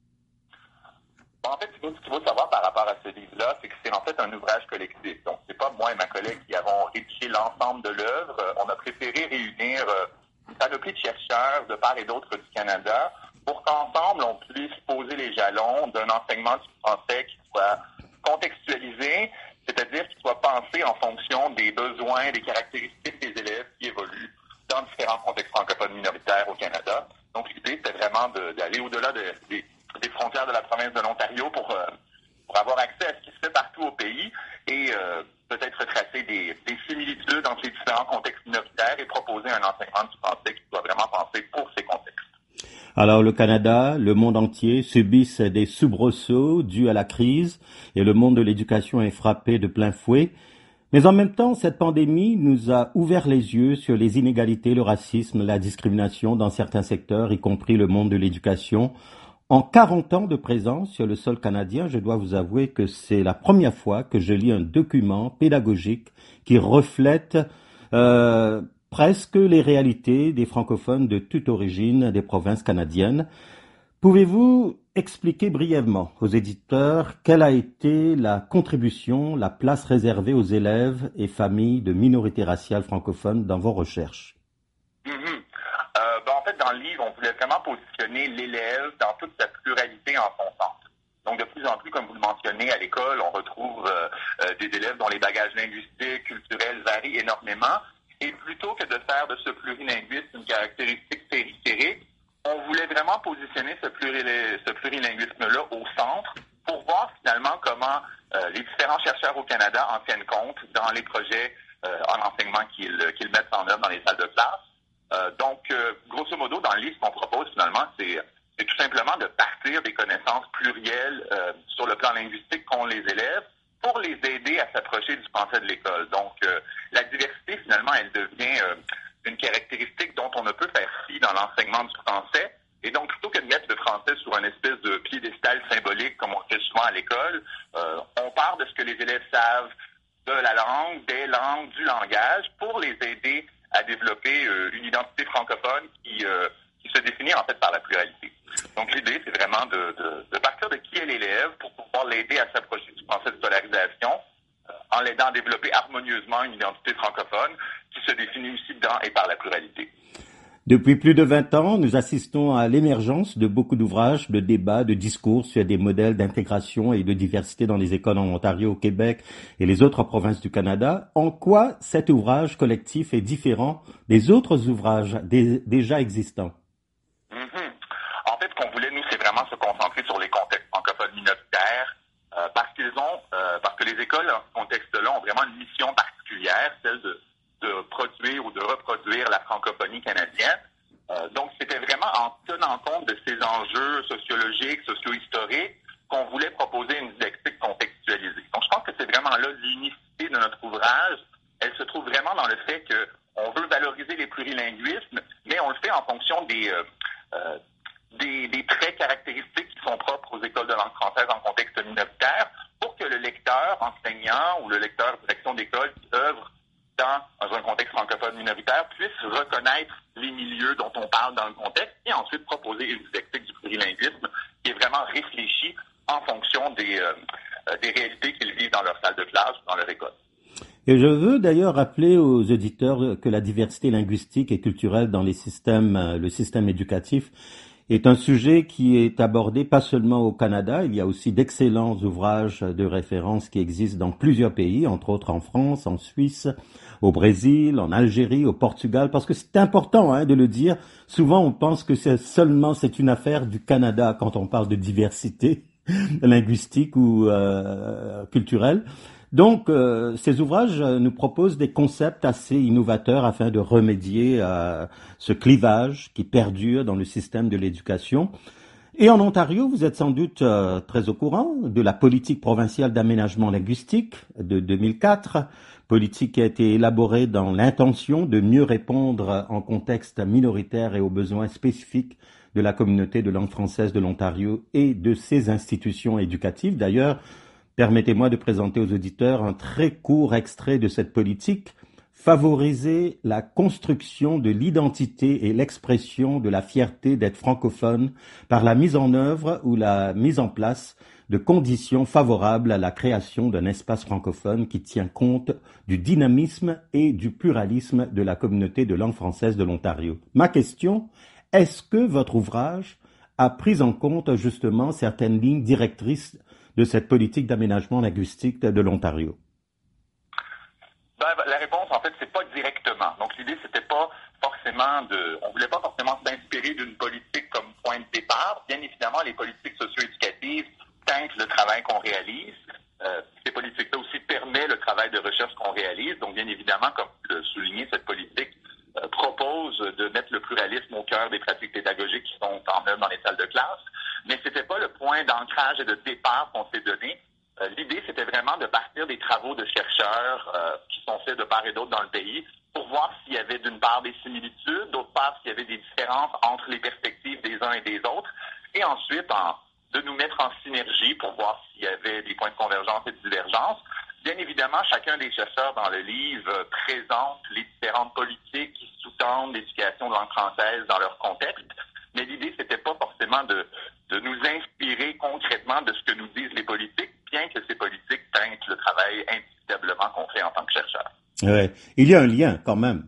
En fait, ce qu'il faut savoir par rapport à ce livre-là, c'est que c'est en fait un ouvrage collectif. Donc, c'est pas moi et ma collègue qui avons rédigé l'ensemble de l'œuvre. On a préféré réunir une panoplie de chercheurs de part et d'autre du Canada pour qu'ensemble, on puisse poser les jalons d'un enseignement du français qui soit contextualisé, c'est-à-dire qui soit pensé en fonction des besoins, des caractéristiques des élèves qui évoluent dans différents contextes francophones minoritaires au Canada. Donc, l'idée, c'était vraiment de, d'aller au-delà de, des des frontières de la province de l'Ontario pour, euh, pour avoir accès à ce qui se fait partout au pays et euh, peut-être retracer des, des similitudes entre les différents contextes minoritaires et proposer un enseignement du français qui soit vraiment pensé pour ces contextes. Alors le Canada, le monde entier subissent des soubresauts dus à la crise et le monde de l'éducation est frappé de plein fouet. Mais en même temps, cette pandémie nous a ouvert les yeux sur les inégalités, le racisme, la discrimination dans certains secteurs, y compris le monde de l'éducation. En quarante ans de présence sur le sol canadien, je dois vous avouer que c'est la première fois que je lis un document pédagogique qui reflète euh, presque les réalités des francophones de toute origine des provinces canadiennes. Pouvez-vous expliquer brièvement aux éditeurs quelle a été la contribution, la place réservée aux élèves et familles de minorités raciales francophones dans vos recherches? Euh, ben, en fait, dans le livre, on voulait vraiment positionner l'élève dans toute sa pluralité en son centre. Donc, de plus en plus, comme vous le mentionnez, à l'école, on retrouve euh, euh, des élèves dont les bagages linguistiques, culturels varient énormément. Et plutôt que de faire de ce plurilinguisme une caractéristique périphérique, on voulait vraiment positionner ce, pluril- ce plurilinguisme-là au centre pour voir finalement comment euh, les différents chercheurs au Canada en tiennent compte dans les projets euh, en enseignement qu'ils, qu'ils mettent en œuvre dans les salles de classe. Euh, donc, euh, grosso modo, dans le livre, ce qu'on propose finalement, c'est, c'est tout simplement de partir des connaissances plurielles euh, sur le plan linguistique qu'ont les élèves pour les aider à s'approcher du français de l'école. Donc, euh, la diversité, finalement, elle devient euh, une caractéristique dont on ne peut faire fi dans l'enseignement du français. Et donc, plutôt que de mettre le français sur une espèce de piédestal symbolique, comme on fait souvent à l'école, euh, on part de ce que les élèves savent de la langue, des langues, du langage, pour les aider à développer euh, une identité francophone qui, euh, qui se définit en fait par la pluralité. Donc l'idée, c'est vraiment de, de, de partir de qui est l'élève pour pouvoir l'aider à s'approcher du français de scolarisation euh, en l'aidant à développer harmonieusement une identité francophone qui se définit aussi dans et par la pluralité. Depuis plus de vingt ans, nous assistons à l'émergence de beaucoup d'ouvrages, de débats, de discours sur des modèles d'intégration et de diversité dans les écoles en Ontario, au Québec et les autres provinces du Canada. En quoi cet ouvrage collectif est différent des autres ouvrages dé- déjà existants? Mm-hmm. En fait, ce qu'on voulait, nous, c'est vraiment se concentrer sur les contextes francophones minoritaires euh, parce qu'ils ont, euh, parce que les écoles, dans ce contexte-là, ont vraiment une mission particulière, celle de de produire ou de reproduire la francophonie canadienne. Euh, donc, c'était vraiment en tenant compte de ces enjeux sociologiques, socio-historiques, qu'on voulait proposer une didactique contextualisée. Donc, je pense que c'est vraiment là l'unicité de notre ouvrage. Elle se trouve vraiment dans le fait qu'on veut valoriser les plurilinguismes, mais on le fait en fonction des, euh, euh, des, des traits caractéristiques qui sont propres aux écoles de langue française en contexte minoritaire, pour que le lecteur enseignant ou le lecteur direction d'école qui œuvre dans un contexte francophone minoritaire, puisse reconnaître les milieux dont on parle dans le contexte et ensuite proposer une didactique du plurilinguisme qui est vraiment réfléchie en fonction des, euh, des réalités qu'ils vivent dans leur salle de classe ou dans leur école. Et je veux d'ailleurs rappeler aux auditeurs que la diversité linguistique et culturelle dans les systèmes, le système éducatif est un sujet qui est abordé pas seulement au Canada, il y a aussi d'excellents ouvrages de référence qui existent dans plusieurs pays, entre autres en France, en Suisse, au Brésil, en Algérie, au Portugal, parce que c'est important hein, de le dire. Souvent, on pense que c'est seulement c'est une affaire du Canada quand on parle de diversité linguistique ou euh, culturelle. Donc, euh, ces ouvrages nous proposent des concepts assez innovateurs afin de remédier à ce clivage qui perdure dans le système de l'éducation. Et en Ontario, vous êtes sans doute euh, très au courant de la politique provinciale d'aménagement linguistique de deux mille quatre, politique qui a été élaborée dans l'intention de mieux répondre en contexte minoritaire et aux besoins spécifiques de la communauté de langue française de l'Ontario et de ses institutions éducatives. D'ailleurs, permettez-moi de présenter aux auditeurs un très court extrait de cette politique. Favoriser la construction de l'identité et l'expression de la fierté d'être francophone par la mise en œuvre ou la mise en place de conditions favorables à la création d'un espace francophone qui tient compte du dynamisme et du pluralisme de la communauté de langue française de l'Ontario. Ma question, est-ce que votre ouvrage a pris en compte justement certaines lignes directrices de cette politique d'aménagement linguistique de l'Ontario? Ben, la réponse, en fait, c'est pas directement. Donc, l'idée, c'était pas forcément de... On voulait pas forcément s'inspirer d'une politique comme point de départ. Bien évidemment, les politiques socio-éducatives teintent le travail qu'on réalise. Euh, ces politiques-là aussi permettent le travail de recherche qu'on réalise. Donc, bien évidemment, comme vous le soulignez, cette politique euh, propose de mettre le pluralisme au cœur des pratiques pédagogiques qui sont en œuvre dans les salles de classe. Mais c'était pas le point d'ancrage et de départ qu'on s'est donné. Euh, l'idée, c'était vraiment de partir des travaux de chercheurs euh, qui sont faits de part et d'autre dans le pays pour voir s'il y avait d'une part des similitudes, d'autre part s'il y avait des différences entre les perspectives des uns et des autres, et ensuite en, de nous mettre en synergie pour voir s'il y avait des points de convergence et de divergence. Bien évidemment, chacun des chercheurs dans le livre euh, présente les différentes politiques qui sous-tendent l'éducation de langue française dans leur contexte. Mais l'idée, c'était pas forcément de, de nous inspirer concrètement de ce que nous disent les politiques, bien que ces politiques teintent le travail indubitablement qu'on fait en tant que chercheur. Ouais. Il y a un lien quand même.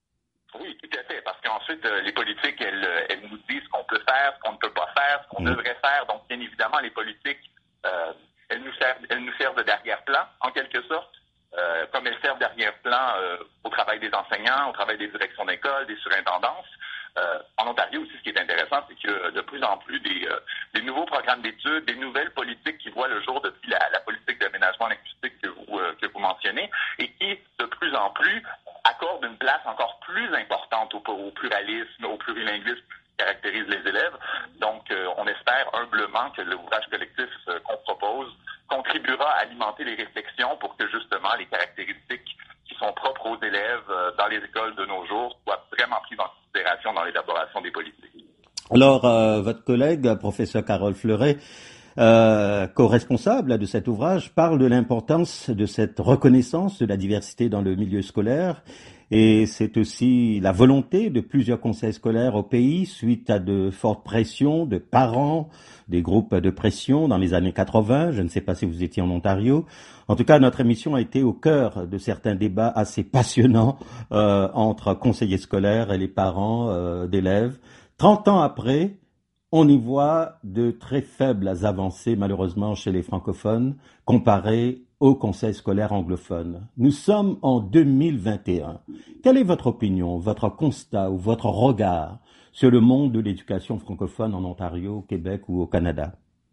Oui, tout à fait, parce qu'ensuite, euh, les politiques, elles, elles nous disent ce qu'on peut faire, ce qu'on ne peut pas faire, ce qu'on mmh. devrait faire. Donc, bien évidemment, les politiques, euh, elles nous servent, elles nous servent de d'arrière-plan, en quelque sorte, euh, comme elles servent d'arrière-plan euh, au travail des enseignants, au travail des directions d'école, des surintendances. Euh, en Ontario aussi, ce qui est intéressant, c'est que de plus en plus des, euh, des nouveaux programmes d'études, des nouvelles politiques qui voient le jour depuis la, la politique d'aménagement linguistique que vous, euh, que vous mentionnez, et qui, de plus en plus, accordent une place encore plus importante au, au pluralisme, au plurilinguisme qui caractérise les élèves. Donc, euh, on espère humblement que l'ouvrage collectif euh, qu'on propose contribuera à alimenter les réflexions pour que, justement, les caractéristiques qui sont propres aux élèves euh, dans les écoles de nos jours soient vraiment prises en considération dans l'élaboration des politiques. Alors, euh, votre collègue, professeur Carole Fleuret, euh, co-responsable de cet ouvrage, parle de l'importance de cette reconnaissance de la diversité dans le milieu scolaire. Et c'est aussi la volonté de plusieurs conseils scolaires au pays, suite à de fortes pressions de parents, des groupes de pression dans les années quatre-vingts. Je ne sais pas si vous étiez en Ontario. En tout cas, notre émission a été au cœur de certains débats assez passionnants euh, entre conseillers scolaires et les parents euh, d'élèves. Trente ans après, on y voit de très faibles avancées, malheureusement, chez les francophones, comparées au conseil scolaire anglophone. Nous sommes en deux mille vingt et un. Quelle est votre opinion, votre constat ou votre regard sur le monde de l'éducation francophone en Ontario, au Québec ou au Canada?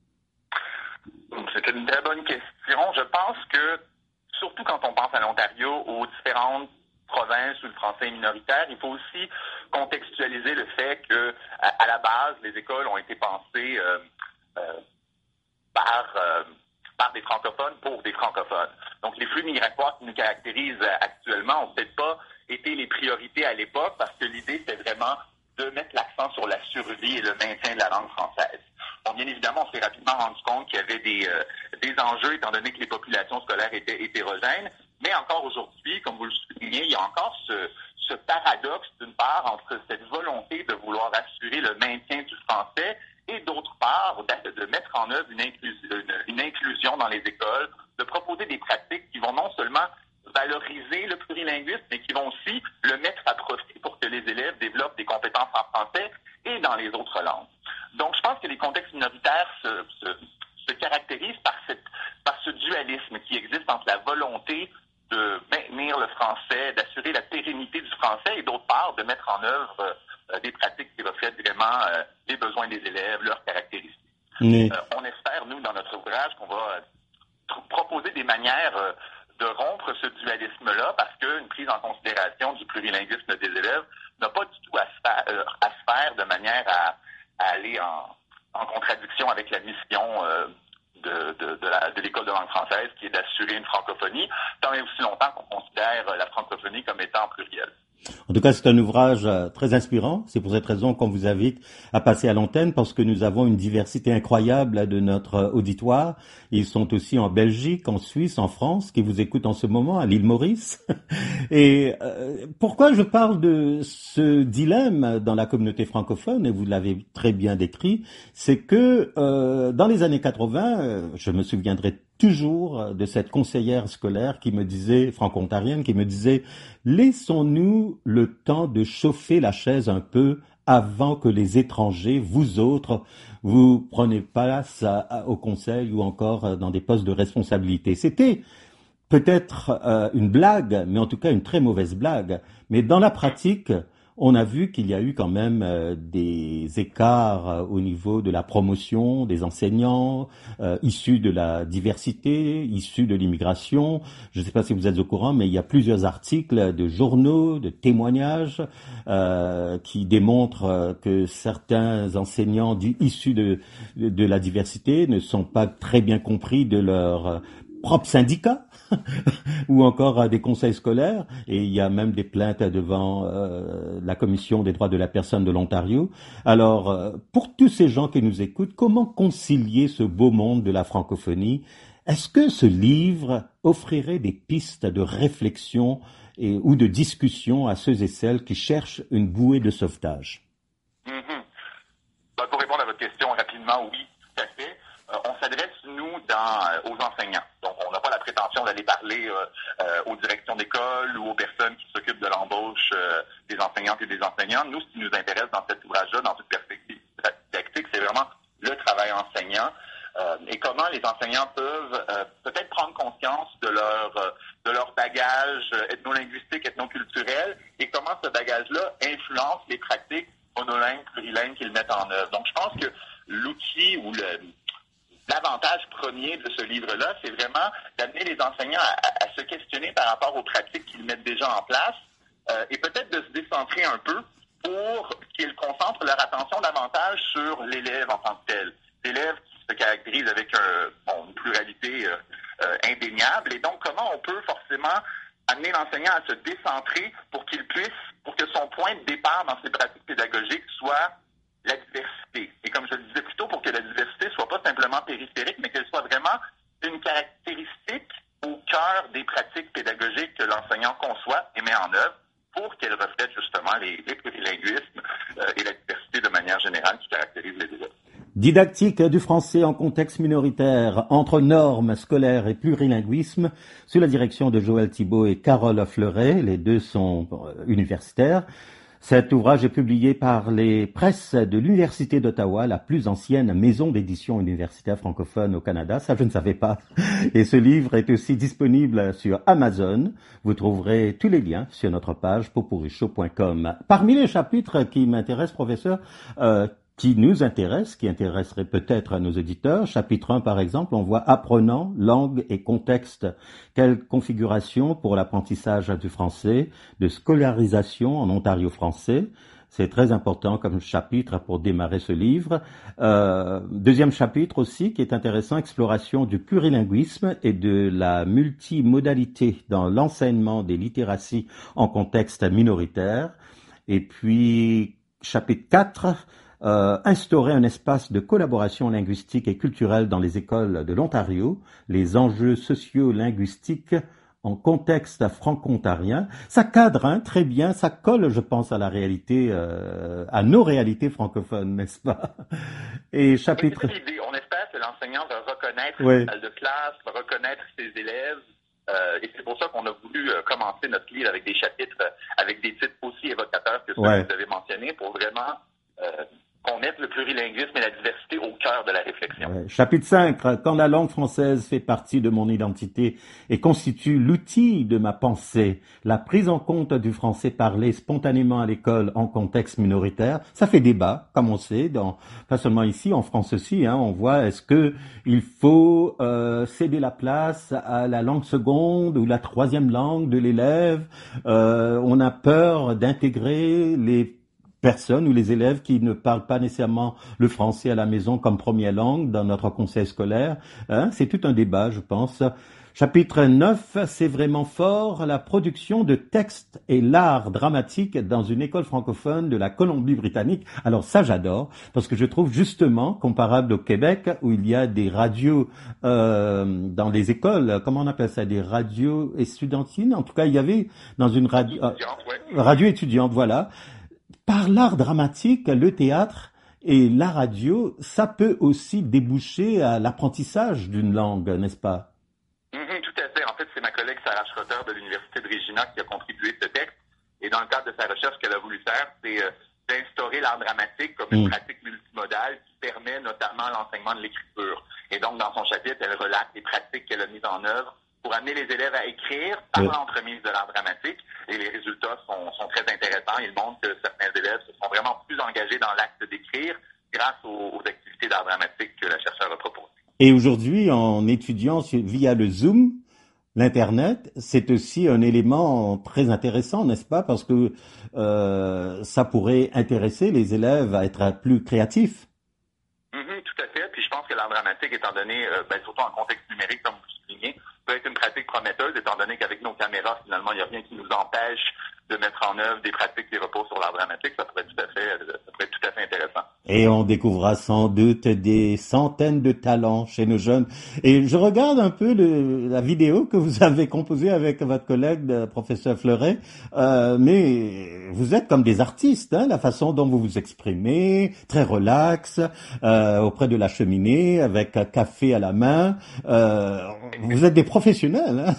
C'est une très bonne question. Je pense que, surtout quand on pense à l'Ontario, aux différentes provinces où le français est minoritaire, il faut aussi contextualiser le fait que, à, à la base, les écoles ont été pensées euh, euh, par... Euh, par des francophones pour des francophones. Donc, les flux migratoires qui nous caractérisent actuellement n'ont peut-être pas été les priorités à l'époque parce que l'idée, c'était vraiment de mettre l'accent sur la survie et le maintien de la langue française. Bon, bien évidemment, on s'est rapidement rendu compte qu'il y avait des, euh, des enjeux étant donné que les populations scolaires étaient hétérogènes, mais encore aujourd'hui, comme vous le soulignez, il y a encore ce, ce paradoxe, d'une part, entre cette volonté de vouloir assurer le maintien du français et d'autre part, de mettre en œuvre une inclusion, une inclusion dans les écoles, de proposer des pratiques qui vont non seulement valoriser le plurilinguisme, mais qui vont aussi le mettre à profit pour que les élèves développent des compétences en français et dans les autres langues. donc, je pense que les contextes minoritaires se, se, se caractérisent par, cette, par ce dualisme qui existe entre la volonté de maintenir le français, d'assurer la pérennité du français et d'autre part, de mettre en œuvre euh, des pratiques qui reflètent vraiment euh, les besoins des élèves, leurs caractéristiques. Oui. Euh, on espère, nous, dans notre ouvrage, qu'on va euh, proposer des manières euh, de rompre ce dualisme-là parce qu'une prise en considération du plurilinguisme des élèves n'a pas du tout à se faire, euh, à se faire de manière à, à aller en, en contradiction avec la mission euh, de, de, de, la, de l'École de langue française qui est d'assurer une francophonie, tant et aussi longtemps qu'on considère la francophonie comme étant plurielle. En tout cas, c'est un ouvrage très inspirant. C'est pour cette raison qu'on vous invite à passer à l'antenne parce que nous avons une diversité incroyable de notre auditoire. Ils sont aussi en Belgique, en Suisse, en France, qui vous écoutent en ce moment, à l'île Maurice. Et euh, pourquoi je parle de ce dilemme dans la communauté francophone, et vous l'avez très bien décrit, c'est que euh, dans les années quatre-vingts, euh, je me souviendrai toujours de cette conseillère scolaire qui me disait, franco-ontarienne, qui me disait « Laissons-nous le temps de chauffer la chaise un peu avant que les étrangers, vous autres, vous prenez place à, à, au conseil ou encore dans des postes de responsabilité. » C'était peut-être euh, une blague, mais en tout cas une très mauvaise blague. Mais dans la pratique, on a vu qu'il y a eu quand même euh, des écarts euh, au niveau de la promotion des enseignants euh, issus de la diversité, issus de l'immigration. Je ne sais pas si vous êtes au courant, mais il y a plusieurs articles de journaux, de témoignages euh, qui démontrent euh, que certains enseignants du, issus de, de, de la diversité ne sont pas très bien compris de leur euh, propre syndicat ou encore à des conseils scolaires, et il y a même des plaintes devant euh, la Commission des droits de la personne de l'Ontario. Alors, euh, pour tous ces gens qui nous écoutent, comment concilier ce beau monde de la francophonie? Est-ce que ce livre offrirait des pistes de réflexion et, ou de discussion à ceux et celles qui cherchent une bouée de sauvetage? Mm-hmm. Ben, pour répondre à votre question rapidement, oui, tout à fait. Euh, on s'adresse, nous, dans, euh, aux enseignants. Donc, on n'a pas la prétention d'aller parler euh, euh, aux directions d'école ou aux personnes qui s'occupent de l'embauche euh, des enseignantes et des enseignants. Nous, ce qui nous intéresse dans cet ouvrage-là, dans toute perspective tactique, c'est vraiment le travail enseignant euh, et comment les enseignants peuvent euh, peut-être prendre conscience de leur euh, de leur bagage ethno-linguistique, ethno-culturel et comment ce bagage-là influence les pratiques monolingues, plurilingues qu'ils mettent en œuvre. Donc, je pense que l'outil ou le l'avantage premier de ce livre-là, c'est vraiment d'amener les enseignants à, à, à se questionner par rapport aux pratiques qu'ils mettent déjà en place euh, et peut-être de se décentrer un peu pour qu'ils concentrent leur attention davantage sur l'élève en tant que tel. L'élève qui se caractérise avec un, bon, une pluralité euh, euh, indéniable et donc comment on peut forcément amener l'enseignant à se décentrer pour qu'il puisse, pour que son point de départ dans ses pratiques pédagogiques soit la diversité. Et comme je le disais plus tôt, pour que la diversité soit pas simplement périphérique, mais qu'elle soit vraiment une caractéristique au cœur des pratiques pédagogiques que l'enseignant conçoit et met en œuvre pour qu'elle reflète justement les, les plurilinguismes euh, et la diversité de manière générale qui caractérise les élèves. Didactique du français en contexte minoritaire, entre normes scolaires et plurilinguisme, sous la direction de Joël Thibault et Carole Fleuret, les deux sont universitaires. Cet ouvrage est publié par les presses de l'Université d'Ottawa, la plus ancienne maison d'édition universitaire francophone au Canada. Ça, je ne savais pas. Et ce livre est aussi disponible sur Amazon. Vous trouverez tous les liens sur notre page popurichaud point com. Parmi les chapitres qui m'intéressent, professeur, euh, qui nous intéresse, qui intéresserait peut-être à nos auditeurs. Chapitre un, par exemple, on voit apprenant, langue et contexte. Quelle configuration pour l'apprentissage du français, de scolarisation en Ontario français. C'est très important comme chapitre pour démarrer ce livre. Euh, deuxième chapitre aussi qui est intéressant, exploration du plurilinguisme et de la multimodalité dans l'enseignement des littératies en contexte minoritaire. Et puis, chapitre quatre, Euh, instaurer un espace de collaboration linguistique et culturelle dans les écoles de l'Ontario, les enjeux socio-linguistiques en contexte franco-ontarien. Ça cadre hein, très bien, ça colle, je pense, à la réalité, euh, à nos réalités francophones, n'est-ce pas? Et chapitre... Oui, l'idée. On espère que l'enseignant va reconnaître oui. la salle de classe, va reconnaître ses élèves. Euh, et c'est pour ça qu'on a voulu euh, commencer notre livre avec des chapitres, euh, avec des titres aussi évocateurs que ceux ouais. que vous avez mentionnés, pour vraiment... Euh, qu'on mette le plurilinguisme et la diversité au cœur de la réflexion. Ouais. Chapitre cinq, quand la langue française fait partie de mon identité et constitue l'outil de ma pensée, la prise en compte du français parlé spontanément à l'école en contexte minoritaire, ça fait débat, comme on sait, dans, pas seulement ici, en France aussi, hein, on voit, est-ce que il faut euh, céder la place à la langue seconde ou la troisième langue de l'élève, euh, on a peur d'intégrer les personnes ou les élèves qui ne parlent pas nécessairement le français à la maison comme première langue dans notre conseil scolaire. Hein, c'est tout un débat, je pense. Chapitre neuf, c'est vraiment fort, la production de textes et l'art dramatique dans une école francophone de la Colombie-Britannique. Alors ça, j'adore, parce que je trouve justement, comparable au Québec, où il y a des radios euh, dans les écoles, comment on appelle ça, des radios étudiantines. En tout cas, il y avait dans une radio, euh, radio étudiante, voilà. Par l'art dramatique, le théâtre et la radio, ça peut aussi déboucher à l'apprentissage d'une langue, n'est-ce pas? Mm-hmm, tout à fait. En fait, c'est ma collègue Sarah Schroeder de l'Université de Regina qui a contribué à ce texte. Et dans le cadre de sa recherche, ce qu'elle a voulu faire, c'est euh, d'instaurer l'art dramatique comme une mm. pratique multimodale qui permet notamment l'enseignement de l'écriture. Et donc, dans son chapitre, elle relate les pratiques qu'elle a mises en œuvre pour amener les élèves à écrire par oui. l'entremise de l'art dramatique. Et les résultats sont, sont très intéressants. Ils montrent que certains élèves se sont vraiment plus engagés dans l'acte d'écrire grâce aux, aux activités d'art dramatique que la chercheure a proposées. Et aujourd'hui, en étudiant via le Zoom, l'Internet, c'est aussi un élément très intéressant, n'est-ce pas? Parce que euh, ça pourrait intéresser les élèves à être plus créatifs. Mm-hmm, tout à fait. Puis je pense que l'art dramatique, étant donné, euh, ben, surtout en contexte numérique, comme vous soulignez, peut être une pratique prometteuse, étant donné qu'avec nos caméras, finalement, il n'y a rien qui nous empêche de mettre en œuvre des pratiques qui reposent sur l'art dramatique. Ça pourrait être tout à fait, ça pourrait être tout à fait intéressant. Et on découvrira sans doute des centaines de talents chez nos jeunes. Et je regarde un peu le, la vidéo que vous avez composée avec votre collègue, le professeur Fleuret, euh, mais vous êtes comme des artistes, hein, la façon dont vous vous exprimez, très relax, euh, auprès de la cheminée, avec un café à la main. Euh, vous êtes des professionnels, hein?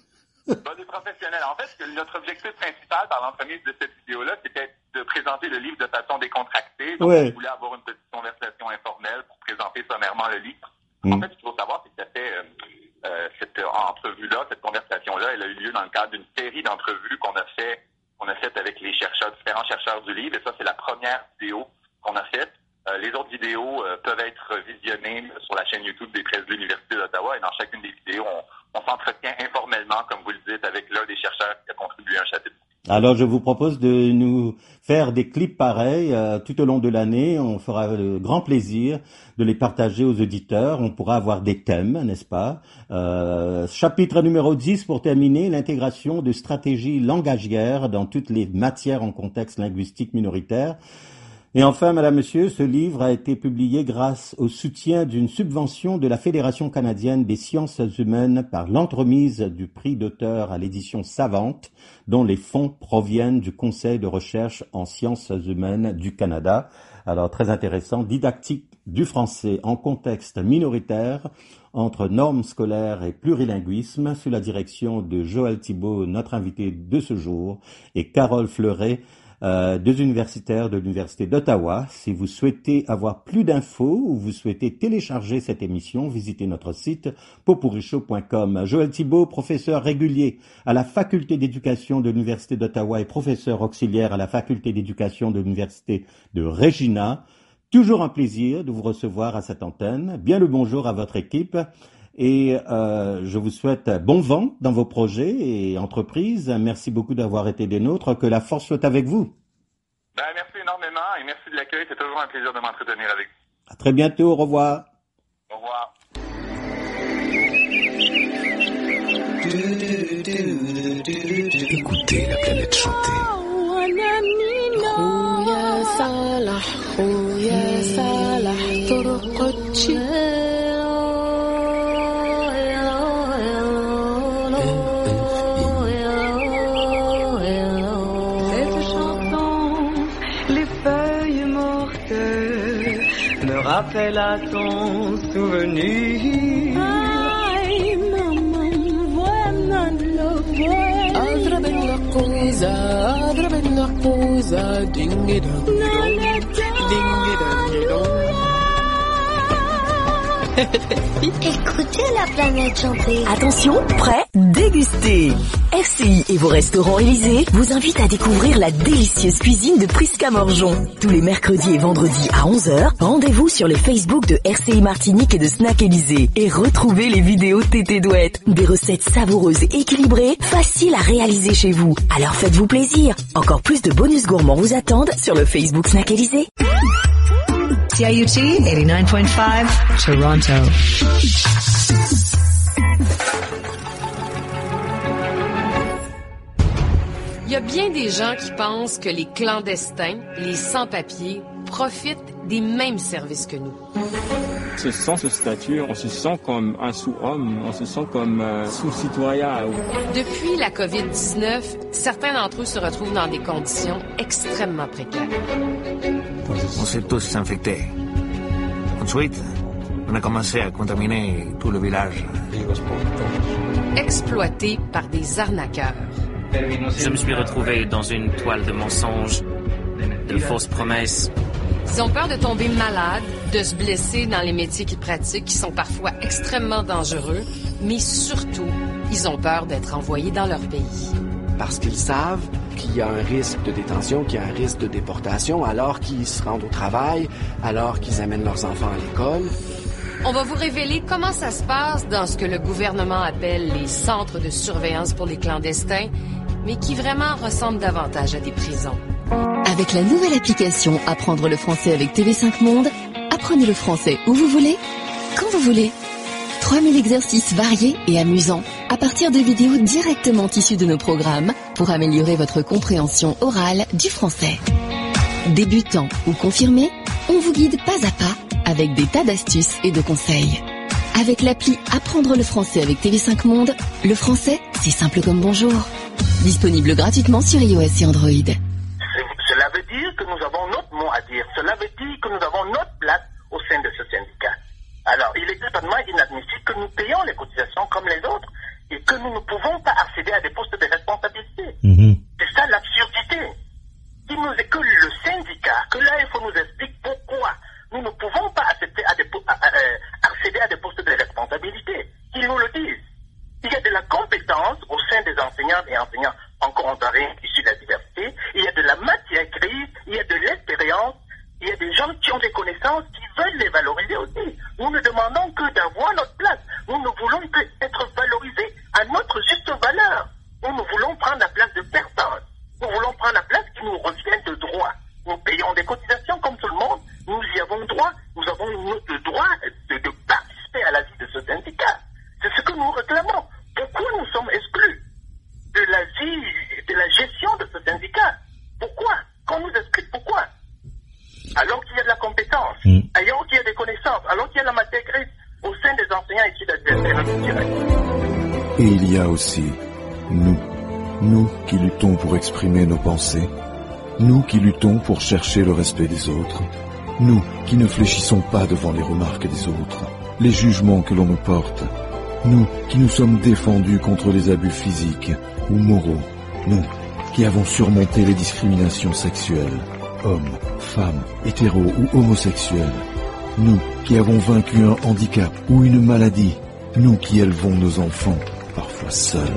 Pas des professionnels. En fait, notre objectif principal par l'entremise de cette vidéo-là, c'était de présenter le livre de façon décontractée. Donc, ouais. on voulait avoir une petite conversation informelle pour présenter sommairement le livre. Mm. En fait, ce qu'il faut savoir, c'est que ça fait, euh, euh, cette entrevue-là, cette conversation-là, elle a eu lieu dans le cadre d'une série d'entrevues qu'on a fait, qu'on a fait avec les chercheurs, différents chercheurs du livre. Et ça, c'est la première vidéo qu'on a faite. Euh, les autres vidéos euh, peuvent être visionnées sur la chaîne YouTube des presses de l'Université d'Ottawa. Et dans chacune des vidéos, on, on s'entretient informellement, comme vous le dites, avec l'un des chercheurs qui a contribué à un chapitre. Alors, je vous propose de nous faire des clips pareils euh, tout au long de l'année. On fera le grand plaisir de les partager aux auditeurs. On pourra avoir des thèmes, n'est-ce pas? Euh, chapitre numéro dix, pour terminer, l'intégration de stratégies langagières dans toutes les matières en contexte linguistique minoritaire. Et enfin, Madame, Monsieur, ce livre a été publié grâce au soutien d'une subvention de la Fédération canadienne des sciences humaines par l'entremise du prix d'auteur à l'édition Savante, dont les fonds proviennent du Conseil de recherche en sciences humaines du Canada. Alors, très intéressant, didactique du français en contexte minoritaire, entre normes scolaires et plurilinguisme, sous la direction de Joël Thibault, notre invité de ce jour, et Carole Fleuret, Euh, deux universitaires de l'Université d'Ottawa. Si vous souhaitez avoir plus d'infos ou vous souhaitez télécharger cette émission, visitez notre site popurichaud point com. Joël Thibault, professeur régulier à la Faculté d'éducation de l'Université d'Ottawa et professeur auxiliaire à la Faculté d'éducation de l'Université de Regina. Toujours un plaisir de vous recevoir à cette antenne. Bien le bonjour à votre équipe. Et euh, je vous souhaite bon vent dans vos projets et entreprises. Merci beaucoup d'avoir été des nôtres. Que la force soit avec vous. Ben, merci énormément et merci de l'accueil. C'est toujours un plaisir de m'entretenir avec vous. À très bientôt. Au revoir. Au revoir. Écoutez la planète chanter. Rappelle à ton souvenir. Ay, maman, buena la Adra ben la cosa, adra ben la cosa, ding it up. Écoutez la planète chanter. Attention, prêt, dégustez. R C I et vos restaurants Élysée vous invitent à découvrir la délicieuse cuisine de Prisca Morjon. Tous les mercredis et vendredis à onze heures, rendez-vous sur les Facebook de R C I Martinique et de Snack Élysée et retrouvez les vidéos Tété Douette. Des recettes savoureuses et équilibrées, faciles à réaliser chez vous. Alors faites-vous plaisir. Encore plus de bonus gourmands vous attendent sur le Facebook Snack Élysée. C I U T eighty-nine point five, Toronto. Il y a bien des gens qui pensent que les clandestins, les sans-papiers, profitent des mêmes services que nous. Se sent ce statut, on se sent comme un sous-homme, on se sent comme euh, sous-citoyen. Depuis la covid dix-neuf, certains d'entre eux se retrouvent dans des conditions extrêmement précaires. On s'est tous infectés. Ensuite, on a commencé à contaminer tout le village. Exploités par des arnaqueurs. Je me suis retrouvé dans une toile de mensonges, de fausses promesses. Ils ont peur de tomber malades, de se blesser dans les métiers qu'ils pratiquent, qui sont parfois extrêmement dangereux, mais surtout, ils ont peur d'être envoyés dans leur pays. Parce qu'ils savent qu'il y a un risque de détention, qu'il y a un risque de déportation, alors qu'ils se rendent au travail, alors qu'ils amènent leurs enfants à l'école. On va vous révéler comment ça se passe dans ce que le gouvernement appelle les centres de surveillance pour les clandestins, mais qui vraiment ressemblent davantage à des prisons. Avec la nouvelle application Apprendre le français avec T V cinq Monde, apprenez le français où vous voulez, quand vous voulez. trois mille exercices variés et amusants à partir de vidéos directement issues de nos programmes pour améliorer votre compréhension orale du français. Débutant ou confirmé, on vous guide pas à pas avec des tas d'astuces et de conseils. Avec l'appli Apprendre le français avec T V cinq Monde, le français, c'est simple comme bonjour. Disponible gratuitement sur iOS et Android. Cela veut dire que nous avons notre mot à dire. Cela veut dire que nous avons notre place au sein de ce syndicat. Alors, il est totalement inadmissible que nous payons les cotisations comme les autres et que nous ne pouvons pas accéder à des postes de responsabilité. Mmh. C'est ça l'absurdité. Il nous est que le syndicat, que l'A F O nous explique pourquoi nous ne pouvons pas accepter à des, à, à, à, accéder à des postes de responsabilité. Ils nous le disent. Il y a de la compétence au sein des enseignants et enseignants encore ontariens issus de la diversité. Il y a de la matière grise, il y a de l'expérience, il y a des gens qui ont des connaissances qui veulent les valoriser aussi. Nous ne demandons que d'avoir notre place. Nous ne voulons que être valorisés à notre juste valeur. Nous ne voulons prendre la place de personne. Nous voulons prendre la place qui nous revient de droit. Nous payons des cotisations comme tout le monde. Nous y avons droit. Nous avons le droit de, de participer à la vie de ce syndicat. C'est ce que nous réclamons. Pourquoi nous sommes exclus de la vie, de la gestion de ce syndicat? Pourquoi? Qu'on nous explique pourquoi? Alors qu'il y a de la compétence, mmh. alors qu'il y a des connaissances, alors qu'il y a de la matière grise au sein des enseignants issus de la directe. Et il y a aussi nous, nous qui luttons pour exprimer nos pensées, nous qui luttons pour chercher le respect des autres, nous qui ne fléchissons pas devant les remarques des autres, les jugements que l'on nous porte, nous qui nous sommes défendus contre les abus physiques ou moraux, nous qui avons surmonté les discriminations sexuelles, hommes, femmes, hétéros ou homosexuels, nous qui avons vaincu un handicap ou une maladie, nous qui élevons nos enfants, parfois seuls,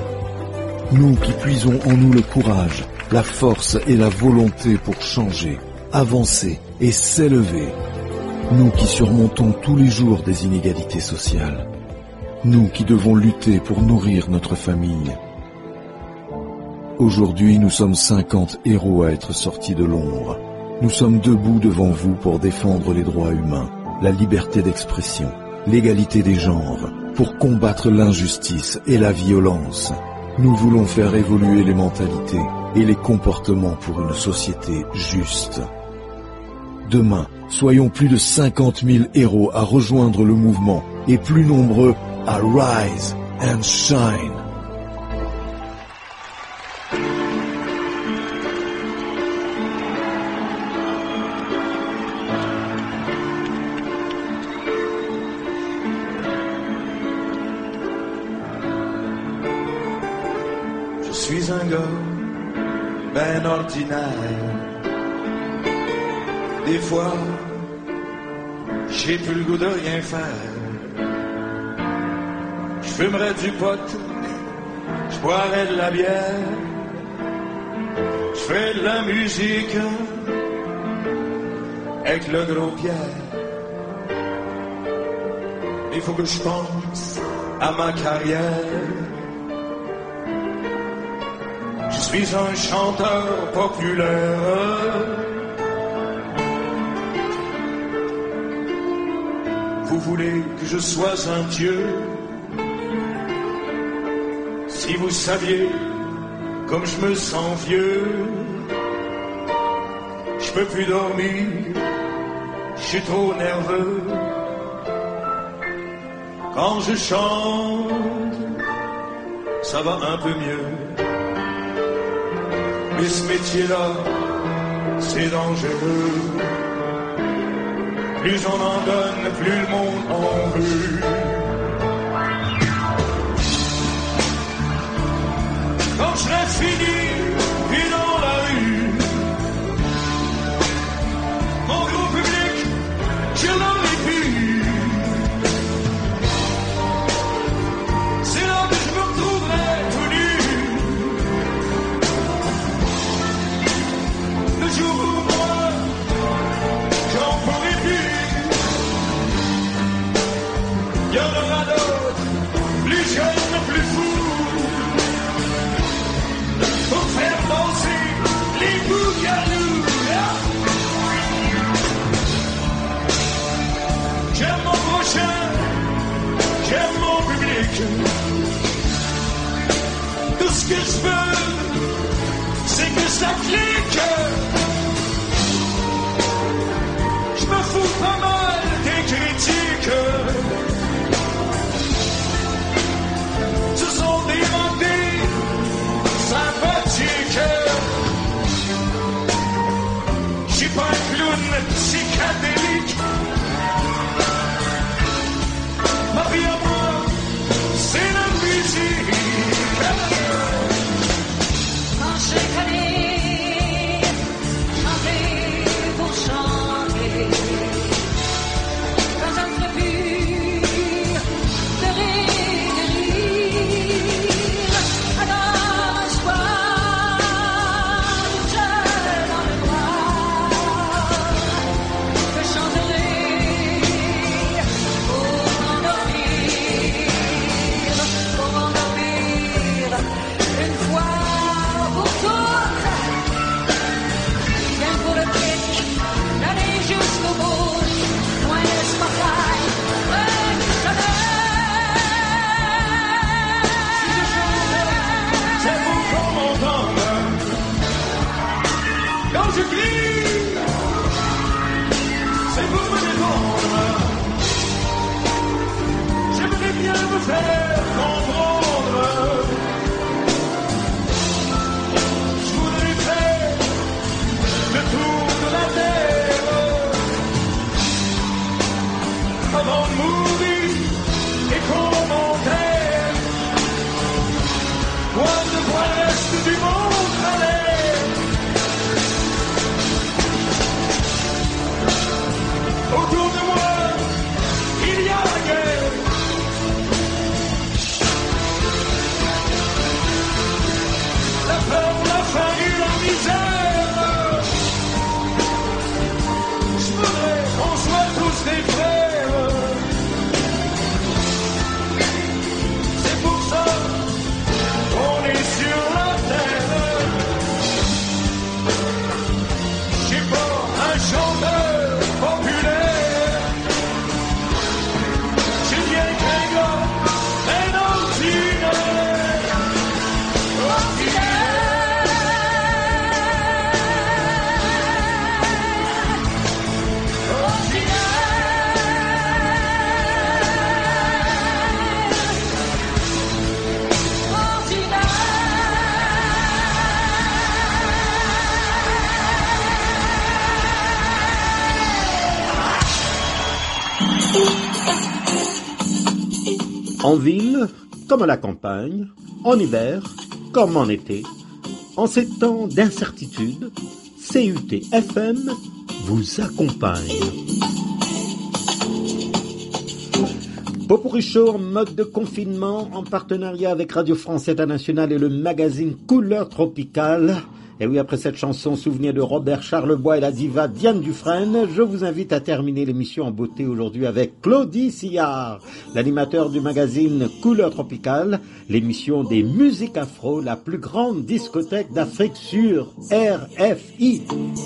nous qui puisons en nous le courage, la force et la volonté pour changer, avancer et s'élever, nous qui surmontons tous les jours des inégalités sociales, nous qui devons lutter pour nourrir notre famille. Aujourd'hui, nous sommes cinquante héros à être sortis de l'ombre. Nous sommes debout devant vous pour défendre les droits humains, la liberté d'expression, l'égalité des genres, pour combattre l'injustice et la violence. Nous voulons faire évoluer les mentalités et les comportements pour une société juste. Demain, soyons plus de cinquante mille héros à rejoindre le mouvement et plus nombreux à rise and shine. Je suis un gars ben ordinaire, des fois, j'ai plus le goût de rien faire. Je fumerais du pot, je boirais de la bière, je fais de la musique avec le gros Pierre. Il faut que je pense à ma carrière. Je suis un chanteur populaire. Vous voulez que je sois un dieu? Si vous saviez comme je me sens vieux, je peux plus dormir, je suis trop nerveux. Quand je chante, ça va un peu mieux. Mais ce métier-là, c'est dangereux. Plus on en donne, plus le monde en veut. Quand je serai fini, puis dans la rue, mon gros public, je l'aurai plus. C'est là que je me retrouverai tout nu. Le jour où moi, j'en pourrai plus. Il y en aura d'autres, plus jeunes, plus fous, pour faire danser les bougalous. J'aime mon prochain, j'aime mon public. Tout ce que je veux, c'est que ça clique. Je me fous pas mal des critiques. Ce sont des montées sympathiques. Je suis pas un clown psychédélique. Ma vie à moi, c'est la musique. Quand j'ai connu chanter pour chanter, quand ça ne fait plus de rire, de rire, accroche-toi, je dans le noir, je chanterai pour m'endormir, pour m'endormir une fois pour toutes. Bien pour le kick, d'aller jusqu'au bout, loin des spotlights, loin du C'est pour qu'on m'entende quand je crie, c'est pour me défendre. J'aimerais bien me faire comprendre. Je voudrais faire le tour de la terre avant de mourir et qu'on m'enterre. Moi, je vois le reste du monde aller. Autour de moi, il y a la guerre. La peur, la faim et la misère. Je voudrais qu'on soit tous des frères. C'est pour ça qu'on est sur la terre. Je suis pas un chanteur populaire. Je suis bien qu'un gars, un ordinaire. En ville, comme à la campagne, en hiver, comme en été, en ces temps d'incertitude, C U T F M vous accompagne. Popurrí Show en mode de confinement en partenariat avec Radio France Internationale et le magazine Couleur Tropicale. Et oui, après cette chanson, souvenir de Robert Charlebois et la diva Diane Dufresne, je vous invite à terminer l'émission en beauté aujourd'hui avec Claudie Sillard, l'animateur du magazine Couleur Tropicale, l'émission des musiques afro, la plus grande discothèque d'Afrique sur R F I.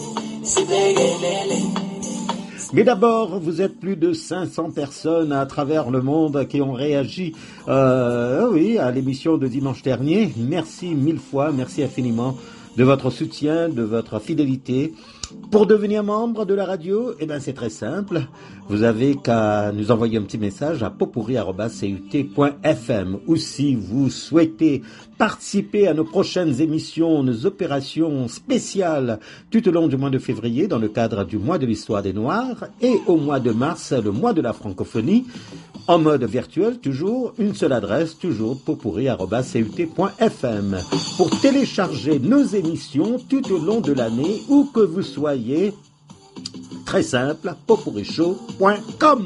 Mais d'abord, vous êtes plus de cinq cents personnes à travers le monde qui ont réagi euh, oui, à l'émission de dimanche dernier. Merci mille fois, merci infiniment de votre soutien, de votre fidélité. Pour devenir membre de la radio, eh ben c'est très simple. Vous avez qu'à nous envoyer un petit message à popurrí arobase c u t point f m ou si vous souhaitez participer à nos prochaines émissions, nos opérations spéciales tout au long du mois de février dans le cadre du mois de l'histoire des Noirs et au mois de mars, le mois de la francophonie, en mode virtuel, toujours une seule adresse, toujours popurrí arobase c u t point f m. Pour télécharger nos émissions tout au long de l'année, où que vous soyez, très simple, popurrí show point com.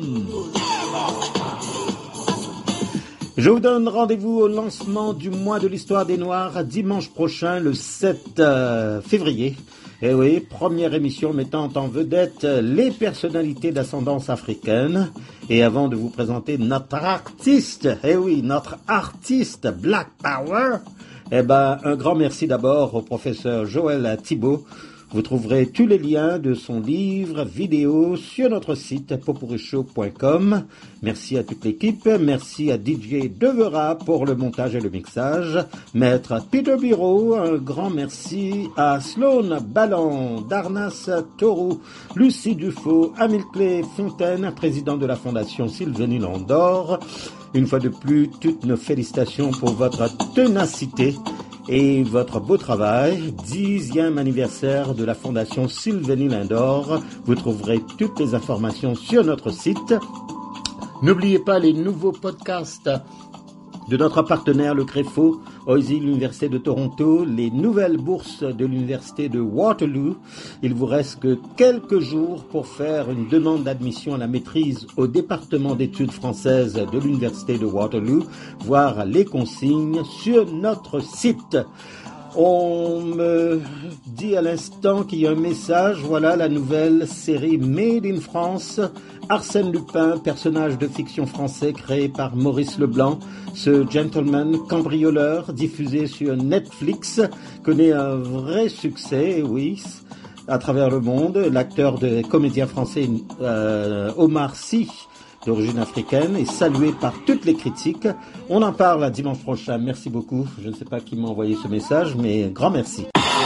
Je vous donne rendez-vous au lancement du mois de l'histoire des Noirs dimanche prochain, le sept février. Et oui, première émission mettant en vedette les personnalités d'ascendance africaine. Et avant de vous présenter notre artiste, eh oui, notre artiste Black Power, eh ben, un grand merci d'abord au professeur Joël Thibault. Vous trouverez tous les liens de son livre vidéo sur notre site popurrí show point com. Merci à toute l'équipe, merci à D J Devera pour le montage et le mixage, maître Peter Biro, un grand merci à Sloan Ballon, Darnas Taureau, Lucie Dufaux, Amilclé Fontaine, président de la fondation Sylvanie Landor. Une fois de plus, toutes nos félicitations pour votre ténacité et votre beau travail. Dixième anniversaire de la fondation Sylvanie Landor. Vous trouverez toutes les informations sur notre site. N'oubliez pas les nouveaux podcasts de notre partenaire le Créfo, O I S I, l'Université de Toronto, les nouvelles bourses de l'Université de Waterloo. Il vous reste que quelques jours pour faire une demande d'admission à la maîtrise au département d'études françaises de l'Université de Waterloo, voir les consignes sur notre site. On me dit à l'instant qu'il y a un message, voilà la nouvelle série Made in France, Arsène Lupin, personnage de fiction français créé par Maurice Leblanc. Ce gentleman cambrioleur diffusé sur Netflix connaît un vrai succès, oui, à travers le monde. L'acteur de comédien français euh, Omar Sy, d'origine africaine, est salué par toutes les critiques. On en parle dimanche prochain. Merci beaucoup. Je ne sais pas qui m'a envoyé ce message, mais grand merci.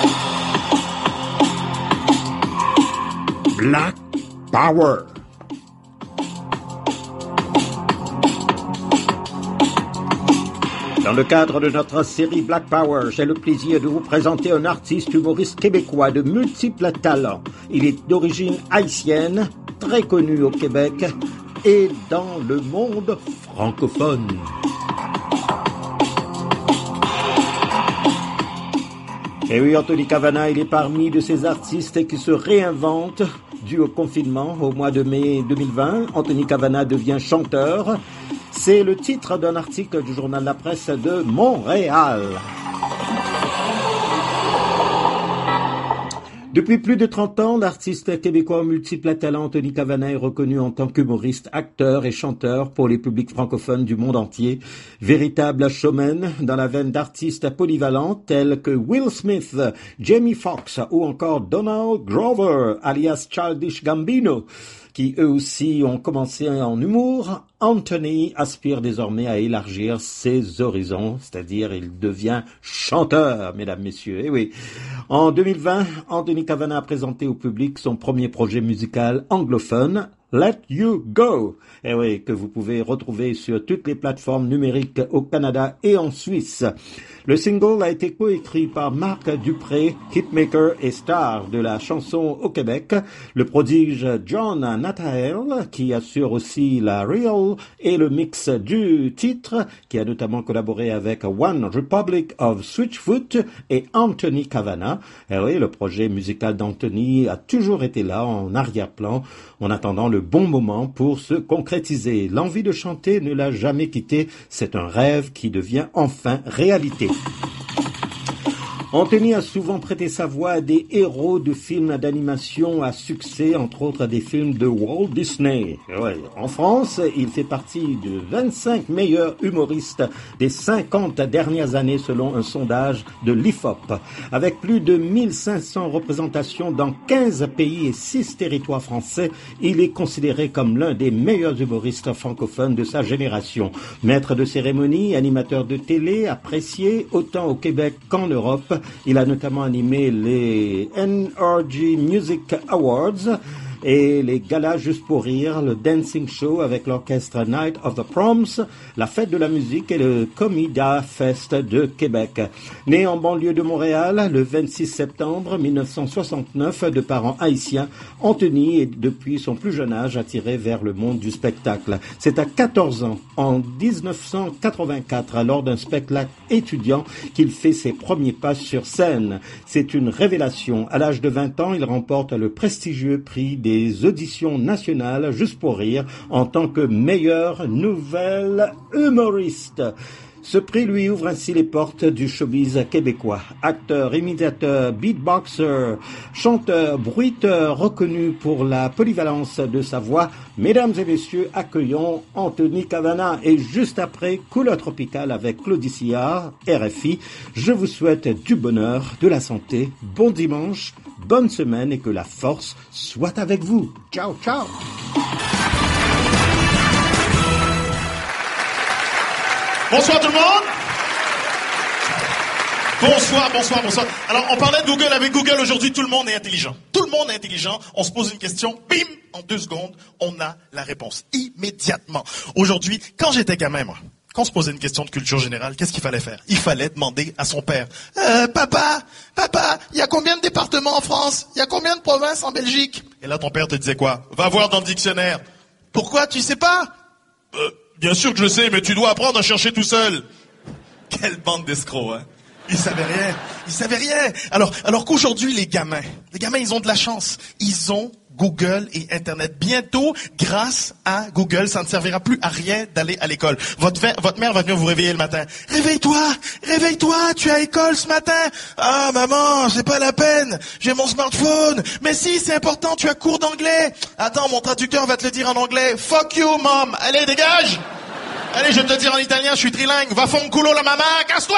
Black Power. Dans le cadre de notre série Black Power, j'ai le plaisir de vous présenter un artiste humoriste québécois de multiples talents. Il est d'origine haïtienne, très connu au Québec et dans le monde francophone. Et oui, Anthony Cavana, il est parmi de ces artistes qui se réinventent dû au confinement au mois de mai deux mille vingt. Anthony Cavana devient chanteur. C'est le titre d'un article du journal La Presse de Montréal. Depuis plus de trente ans, l'artiste québécois aux multiples talents Anthony Cavana est reconnu en tant qu'humoriste, acteur et chanteur pour les publics francophones du monde entier. Véritable showman dans la veine d'artistes polyvalents tels que Will Smith, Jamie Foxx ou encore Donald Glover, alias Childish Gambino, qui eux aussi ont commencé en humour. Anthony aspire désormais à élargir ses horizons, c'est-à-dire il devient chanteur, mesdames, messieurs. Et oui, en deux mille vingt, Anthony Cavana a présenté au public son premier projet musical anglophone, Let You Go. Et oui, que vous pouvez retrouver sur toutes les plateformes numériques au Canada et en Suisse. Le single a été coécrit par Marc Dupré, hitmaker et star de la chanson au Québec, le prodige John Nathael, qui assure aussi la reel et le mix du titre, qui a notamment collaboré avec One Republic of Switchfoot et Anthony Cavana. Et oui, le projet musical d'Anthony a toujours été là en arrière-plan, en attendant le bon moment pour se concrétiser. L'envie de chanter ne l'a jamais quitté, c'est un rêve qui devient enfin réalité. Anthony a souvent prêté sa voix à des héros de films d'animation à succès, entre autres à des films de Walt Disney. Ouais. En France, il fait partie de vingt-cinq meilleurs humoristes des cinquante dernières années selon un sondage de l'I F O P. Avec plus de mille cinq cents représentations dans quinze pays et six territoires français, il est considéré comme l'un des meilleurs humoristes francophones de sa génération. Maître de cérémonie, animateur de télé, apprécié autant au Québec qu'en Europe. Il a notamment animé les N R G Music Awards et les galas Juste pour rire, le Dancing Show avec l'orchestre Night of the Proms, la fête de la musique et le Comida Fest de Québec. Né en banlieue de Montréal le vingt-six septembre mille neuf cent soixante-neuf de parents haïtiens, Anthony est depuis son plus jeune âge attiré vers le monde du spectacle. C'est à quatorze ans, en dix-neuf cent quatre-vingt-quatre, lors d'un spectacle étudiant, qu'il fait ses premiers pas sur scène. C'est une révélation. À l'âge de vingt ans, il remporte le prestigieux prix des des auditions nationales Juste pour rire en tant que meilleur nouvel humoriste. Ce prix lui ouvre ainsi les portes du showbiz québécois. Acteur, imitateur, beatboxer, chanteur, bruiteur, reconnu pour la polyvalence de sa voix. Mesdames et messieurs, accueillons Anthony Cavana. Et juste après, Couleur tropicale avec Claudie Sillard, R F I. Je vous souhaite du bonheur, de la santé, bon dimanche, bonne semaine et que la force soit avec vous. Ciao, ciao. Bonsoir tout le monde. Bonsoir, bonsoir, bonsoir. Alors, on parlait de Google. Avec Google, aujourd'hui, tout le monde est intelligent. Tout le monde est intelligent. On se pose une question, bim, en deux secondes, on a la réponse. Immédiatement. Aujourd'hui, quand j'étais gamin, moi, quand on se posait une question de culture générale, qu'est-ce qu'il fallait faire? Il fallait demander à son père. Euh, papa, papa, il y a combien de départements en France? Il y a combien de provinces en Belgique? Et là, ton père te disait quoi? Va voir dans le dictionnaire. Pourquoi? Tu sais pas? Euh, bien sûr que je sais, mais tu dois apprendre à chercher tout seul. Quelle bande d'escrocs, hein? Ils savaient rien. Ils savaient rien. Alors, alors qu'aujourd'hui, les gamins, les gamins, ils ont de la chance. Ils ont Google et Internet. Bientôt, grâce à Google, ça ne servira plus à rien d'aller à l'école. Votre, votre mère va venir vous réveiller le matin. Réveille-toi, réveille-toi, tu es à l'école ce matin. Ah, maman, c'est pas la peine, j'ai mon smartphone. Mais si, c'est important, tu as cours d'anglais. Attends, mon traducteur va te le dire en anglais. Fuck you, mom. Allez, dégage. Allez, je vais te le dire en italien, je suis trilingue. Va fond culo la maman, casse-toi.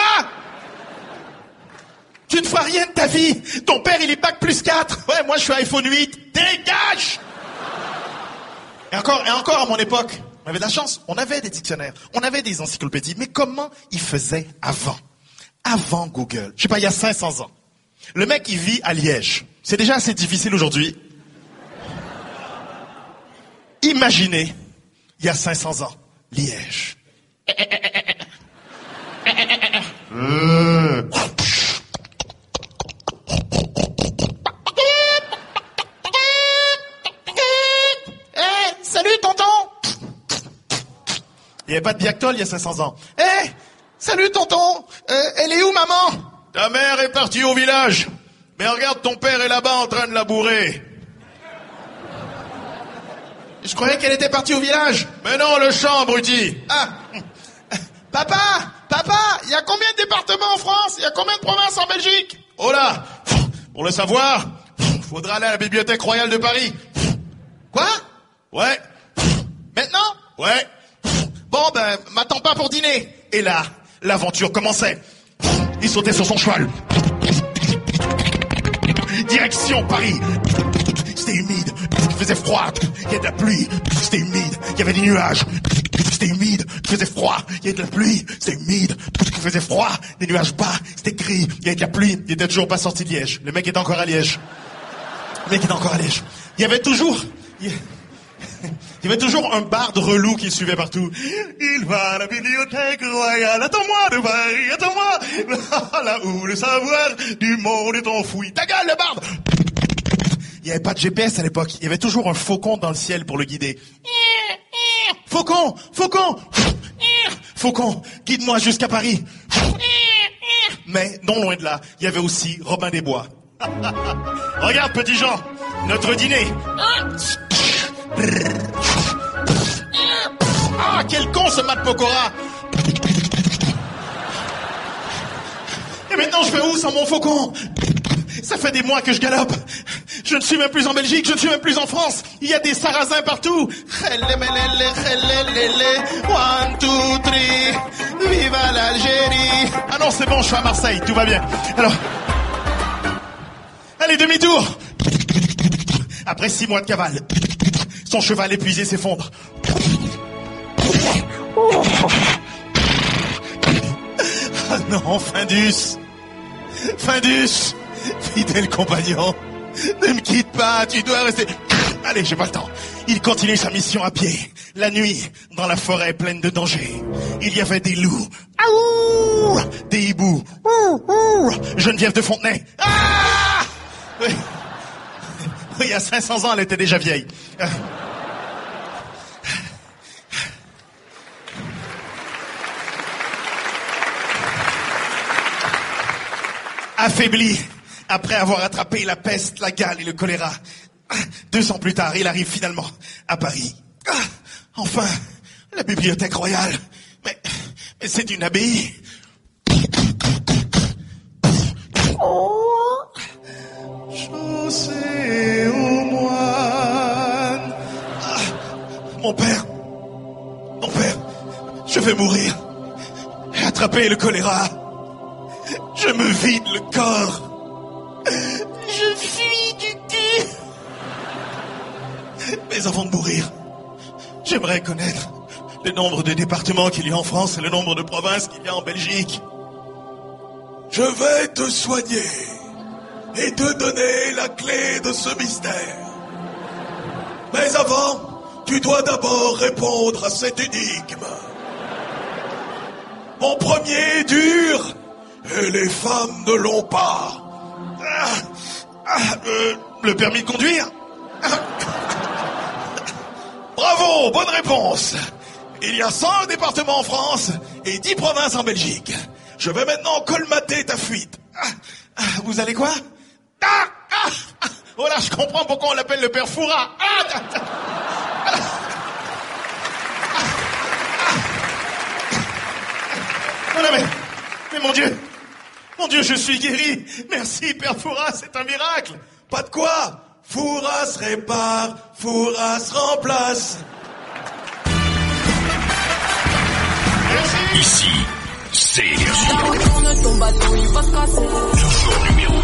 Tu ne feras rien de ta vie. Ton père, il est bac plus quatre. Ouais, moi, je suis iPhone huit. Dégage! Et encore, et encore à mon époque, on avait de la chance. On avait des dictionnaires. On avait des encyclopédies. Mais comment ils faisaient avant? Avant Google. Je sais pas, il y a cinq cents ans. Le mec, il vit à Liège. C'est déjà assez difficile aujourd'hui. Imaginez, il y a cinq cents ans, Liège. Euh... Salut, tonton! Il n'y avait pas de Biactol il y a cinq cents ans. Hé! Hey, salut, tonton! Euh, elle est où, maman? Ta mère est partie au village. Mais regarde, ton père est là-bas en train de labourer. Je croyais qu'elle était partie au village. Mais non, le champ, abruti. Ah! Papa! Papa! Il y a combien de départements en France? Il y a combien de provinces en Belgique? Oh là! Pour le savoir, faudra aller à la Bibliothèque Royale de Paris. Quoi? Ouais. Maintenant? Ouais. Bon, ben, m'attends pas pour dîner. Et là, l'aventure commençait. Il sautait sur son cheval. Direction Paris. C'était humide. Il faisait froid. Il y avait de la pluie. C'était humide. Il y avait des nuages. C'était humide. Il faisait froid. Il y avait de la pluie. C'était humide. Il faisait froid. Des nuages bas. C'était gris. Il y avait de la pluie. Il était toujours pas sorti de Liège. Le mec était encore à Liège. Le mec était encore à Liège. Il y avait toujours... Il... Il y avait toujours un barde relou qui le suivait partout. Il va à la bibliothèque royale, attends-moi de Paris, attends-moi, là où le savoir du monde est enfoui. Ta gueule, le barde! Il n'y avait pas de G P S à l'époque, il y avait toujours un faucon dans le ciel pour le guider. Faucon, faucon, faucon, guide-moi jusqu'à Paris. Mais, non loin de là, il y avait aussi Robin des Bois. Regarde, petit Jean, notre dîner. Ah, quel con ce Mat Pokora. Et maintenant, je vais où sans mon faucon? Ça fait des mois que je galope. Je ne suis même plus en Belgique, je ne suis même plus en France. Il y a des sarrasins partout. One, two, three. Viva l'Algérie. Ah non, c'est bon, je suis à Marseille, tout va bien. Alors, allez, demi-tour. Après six mois de cavale, son cheval épuisé s'effondre. Ah non, Findus. Findus. Fidèle compagnon. Ne me quitte pas, tu dois rester... Allez, j'ai pas le temps. Il continue sa mission à pied. La nuit, dans la forêt pleine de dangers. Il y avait des loups. Aouh! Des hiboux. Ouh, ouh. Geneviève de Fontenay. Ah! Oui. Il y a cinq cents ans, elle était déjà vieille. Affaibli, après avoir attrapé la peste, la gale et le choléra. Deux ans plus tard, il arrive finalement à Paris. Enfin, la bibliothèque royale. Mais, mais c'est une abbaye. Oh. Chaussée aux moines. Ah, mon père, mon père, je vais mourir. J'ai attrapé le choléra. Je me vide le corps. Je fuis du cul. Mais avant de mourir, j'aimerais connaître le nombre de départements qu'il y a en France et le nombre de provinces qu'il y a en Belgique. Je vais te soigner et te donner la clé de ce mystère. Mais avant, tu dois d'abord répondre à cette énigme. Mon premier est dur et les femmes ne l'ont pas. Ah, ah, euh, le permis de conduire? Bravo, bonne réponse. Il y a cent départements en France et dix provinces en Belgique. Je vais maintenant colmater ta fuite. Ah, ah, vous allez quoi? Ah, ah, ah, oh là, je comprends pourquoi on l'appelle le père Foura. Ah, ah, ah, ah, voilà, mais, mais mon Dieu, mon Dieu, je suis guéri. Merci, père Foura, c'est un miracle. Pas de quoi. Fouras répare, Fouras remplace. Ici, c'est Énergie. Toujours numéro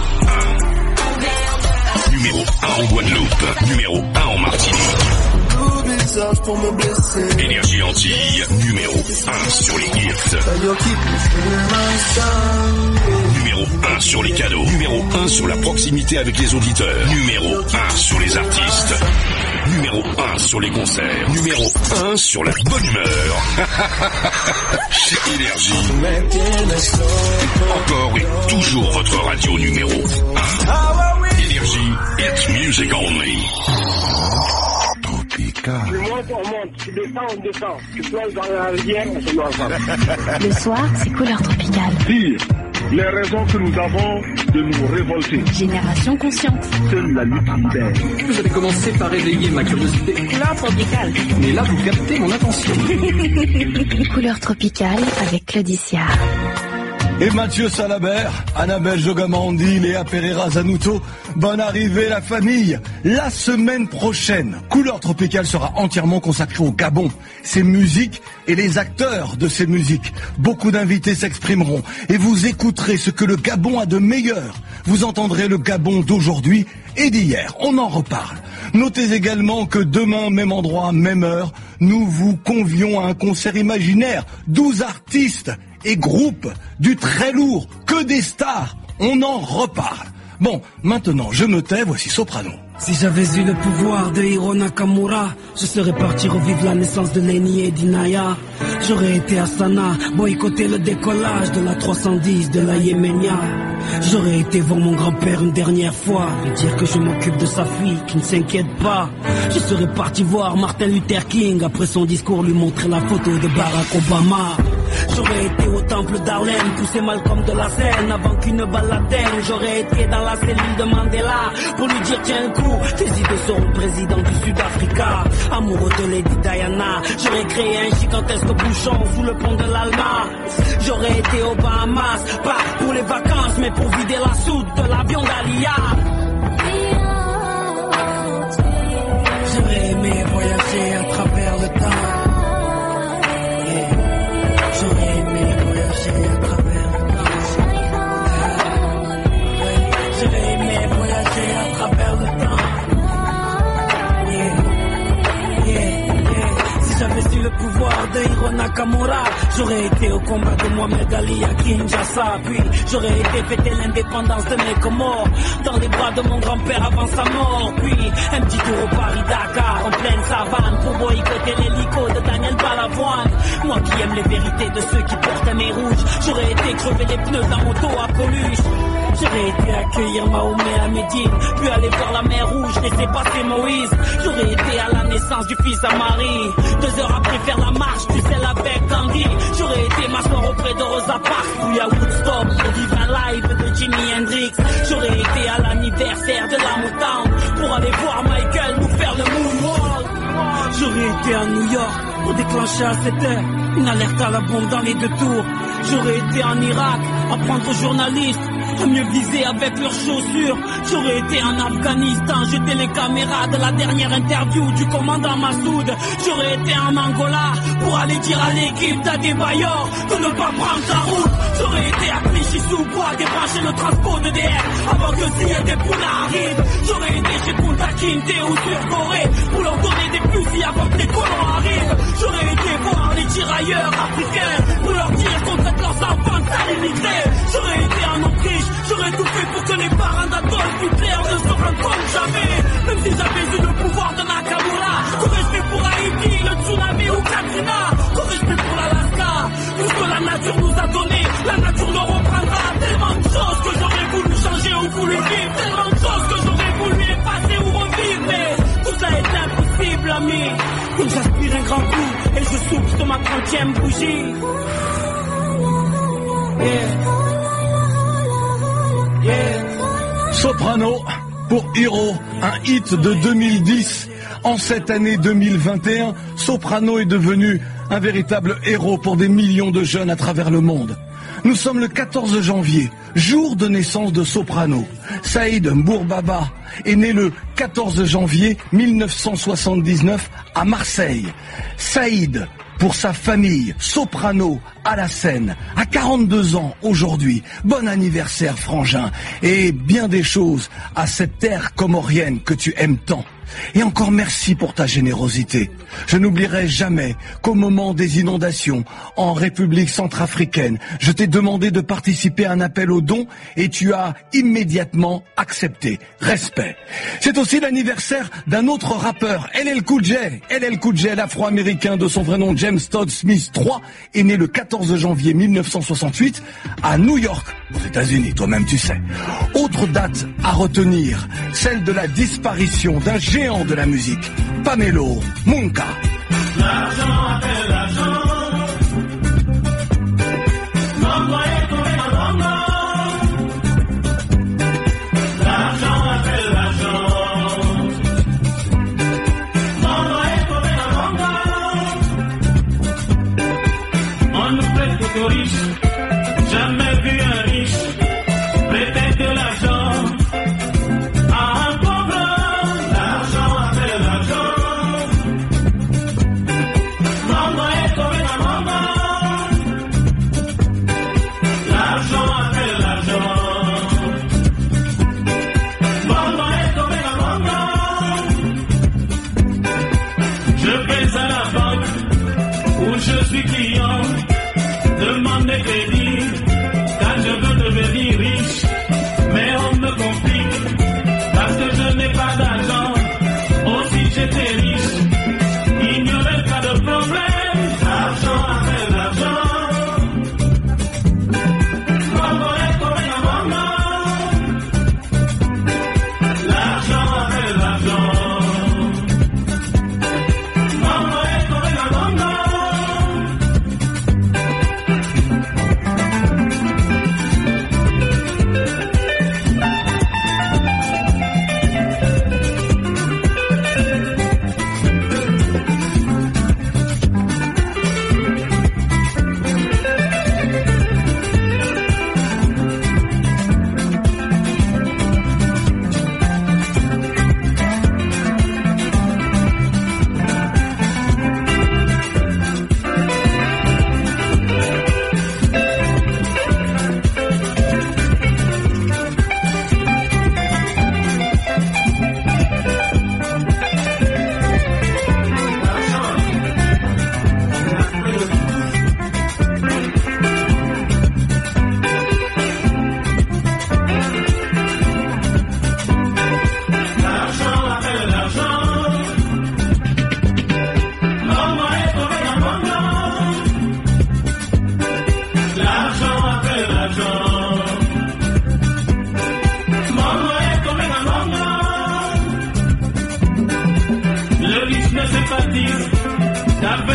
un. Numéro un en Guadeloupe. Numéro un en Martinique. Énergie Antilles, numéro un sur les hits. Numéro un sur les cadeaux. Numéro un sur la proximité avec les auditeurs. Numéro un sur les artistes. Numéro un sur les concerts. Numéro un sur la bonne humeur. Chez Énergie. Encore et toujours votre radio numéro un. Énergie, it's music only. Tu montes, on monte. Tu descends, on descend. Tu plonges dans la rivière, on se met ensemble. Le soir, c'est couleur tropicale. Pire, les raisons que nous avons de nous révolter. Génération consciente. Seule la lutte libère. Vous allez commencer par éveiller ma curiosité. Couleur tropicale. Mais là, vous captez mon attention. Couleur tropicale avec Claudicia. Et Mathieu Salabert, Annabelle Jogamandi, Léa Pereira Zanuto, bonne arrivée la famille. La semaine prochaine, Couleur Tropicale sera entièrement consacrée au Gabon, ses musiques et les acteurs de ces musiques. Beaucoup d'invités s'exprimeront et vous écouterez ce que le Gabon a de meilleur. Vous entendrez le Gabon d'aujourd'hui et d'hier, on en reparle. Notez également que demain, même endroit, même heure, nous vous convions à un concert imaginaire, douze artistes et groupes, du très lourd, que des stars, on en reparle. Bon, maintenant, je me tais, voici Soprano. Si j'avais eu le pouvoir de Hiro Nakamura, je serais parti revivre la naissance de Lenny et d'Inaya. J'aurais été à Sanaa, boycotter le décollage de la trois cent dix de la Yéménia. J'aurais été voir mon grand-père une dernière fois, lui dire que je m'occupe de sa fille, qui ne s'inquiète pas. Je serais parti voir Martin Luther King, après son discours lui montrer la photo de Barack Obama. J'aurais été au temple d'Harlem, pousser Malcolm de la scène avant qu'une balle l'atteigne. J'aurais été dans la cellule de Mandela pour lui dire tiens un coup, tes idées seront le président du Sud-Africa. Amoureux de Lady Diana, j'aurais créé un gigantesque bouchon sous le pont de l'Alma. J'aurais été aux Bahamas, pas pour les vacances mais pour vider la soude de l'avion d'Alia. J'aurais aimé voyager à travers le temps. J'aurais aimé voyager à travers le temps. J'aurais aimé voyager à travers le temps. Yeah, yeah, yeah. Si j'avais eu le pouvoir de Hiro Nakamura, j'aurais été au combat de Mohamed Ali à Kinshasa. Puis j'aurais été fêter l'indépendance de mes Comores dans les bras de mon grand-père avant sa mort. Puis un petit tour au Paris-Dakar en pleine savane pour boycotter l'hélico de Daniel Balavoine. Moi qui aime les vérités de ceux qui portent un nez rouge, j'aurais été crever les pneus d'un moto à Coluche. J'aurais été accueillir Mahomet à Médine, puis aller voir la mer Rouge, laisser passer Moïse. J'aurais été à la naissance du fils à Marie, deux heures après faire la marche du sel avec Gandhi. J'aurais été m'asseoir auprès de Rosa Parks, puis à Woodstock, au divin live de Jimi Hendrix. J'aurais été à l'anniversaire de la Motown, pour aller voir Michael nous faire le moonwalk. J'aurais été à New York pour déclencher à sept heures une alerte à la bombe dans les deux tours. J'aurais été en Irak, apprendre aux journalistes à mieux viser avec leurs chaussures. J'aurais été en Afghanistan, jeter les caméras de la dernière interview du commandant Massoud. J'aurais été en Angola pour aller dire à l'équipe d'Adebayor de ne pas prendre sa route. J'aurais été à Clichy-sous-Bois débrancher le transport de D F avant que Zia des Poula arrive. J'aurais été chez Punta Kinte ou sur Corée pour leur donner des fusils avant que les colons arrivent. J'aurais été voir les tirailleurs africains pour leur dire qu'on traite leurs enfants de sales immigrés. J'aurais été en Autriche, j'aurais tout fait pour que les parents d'Adolf Hitler ne se rendent compte jamais. Même si j'avais eu le pouvoir de Nakamura, qu'aurais-je fait pour Haïti, le tsunami ou Katrina? Qu'aurais-je fait pour l'Alaska? Tout ce que la nature nous a donné, la nature nous reprendra. Tellement de choses que j'aurais voulu changer ou voulu vivre, tellement de choses que j'aurais voulu effacer ou revivre. Mais tout ça est impossible, ami. Donc j'aspire un grand coup et je souffle de ma trentième bougie. Yeah. Yeah. Soprano pour Hiro, un hit de deux mille dix. En cette année deux mille vingt et un, Soprano est devenu un véritable héros pour des millions de jeunes à travers le monde. Nous sommes le quatorze janvier, jour de naissance de Soprano. Saïd Mbourbaba est né le quatorze janvier mille neuf cent soixante-dix-neuf à Marseille. Saïd, pour sa famille, Soprano à la scène, à quarante-deux ans aujourd'hui. Bon anniversaire, frangin, et bien des choses à cette terre comorienne que tu aimes tant. Et encore merci pour ta générosité. Je n'oublierai jamais qu'au moment des inondations en République centrafricaine, je t'ai demandé de participer à un appel aux dons et tu as immédiatement accepté. Respect. C'est aussi l'anniversaire d'un autre rappeur, L L Cool J. L L Cool J, l'afro-américain de son vrai nom James Todd Smith trois, est né le quatorze janvier mille neuf cent soixante-huit à New York, aux États-Unis, toi-même tu sais. Autre date à retenir, celle de la disparition d'un géant de la musique, Pamelo Munka. L'argent appelle l'argent. Mambo est tombé dans l'ongo. L'argent appelle l'argent. Mambo est tombé dans l'ongo. On nous prête plutôt riche. Jamais vu un riche prêter de l'argent. Je suis client, demande des crédits, car je veux devenir riche, mais on me confie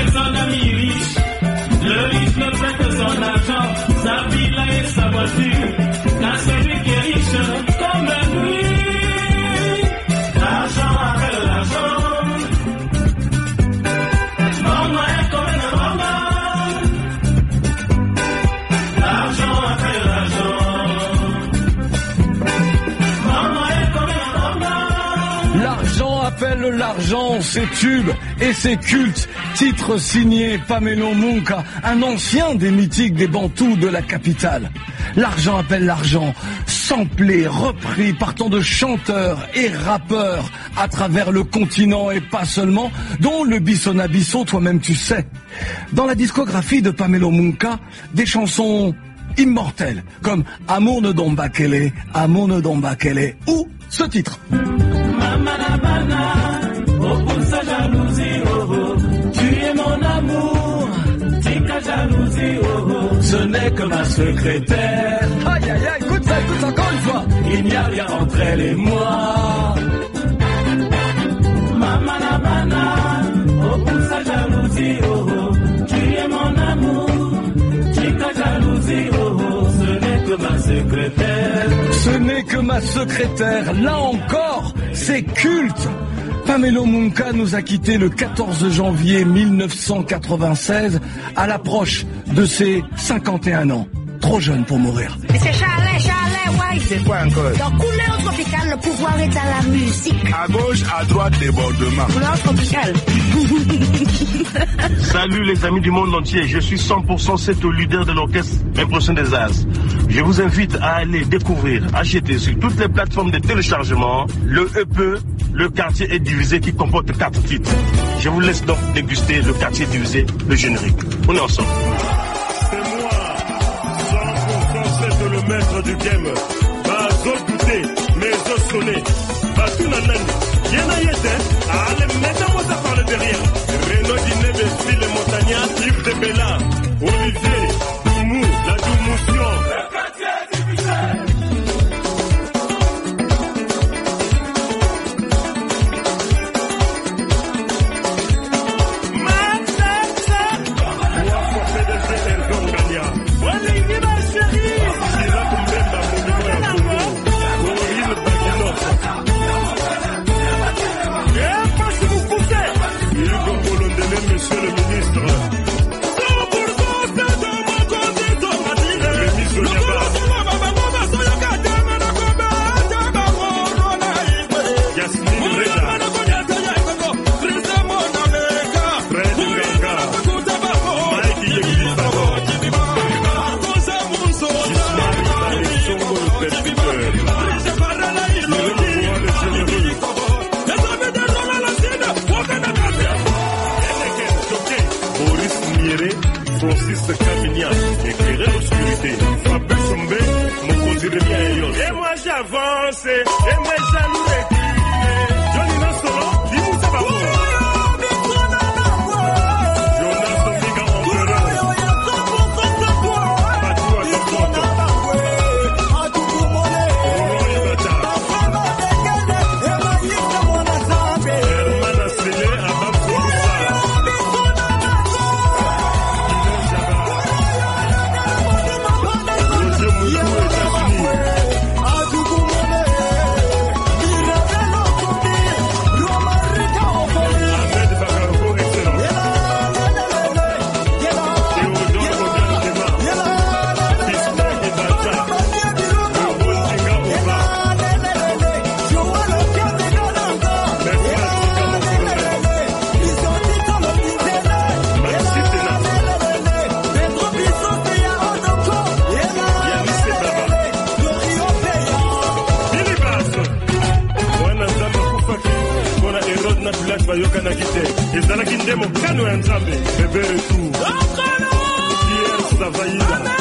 avec son ami riche. Le riche ne fait que son argent, sa villa et sa voiture. Car celui qui est riche comme lui, l'argent appelle l'argent. Maman est comme un maman. L'argent appelle l'argent. Maman est comme un maman. L'argent appelle l'argent, c'est tube et c'est culte. Titre signé Pamelo Munka, un ancien des mythiques des Bantous de la capitale. L'argent appelle l'argent, samplé, repris par tant de chanteurs et rappeurs à travers le continent et pas seulement, dont le Bissona Bisso, toi-même tu sais. Dans la discographie de Pamelo Munka, des chansons immortelles comme Amour ne domba kele, Amour ne domba kele ou ce titre. Oh, pour sa jalousie, oh, oh, tu es mon amour, tika jalousie, oh, oh, ce n'est que ma secrétaire. Aïe, aïe, aïe, écoute ça, écoute ça encore une fois. Il n'y a rien entre elle et moi. Mamana, mana, oh, pour sa jalousie, oh, oh, tu es mon amour, tika jalousie, oh, oh, ce n'est que ma secrétaire. Ce n'est que ma secrétaire, là encore, c'est culte. Pamelo Munka nous a quittés le quatorze janvier mille neuf cent quatre-vingt-seize à l'approche de ses cinquante et un ans. Trop jeune pour mourir. Mais c'est Charlet, Charlet, ouais. C'est quoi encore? Dans Couleur Tropicale, le pouvoir est à la musique. À gauche, à droite, débordement. Couleur Tropicale. Salut les amis du monde entier, je suis cent pour cent c'est au leader de l'orchestre Impression des As. Je vous invite à aller découvrir, acheter sur toutes les plateformes de téléchargement le E P Le Quartier est divisé qui comporte quatre titres. Je vous laisse donc déguster Le Quartier divisé, le générique. On est ensemble. C'est moi, cent pour cent c'est le maître du game. Bah, zone goûté, mes os sonnés. Bah, tout n'a nan. Y'en a yété, allez, mettez-moi ça par le derrière. Renaud Diné, Bessie, les montagnards, Yves de Bella, Olivier, Doumou, la Doumoution. Le quartier divisé. Monsieur le ministre. Francis Camignan, éclairé l'obscurité. Fabrice Sombé, mon conduit de bien et Et moi j'avance, et mes jaloux reculent. Johnny Nassolo, dis-nous ça va vous. Jonas Omiga Empereur. Patou à ta porte. Roland Ibata. Herman Assele, Abam Soloussa. Ezalaki ndemo kano ya nzambe bebe retour Pierre Savaïda